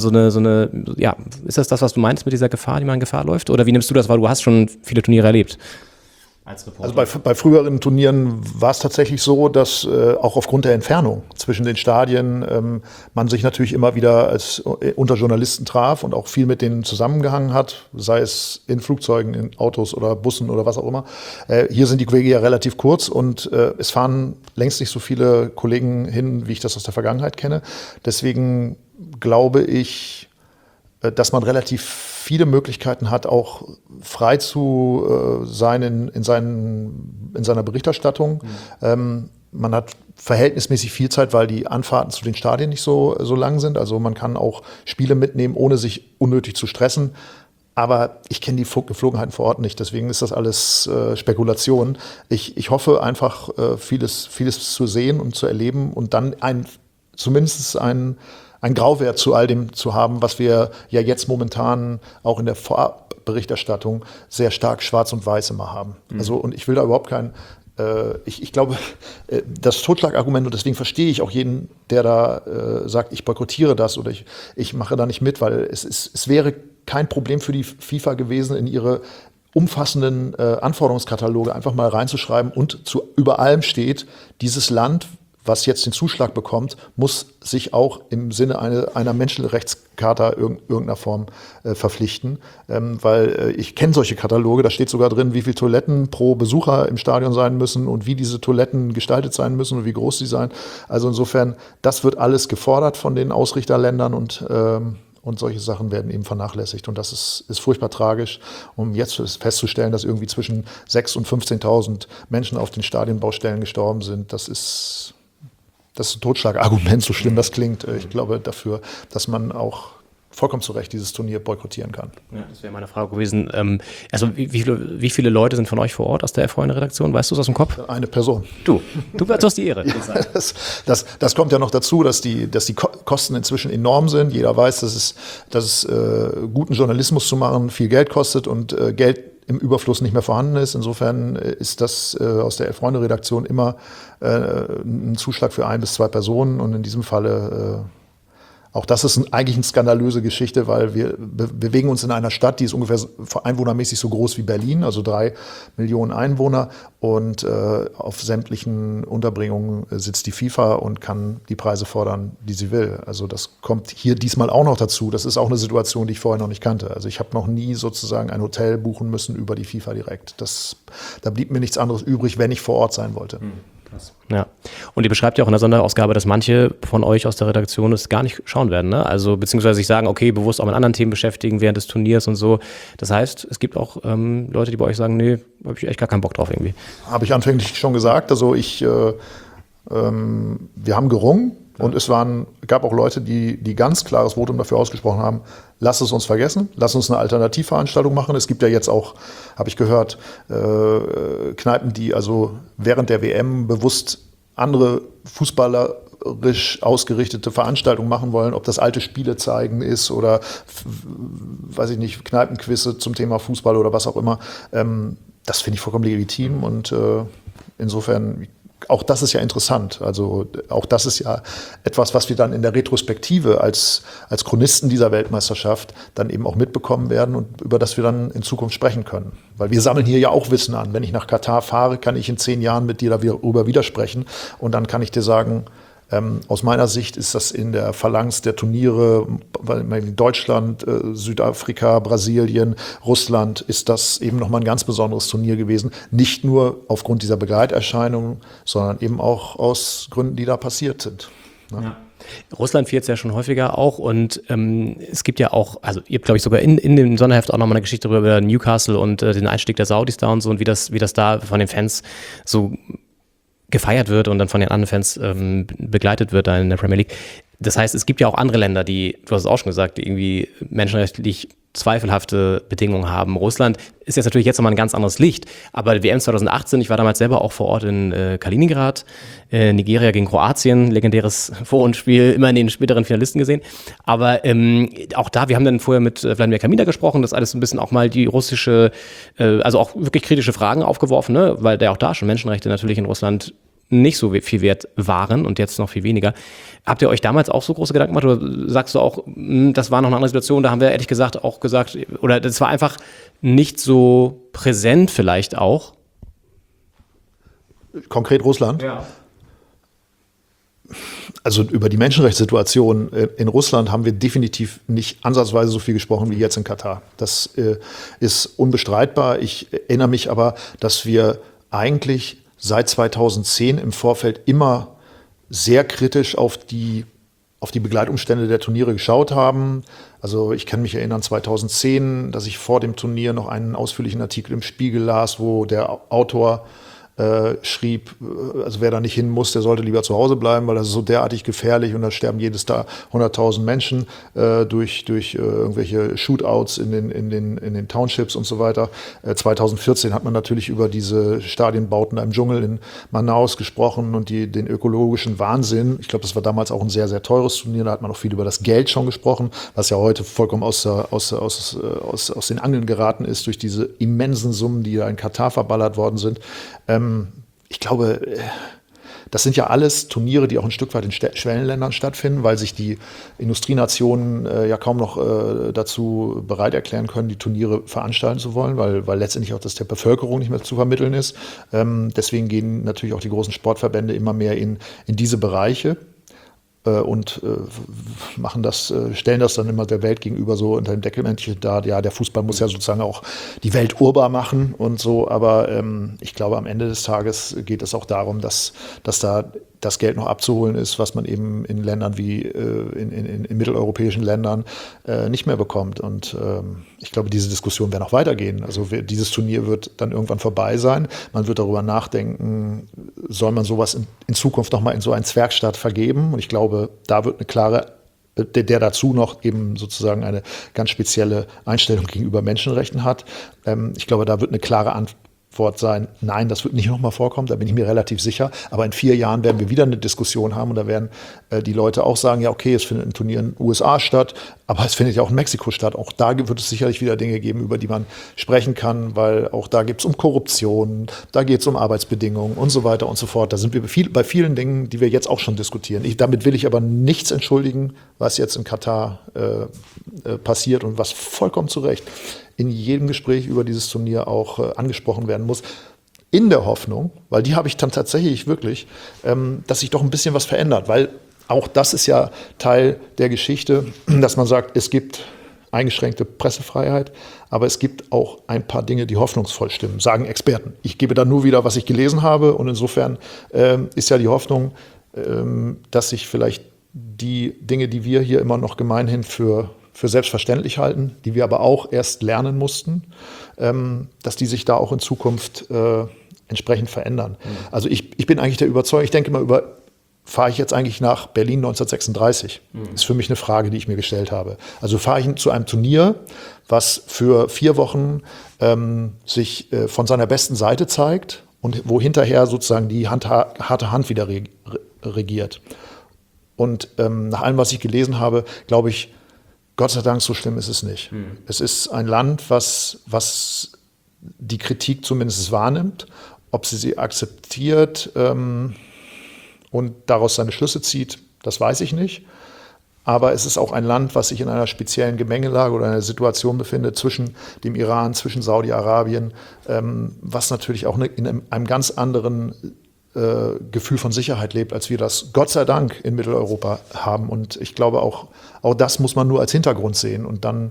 ist das, was du meinst mit dieser Gefahr, die man in Gefahr läuft? Oder wie nimmst du das, weil du hast schon viele Turniere erlebt? Also bei früheren Turnieren war es tatsächlich so, dass auch aufgrund der Entfernung zwischen den Stadien man sich natürlich immer wieder unter Journalisten traf und auch viel mit denen zusammengehangen hat, sei es in Flugzeugen, in Autos oder Bussen oder was auch immer. Hier sind die Wege ja relativ kurz und es fahren längst nicht so viele Kollegen hin, wie ich das aus der Vergangenheit kenne. Deswegen glaube ich, dass man relativ viele Möglichkeiten hat, auch frei zu sein in seiner Berichterstattung. Man hat verhältnismäßig viel Zeit, weil die Anfahrten zu den Stadien nicht so lang sind. Also man kann auch Spiele mitnehmen, ohne sich unnötig zu stressen. Aber ich kenne die Geflogenheiten vor Ort nicht, deswegen ist das alles Spekulation. Ich hoffe einfach, vieles zu sehen und zu erleben und dann zumindest ein Grauwert zu all dem zu haben, was wir ja jetzt momentan auch in der Vorberichterstattung sehr stark schwarz und weiß immer haben. Also, und ich will da überhaupt ich glaube, das Totschlagargument, und deswegen verstehe ich auch jeden, der da sagt, ich boykottiere das oder ich mache da nicht mit, weil es wäre kein Problem für die FIFA gewesen, in ihre umfassenden Anforderungskataloge einfach mal reinzuschreiben und über allem steht, dieses Land, was jetzt den Zuschlag bekommt, muss sich auch im Sinne einer Menschenrechtscharta irgendeiner Form verpflichten. Weil ich kenne solche Kataloge, da steht sogar drin, wie viele Toiletten pro Besucher im Stadion sein müssen und wie diese Toiletten gestaltet sein müssen und wie groß sie sein. Also insofern, das wird alles gefordert von den Ausrichterländern und solche Sachen werden eben vernachlässigt. Und das ist furchtbar tragisch, um jetzt festzustellen, dass irgendwie zwischen 6.000 und 15.000 Menschen auf den Stadionbaustellen gestorben sind. Das ist ein Totschlagargument, so schlimm das klingt. Ich glaube dafür, dass man auch vollkommen zu Recht dieses Turnier boykottieren kann. Ja, das wäre meine Frage gewesen. Also wie viele Leute sind von euch vor Ort aus der F-Freunde-Redaktion? Weißt du es aus dem Kopf? Eine Person. Du hast die Ehre. Das kommt ja noch dazu, dass die Kosten inzwischen enorm sind. Jeder weiß, dass es guten Journalismus zu machen viel Geld kostet und Geld im Überfluss nicht mehr vorhanden ist. Insofern ist das aus der Freunde-Redaktion immer ein Zuschlag für 1 bis 2 Personen und in diesem Falle auch das ist eigentlich eine skandalöse Geschichte, weil wir bewegen uns in einer Stadt, die ist ungefähr einwohnermäßig so groß wie Berlin, also 3 Millionen Einwohner und auf sämtlichen Unterbringungen sitzt die FIFA und kann die Preise fordern, die sie will. Also das kommt hier diesmal auch noch dazu. Das ist auch eine Situation, die ich vorher noch nicht kannte. Also ich habe noch nie sozusagen ein Hotel buchen müssen über die FIFA direkt. Da blieb mir nichts anderes übrig, wenn ich vor Ort sein wollte. Krass. Ja. Und ihr beschreibt ja auch in der Sonderausgabe, dass manche von euch aus der Redaktion es gar nicht schauen werden, ne? Also beziehungsweise sich sagen, okay, bewusst auch mit anderen Themen beschäftigen während des Turniers und so. Das heißt, es gibt auch Leute, die bei euch sagen, nee, habe ich echt gar keinen Bock drauf irgendwie. Habe ich anfänglich schon gesagt. Also wir haben gerungen. Und es gab auch Leute, die ganz klares Votum dafür ausgesprochen haben, lass es uns vergessen, lass uns eine Alternativveranstaltung machen. Es gibt ja jetzt auch, habe ich gehört, Kneipen, die also während der WM bewusst andere fußballerisch ausgerichtete Veranstaltungen machen wollen, ob das alte Spiele zeigen ist oder, weiß ich nicht, Kneipenquizze zum Thema Fußball oder was auch immer. Das finde ich vollkommen legitim und insofern... Auch das ist ja interessant. Also auch das ist ja etwas, was wir dann in der Retrospektive als Chronisten dieser Weltmeisterschaft dann eben auch mitbekommen werden und über das wir dann in Zukunft sprechen können. Weil wir sammeln hier ja auch Wissen an. Wenn ich nach Katar fahre, kann ich in 10 Jahren mit dir darüber widersprechen und dann kann ich dir sagen, aus meiner Sicht ist das in der Phalanx der Turniere, Deutschland, Südafrika, Brasilien, Russland, ist das eben nochmal ein ganz besonderes Turnier gewesen. Nicht nur aufgrund dieser Begleiterscheinungen, sondern eben auch aus Gründen, die da passiert sind. Ja. Russland fiel jetzt ja schon häufiger auch und es gibt ja auch, also ihr habt, glaube ich, sogar in dem Sonderheft auch nochmal eine Geschichte über Newcastle und den Einstieg der Saudis da und so und wie das da von den Fans so gefeiert wird und dann von den anderen Fans begleitet wird da in der Premier League. Das heißt, es gibt ja auch andere Länder, die, du hast es auch schon gesagt, die irgendwie menschenrechtlich zweifelhafte Bedingungen haben. Russland ist jetzt natürlich jetzt nochmal ein ganz anderes Licht, aber WM 2018, ich war damals selber auch vor Ort in Kaliningrad, Nigeria gegen Kroatien, legendäres Vorrundenspiel, immer in den späteren Finalisten gesehen, aber auch da, wir haben dann vorher mit Wladimir Kamina gesprochen, das alles ein bisschen auch mal die russische, also auch wirklich kritische Fragen aufgeworfen, ne? Weil da auch da schon Menschenrechte natürlich in Russland nicht so viel wert waren und jetzt noch viel weniger. Habt ihr euch damals auch so große Gedanken gemacht oder sagst du auch, das war noch eine andere Situation, da haben wir ehrlich gesagt auch gesagt, oder das war einfach nicht so präsent vielleicht auch? Konkret Russland? Ja. Also über die Menschenrechtssituation in Russland haben wir definitiv nicht ansatzweise so viel gesprochen wie jetzt in Katar. Das ist unbestreitbar. Ich erinnere mich aber, dass wir eigentlich seit 2010 im Vorfeld immer sehr kritisch auf die Begleitumstände der Turniere geschaut haben. Also ich kann mich erinnern 2010, dass ich vor dem Turnier noch einen ausführlichen Artikel im Spiegel las, wo der Autor schrieb, also wer da nicht hin muss, der sollte lieber zu Hause bleiben, weil das ist so derartig gefährlich und da sterben jedes Jahr 100.000 Menschen durch irgendwelche Shootouts in den Townships und so weiter. 2014 hat man natürlich über diese Stadienbauten im Dschungel in Manaus gesprochen und den ökologischen Wahnsinn. Ich glaube, das war damals auch ein sehr, sehr teures Turnier. Da hat man auch viel über das Geld schon gesprochen, was ja heute vollkommen aus den Angeln geraten ist durch diese immensen Summen, die da in Katar verballert worden sind. Ich glaube, das sind ja alles Turniere, die auch ein Stück weit in Schwellenländern stattfinden, weil sich die Industrienationen ja kaum noch dazu bereit erklären können, die Turniere veranstalten zu wollen, weil letztendlich auch das der Bevölkerung nicht mehr zu vermitteln ist. Deswegen gehen natürlich auch die großen Sportverbände immer mehr in diese Bereiche. Und stellen das dann immer der Welt gegenüber so unter dem Deckelmännchen da. Ja, der Fußball muss ja sozusagen auch die Welt urbar machen und so. Aber ich glaube, am Ende des Tages geht es auch darum, dass da das Geld noch abzuholen ist, was man eben in Ländern wie in mitteleuropäischen Ländern nicht mehr bekommt. Und ich glaube, diese Diskussion wird noch weitergehen. Also dieses Turnier wird dann irgendwann vorbei sein. Man wird darüber nachdenken, soll man sowas in Zukunft noch mal in so einen Zwergstaat vergeben? Und ich glaube, da wird eine klare, der dazu noch eben sozusagen eine ganz spezielle Einstellung gegenüber Menschenrechten hat. Ich glaube, da wird eine klare Antwort sein, nein, das wird nicht nochmal vorkommen, da bin ich mir relativ sicher. Aber in 4 Jahren werden wir wieder eine Diskussion haben und da werden die Leute auch sagen, ja okay, es findet ein Turnier in den USA statt, aber es findet ja auch in Mexiko statt. Auch da wird es sicherlich wieder Dinge geben, über die man sprechen kann, weil auch da geht es um Korruption, da geht es um Arbeitsbedingungen und so weiter und so fort. Da sind wir bei vielen Dingen, die wir jetzt auch schon diskutieren. Damit will ich aber nichts entschuldigen, was jetzt in Katar passiert und was vollkommen zu Recht in jedem Gespräch über dieses Turnier auch angesprochen werden muss. In der Hoffnung, weil die habe ich dann tatsächlich wirklich, dass sich doch ein bisschen was verändert. Weil auch das ist ja Teil der Geschichte, dass man sagt, es gibt eingeschränkte Pressefreiheit, aber es gibt auch ein paar Dinge, die hoffnungsvoll stimmen, sagen Experten. Ich gebe da nur wieder, was ich gelesen habe, und insofern ist ja die Hoffnung, dass sich vielleicht die Dinge, die wir hier immer noch gemeinhin für selbstverständlich halten, die wir aber auch erst lernen mussten, dass die sich da auch in Zukunft entsprechend verändern. Also ich bin eigentlich der Überzeugung, ich denke immer fahre ich jetzt eigentlich nach Berlin 1936? Das ist für mich eine Frage, die ich mir gestellt habe. Also fahre ich zu einem Turnier, was für 4 Wochen sich von seiner besten Seite zeigt und wo hinterher sozusagen die harte Hand wieder regiert. Und nach allem, was ich gelesen habe, glaube ich, Gott sei Dank, so schlimm ist es nicht. Es ist ein Land, was die Kritik zumindest wahrnimmt. Ob sie akzeptiert und daraus seine Schlüsse zieht, das weiß ich nicht. Aber es ist auch ein Land, was sich in einer speziellen Gemengelage oder einer Situation befindet zwischen dem Iran, zwischen Saudi-Arabien, was natürlich auch in einem ganz anderen Gefühl von Sicherheit lebt, als wir das Gott sei Dank in Mitteleuropa haben. Und ich glaube, auch das muss man nur als Hintergrund sehen. Und dann,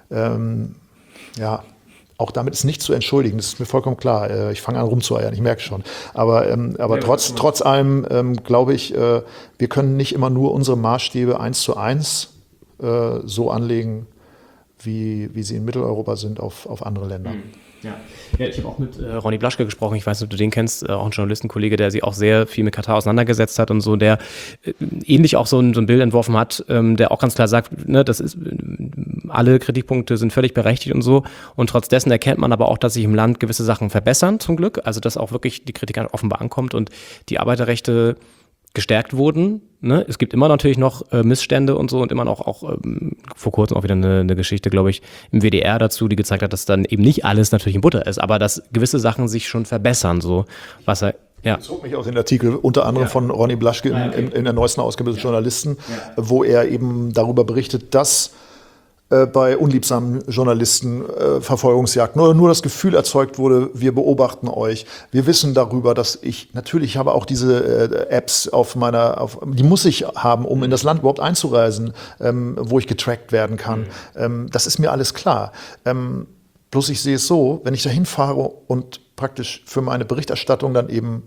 auch damit ist nichts zu entschuldigen, das ist mir vollkommen klar. Ich fange an rumzueiern, ich merke schon. Aber trotz allem glaube ich, wir können nicht immer nur unsere Maßstäbe 1:1 so anlegen, wie sie in Mitteleuropa sind, auf andere Länder. Ja, ich habe auch mit Ronny Blaschke gesprochen, ich weiß nicht, ob du den kennst, auch ein Journalistenkollege, der sich auch sehr viel mit Katar auseinandergesetzt hat und so, der ähnlich auch so ein Bild entworfen hat, der auch ganz klar sagt, ne, alle Kritikpunkte sind völlig berechtigt und so, und trotz dessen erkennt man aber auch, dass sich im Land gewisse Sachen verbessern, zum Glück, also dass auch wirklich die Kritik offenbar ankommt und die Arbeiterrechte gestärkt wurden. Ne? Es gibt immer natürlich noch Missstände und so und immer noch auch vor kurzem auch wieder eine Geschichte, glaube ich, im WDR dazu, die gezeigt hat, dass dann eben nicht alles natürlich in Butter ist, aber dass gewisse Sachen sich schon verbessern. So, was er, ja. Das zog mich aus den Artikel, unter anderem von Ronny Blaschke in der neuesten Ausgabe des Journalisten, wo er eben darüber berichtet, dass bei unliebsamen Journalisten Verfolgungsjagden oder nur das Gefühl erzeugt wurde, wir beobachten euch. Wir wissen darüber, dass natürlich habe auch diese Apps die muss ich haben, um in das Land überhaupt einzureisen, wo ich getrackt werden kann. Das ist mir alles klar. Bloß ich sehe es so, wenn ich da hinfahre und praktisch für meine Berichterstattung dann eben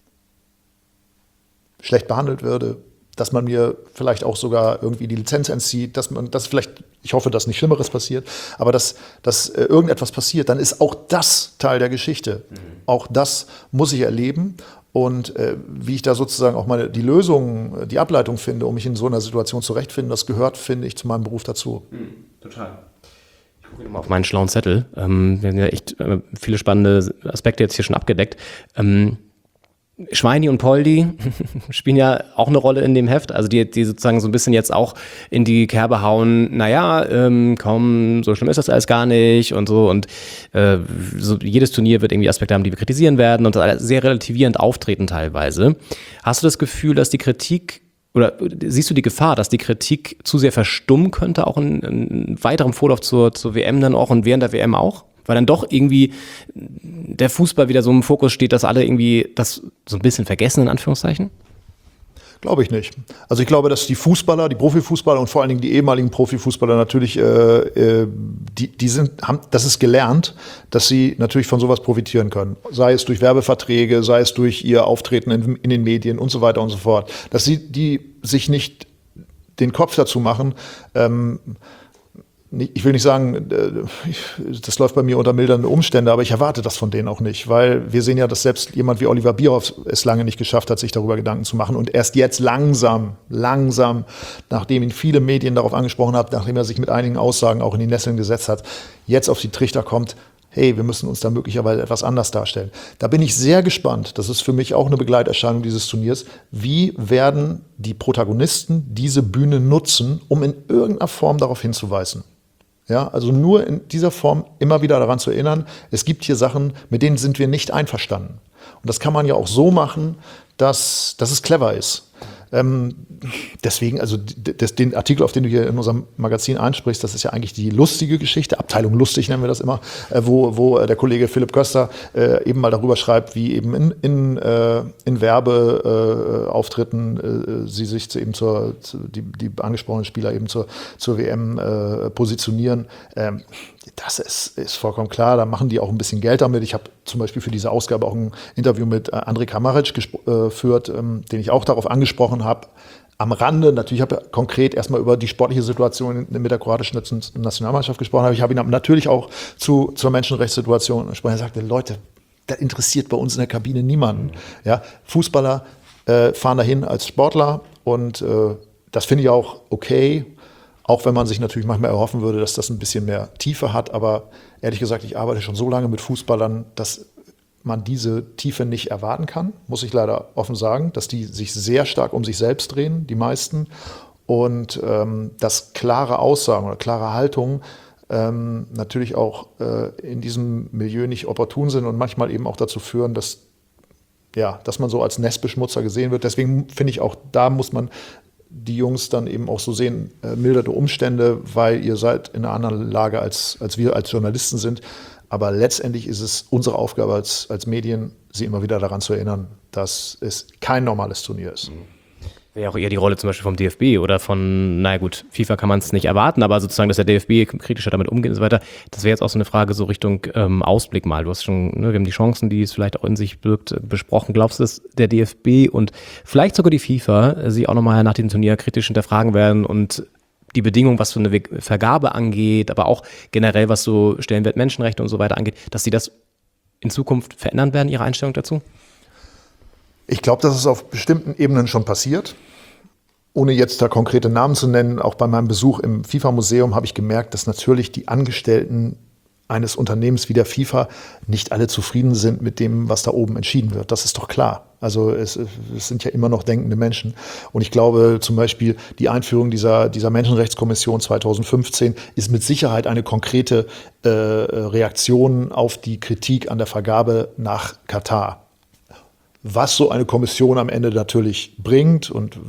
schlecht behandelt würde, dass man mir vielleicht auch sogar irgendwie die Lizenz entzieht, ich hoffe, dass nicht Schlimmeres passiert, aber dass irgendetwas passiert, dann ist auch das Teil der Geschichte. Auch das muss ich erleben. Und wie ich da sozusagen auch die Lösung, die Ableitung finde, um mich in so einer Situation zurechtfinden, das gehört, finde ich, zu meinem Beruf dazu. Total. Ich gucke mal auf meinen schlauen Zettel. Wir haben ja echt viele spannende Aspekte jetzt hier schon abgedeckt. Schweini und Poldi spielen ja auch eine Rolle in dem Heft, also die sozusagen so ein bisschen jetzt auch in die Kerbe hauen, komm, so schlimm ist das alles gar nicht und so, und so jedes Turnier wird irgendwie Aspekte haben, die wir kritisieren werden und sehr relativierend auftreten teilweise. Hast du das Gefühl, dass die Kritik, oder siehst du die Gefahr, dass die Kritik zu sehr verstummen könnte, auch in weiterem Vorlauf zur WM dann auch und während der WM auch? Weil dann doch irgendwie der Fußball wieder so im Fokus steht, dass alle irgendwie das so ein bisschen vergessen, in Anführungszeichen? Glaube ich nicht. Also ich glaube, dass die Fußballer, die Profifußballer und vor allen Dingen die ehemaligen Profifußballer natürlich, das ist gelernt, dass sie natürlich von sowas profitieren können. Sei es durch Werbeverträge, sei es durch ihr Auftreten in den Medien und so weiter und so fort. Dass die sich nicht den Kopf dazu machen, ich will nicht sagen, das läuft bei mir unter mildernden Umständen, aber ich erwarte das von denen auch nicht, weil wir sehen ja, dass selbst jemand wie Oliver Bierhoff es lange nicht geschafft hat, sich darüber Gedanken zu machen und erst jetzt langsam, nachdem ihn viele Medien darauf angesprochen haben, nachdem er sich mit einigen Aussagen auch in die Nesseln gesetzt hat, jetzt auf die Trichter kommt, hey, wir müssen uns da möglicherweise etwas anders darstellen. Da bin ich sehr gespannt, das ist für mich auch eine Begleiterscheinung dieses Turniers, wie werden die Protagonisten diese Bühne nutzen, um in irgendeiner Form darauf hinzuweisen. Ja, also nur in dieser Form immer wieder daran zu erinnern, es gibt hier Sachen, mit denen sind wir nicht einverstanden. Und das kann man ja auch so machen, dass es clever ist. Deswegen, also den Artikel, auf den du hier in unserem Magazin ansprichst, das ist ja eigentlich die lustige Geschichte, Abteilung lustig nennen wir das immer, wo der Kollege Philipp Köster eben mal darüber schreibt, wie eben in Werbeauftritten sie sich eben die angesprochenen Spieler eben zur WM positionieren. Das ist vollkommen klar, da machen die auch ein bisschen Geld damit. Ich habe zum Beispiel für diese Ausgabe auch ein Interview mit Andrej Kramaric geführt, den ich auch darauf angesprochen habe. Am Rande, natürlich habe ich konkret erstmal über die sportliche Situation mit der kroatischen Nationalmannschaft gesprochen, aber ich habe ihn natürlich auch zur Menschenrechtssituation gesprochen. Er sagte, Leute, das interessiert bei uns in der Kabine niemanden. Ja, Fußballer fahren dahin als Sportler und das finde ich auch okay. Auch wenn man sich natürlich manchmal erhoffen würde, dass das ein bisschen mehr Tiefe hat. Aber ehrlich gesagt, ich arbeite schon so lange mit Fußballern, dass man diese Tiefe nicht erwarten kann, muss ich leider offen sagen, dass die sich sehr stark um sich selbst drehen, die meisten. Und dass klare Aussagen oder klare Haltungen natürlich auch in diesem Milieu nicht opportun sind und manchmal eben auch dazu führen, dass man so als Nestbeschmutzer gesehen wird. Deswegen finde ich auch, da muss man die Jungs dann eben auch so sehen, milderte Umstände, weil ihr seid in einer anderen Lage, als wir als Journalisten sind. Aber letztendlich ist es unsere Aufgabe als Medien, sie immer wieder daran zu erinnern, dass es kein normales Turnier ist. Wäre auch eher die Rolle zum Beispiel vom DFB oder von, naja gut, FIFA kann man es nicht erwarten, aber sozusagen, dass der DFB kritischer damit umgeht und so weiter. Das wäre jetzt auch so eine Frage so Richtung Ausblick mal. Du hast schon, wir haben die Chancen, die es vielleicht auch in sich birgt, besprochen. Glaubst du, dass der DFB und vielleicht sogar die FIFA sich auch nochmal nach dem Turnier kritisch hinterfragen werden und die Bedingungen, was so eine Vergabe angeht, aber auch generell, was so Stellenwert Menschenrechte und so weiter angeht, dass sie das in Zukunft verändern werden, ihre Einstellung dazu? Ich glaube, dass es auf bestimmten Ebenen schon passiert. Ohne jetzt da konkrete Namen zu nennen, auch bei meinem Besuch im FIFA-Museum habe ich gemerkt, dass natürlich die Angestellten eines Unternehmens wie der FIFA nicht alle zufrieden sind mit dem, was da oben entschieden wird. Das ist doch klar. Also es sind ja immer noch denkende Menschen. Und ich glaube zum Beispiel, die Einführung dieser Menschenrechtskommission 2015 ist mit Sicherheit eine konkrete Reaktion auf die Kritik an der Vergabe nach Katar. Was so eine Kommission am Ende natürlich bringt und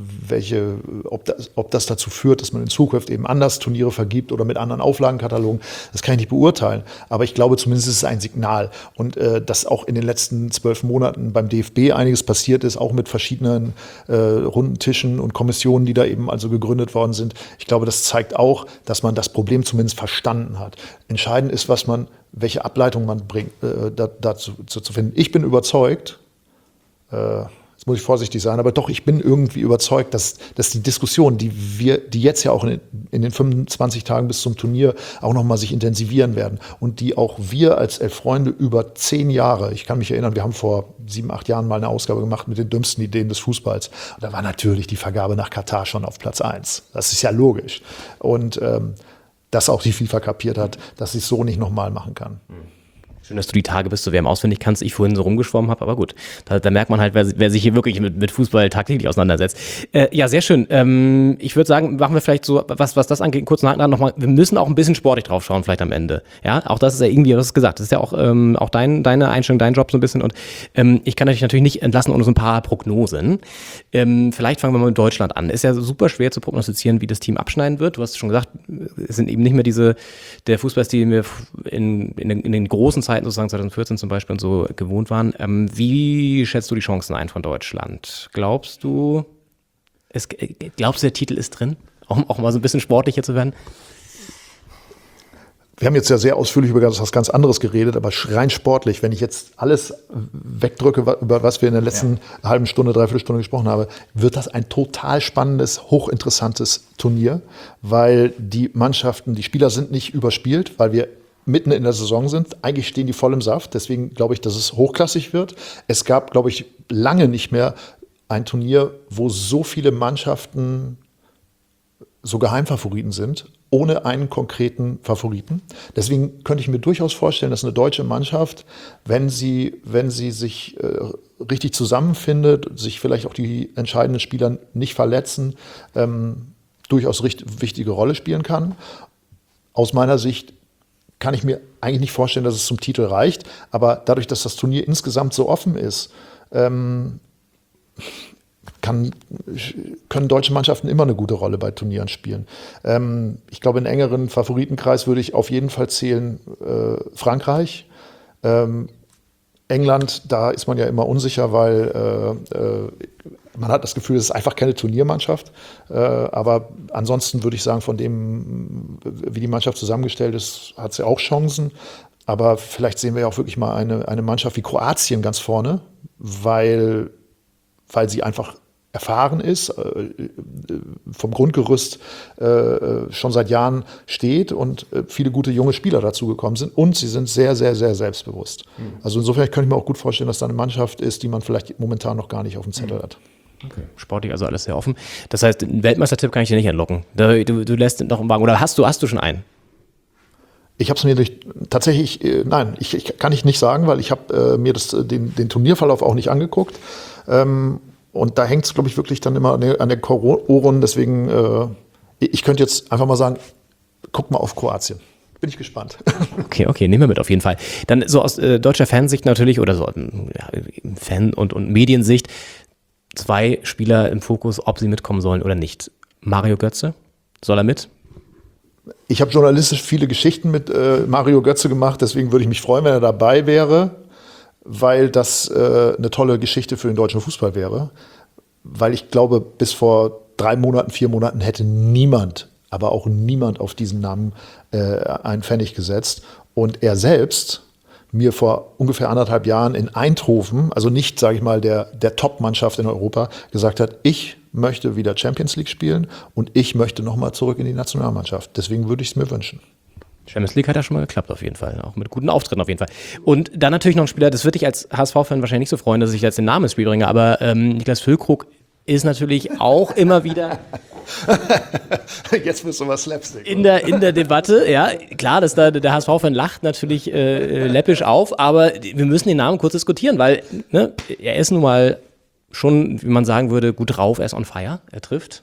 ob das dazu führt, dass man in Zukunft eben anders Turniere vergibt oder mit anderen Auflagenkatalogen, das kann ich nicht beurteilen. Aber ich glaube, zumindest ist es ein Signal. Und dass auch in den letzten 12 Monaten beim DFB einiges passiert ist, auch mit verschiedenen runden Tischen und Kommissionen, die da eben also gegründet worden sind. Ich glaube, das zeigt auch, dass man das Problem zumindest verstanden hat. Entscheidend ist, welche Ableitung man bringt, dazu zu finden. Ich bin überzeugt, jetzt muss ich vorsichtig sein, aber doch, ich bin irgendwie überzeugt, dass die Diskussion, die jetzt ja auch in den 25 Tagen bis zum Turnier auch nochmal sich intensivieren werden und die auch wir als Elf Freunde über 10 Jahre, ich kann mich erinnern, wir haben vor 7, 8 Jahren mal eine Ausgabe gemacht mit den dümmsten Ideen des Fußballs. Und da war natürlich die Vergabe nach Katar schon auf Platz 1. Das ist ja logisch. Und dass auch die FIFA kapiert hat, dass sie es so nicht nochmal machen kann. Schön, dass du die Tage bis zur WM auswendig kannst, ich vorhin so rumgeschwommen habe, aber gut. Da merkt man halt, wer sich hier wirklich mit Fußball tagtäglich auseinandersetzt. Ja, sehr schön. Ich würde sagen, machen wir vielleicht so, was das angeht, kurz nachher nochmal, wir müssen auch ein bisschen sportlich drauf schauen, vielleicht am Ende. Ja, auch das ist ja irgendwie, du hast gesagt, das ist ja auch deine Einstellung, dein Job so ein bisschen und ich kann dich natürlich nicht entlassen ohne so ein paar Prognosen. Vielleicht fangen wir mal mit Deutschland an. Ist ja super schwer zu prognostizieren, wie das Team abschneiden wird. Du hast schon gesagt, es sind eben nicht mehr der Fußballstil, den wir in den großen Zeiten sozusagen 2014 zum Beispiel und so gewohnt waren. Wie schätzt du die Chancen ein von Deutschland? Glaubst du, der Titel ist drin? Auch mal so ein bisschen sportlicher zu werden? Wir haben jetzt ja sehr ausführlich über was ganz anderes geredet, aber rein sportlich, wenn ich jetzt alles wegdrücke, über was wir in der letzten halben Stunde, dreiviertel Stunde gesprochen haben, wird das ein total spannendes, hochinteressantes Turnier, weil die Mannschaften, die Spieler sind nicht überspielt, weil wir mitten in der Saison sind. Eigentlich stehen die voll im Saft. Deswegen glaube ich, dass es hochklassig wird. Es gab, glaube ich, lange nicht mehr ein Turnier, wo so viele Mannschaften so Geheimfavoriten sind, ohne einen konkreten Favoriten. Deswegen könnte ich mir durchaus vorstellen, dass eine deutsche Mannschaft, wenn sie sich richtig zusammenfindet, sich vielleicht auch die entscheidenden Spieler nicht verletzen, durchaus wichtige Rolle spielen kann. Aus meiner Sicht kann ich mir eigentlich nicht vorstellen, dass es zum Titel reicht. Aber dadurch, dass das Turnier insgesamt so offen ist, kann können deutsche Mannschaften immer eine gute Rolle bei Turnieren spielen. Ich glaube, in engeren Favoritenkreis würde ich auf jeden Fall zählen Frankreich. England, da ist man ja immer unsicher, weil man hat das Gefühl, es ist einfach keine Turniermannschaft. Aber ansonsten würde ich sagen, von dem, wie die Mannschaft zusammengestellt ist, hat sie auch Chancen. Aber vielleicht sehen wir ja auch wirklich mal eine Mannschaft wie Kroatien ganz vorne, weil sie einfach erfahren ist, vom Grundgerüst schon seit Jahren steht und viele gute junge Spieler dazugekommen sind und sie sind sehr, sehr, sehr selbstbewusst. Also insofern könnte ich mir auch gut vorstellen, dass da eine Mannschaft ist, die man vielleicht momentan noch gar nicht auf dem Zettel hat. Okay. Sportlich also alles sehr offen. Das heißt, einen Weltmeistertipp kann ich dir nicht entlocken. Du lässt noch einen Wagen. Oder hast du schon einen? Ich habe es mir tatsächlich, nein, ich kann ich nicht sagen, weil ich habe mir den Turnierverlauf auch nicht angeguckt. Und da hängt es, glaube ich, wirklich dann immer an der Ohren. Deswegen, ich könnte jetzt einfach mal sagen, guck mal auf Kroatien. Bin ich gespannt. Okay, nehmen wir mit auf jeden Fall. Dann so aus deutscher Fansicht natürlich oder so Fan- und Mediensicht, 2 Spieler im Fokus, ob sie mitkommen sollen oder nicht. Mario Götze, soll er mit? Ich habe journalistisch viele Geschichten mit Mario Götze gemacht, deswegen würde ich mich freuen, wenn er dabei wäre, weil das eine tolle Geschichte für den deutschen Fußball wäre. Weil ich glaube, bis vor 3 Monaten, 4 Monaten hätte niemand, aber auch niemand auf diesen Namen einen Pfennig gesetzt. Und er selbst mir vor ungefähr 1,5 Jahren in Eindhoven, also nicht, sage ich mal, der Top-Mannschaft in Europa, gesagt hat, ich möchte wieder Champions League spielen und ich möchte nochmal zurück in die Nationalmannschaft. Deswegen würde ich es mir wünschen. Champions League hat ja schon mal geklappt auf jeden Fall, auch mit guten Auftritten auf jeden Fall. Und dann natürlich noch ein Spieler, das würde dich als HSV-Fan wahrscheinlich nicht so freuen, dass ich jetzt den Namen ins Spiel bringe, aber Niklas Füllkrug ist natürlich auch immer wieder jetzt bist du mal Slapstick. In der Debatte, ja, klar, dass da der HSV-Fan lacht natürlich läppisch auf, aber wir müssen den Namen kurz diskutieren, weil er ist nun mal schon, wie man sagen würde, gut drauf, er ist on fire, er trifft.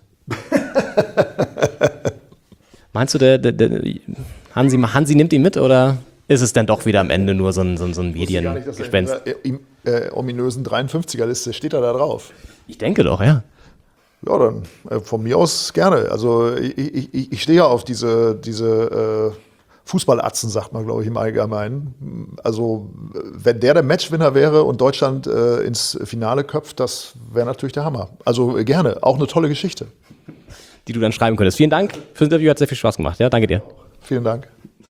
Meinst du, der Hansi nimmt ihn mit oder ist es dann doch wieder am Ende nur so ein Mediengespenst? In der ominösen 53er-Liste steht er da drauf. Ich denke doch, ja. Ja, dann von mir aus gerne. Also ich stehe ja auf diese Fußballatzen, sagt man, glaube ich, im Allgemeinen. Also wenn der Matchwinner wäre und Deutschland ins Finale köpft, das wäre natürlich der Hammer. Also gerne, auch eine tolle Geschichte. Die du dann schreiben könntest. Vielen Dank fürs Interview, hat sehr viel Spaß gemacht. Ja, danke dir. Vielen Dank.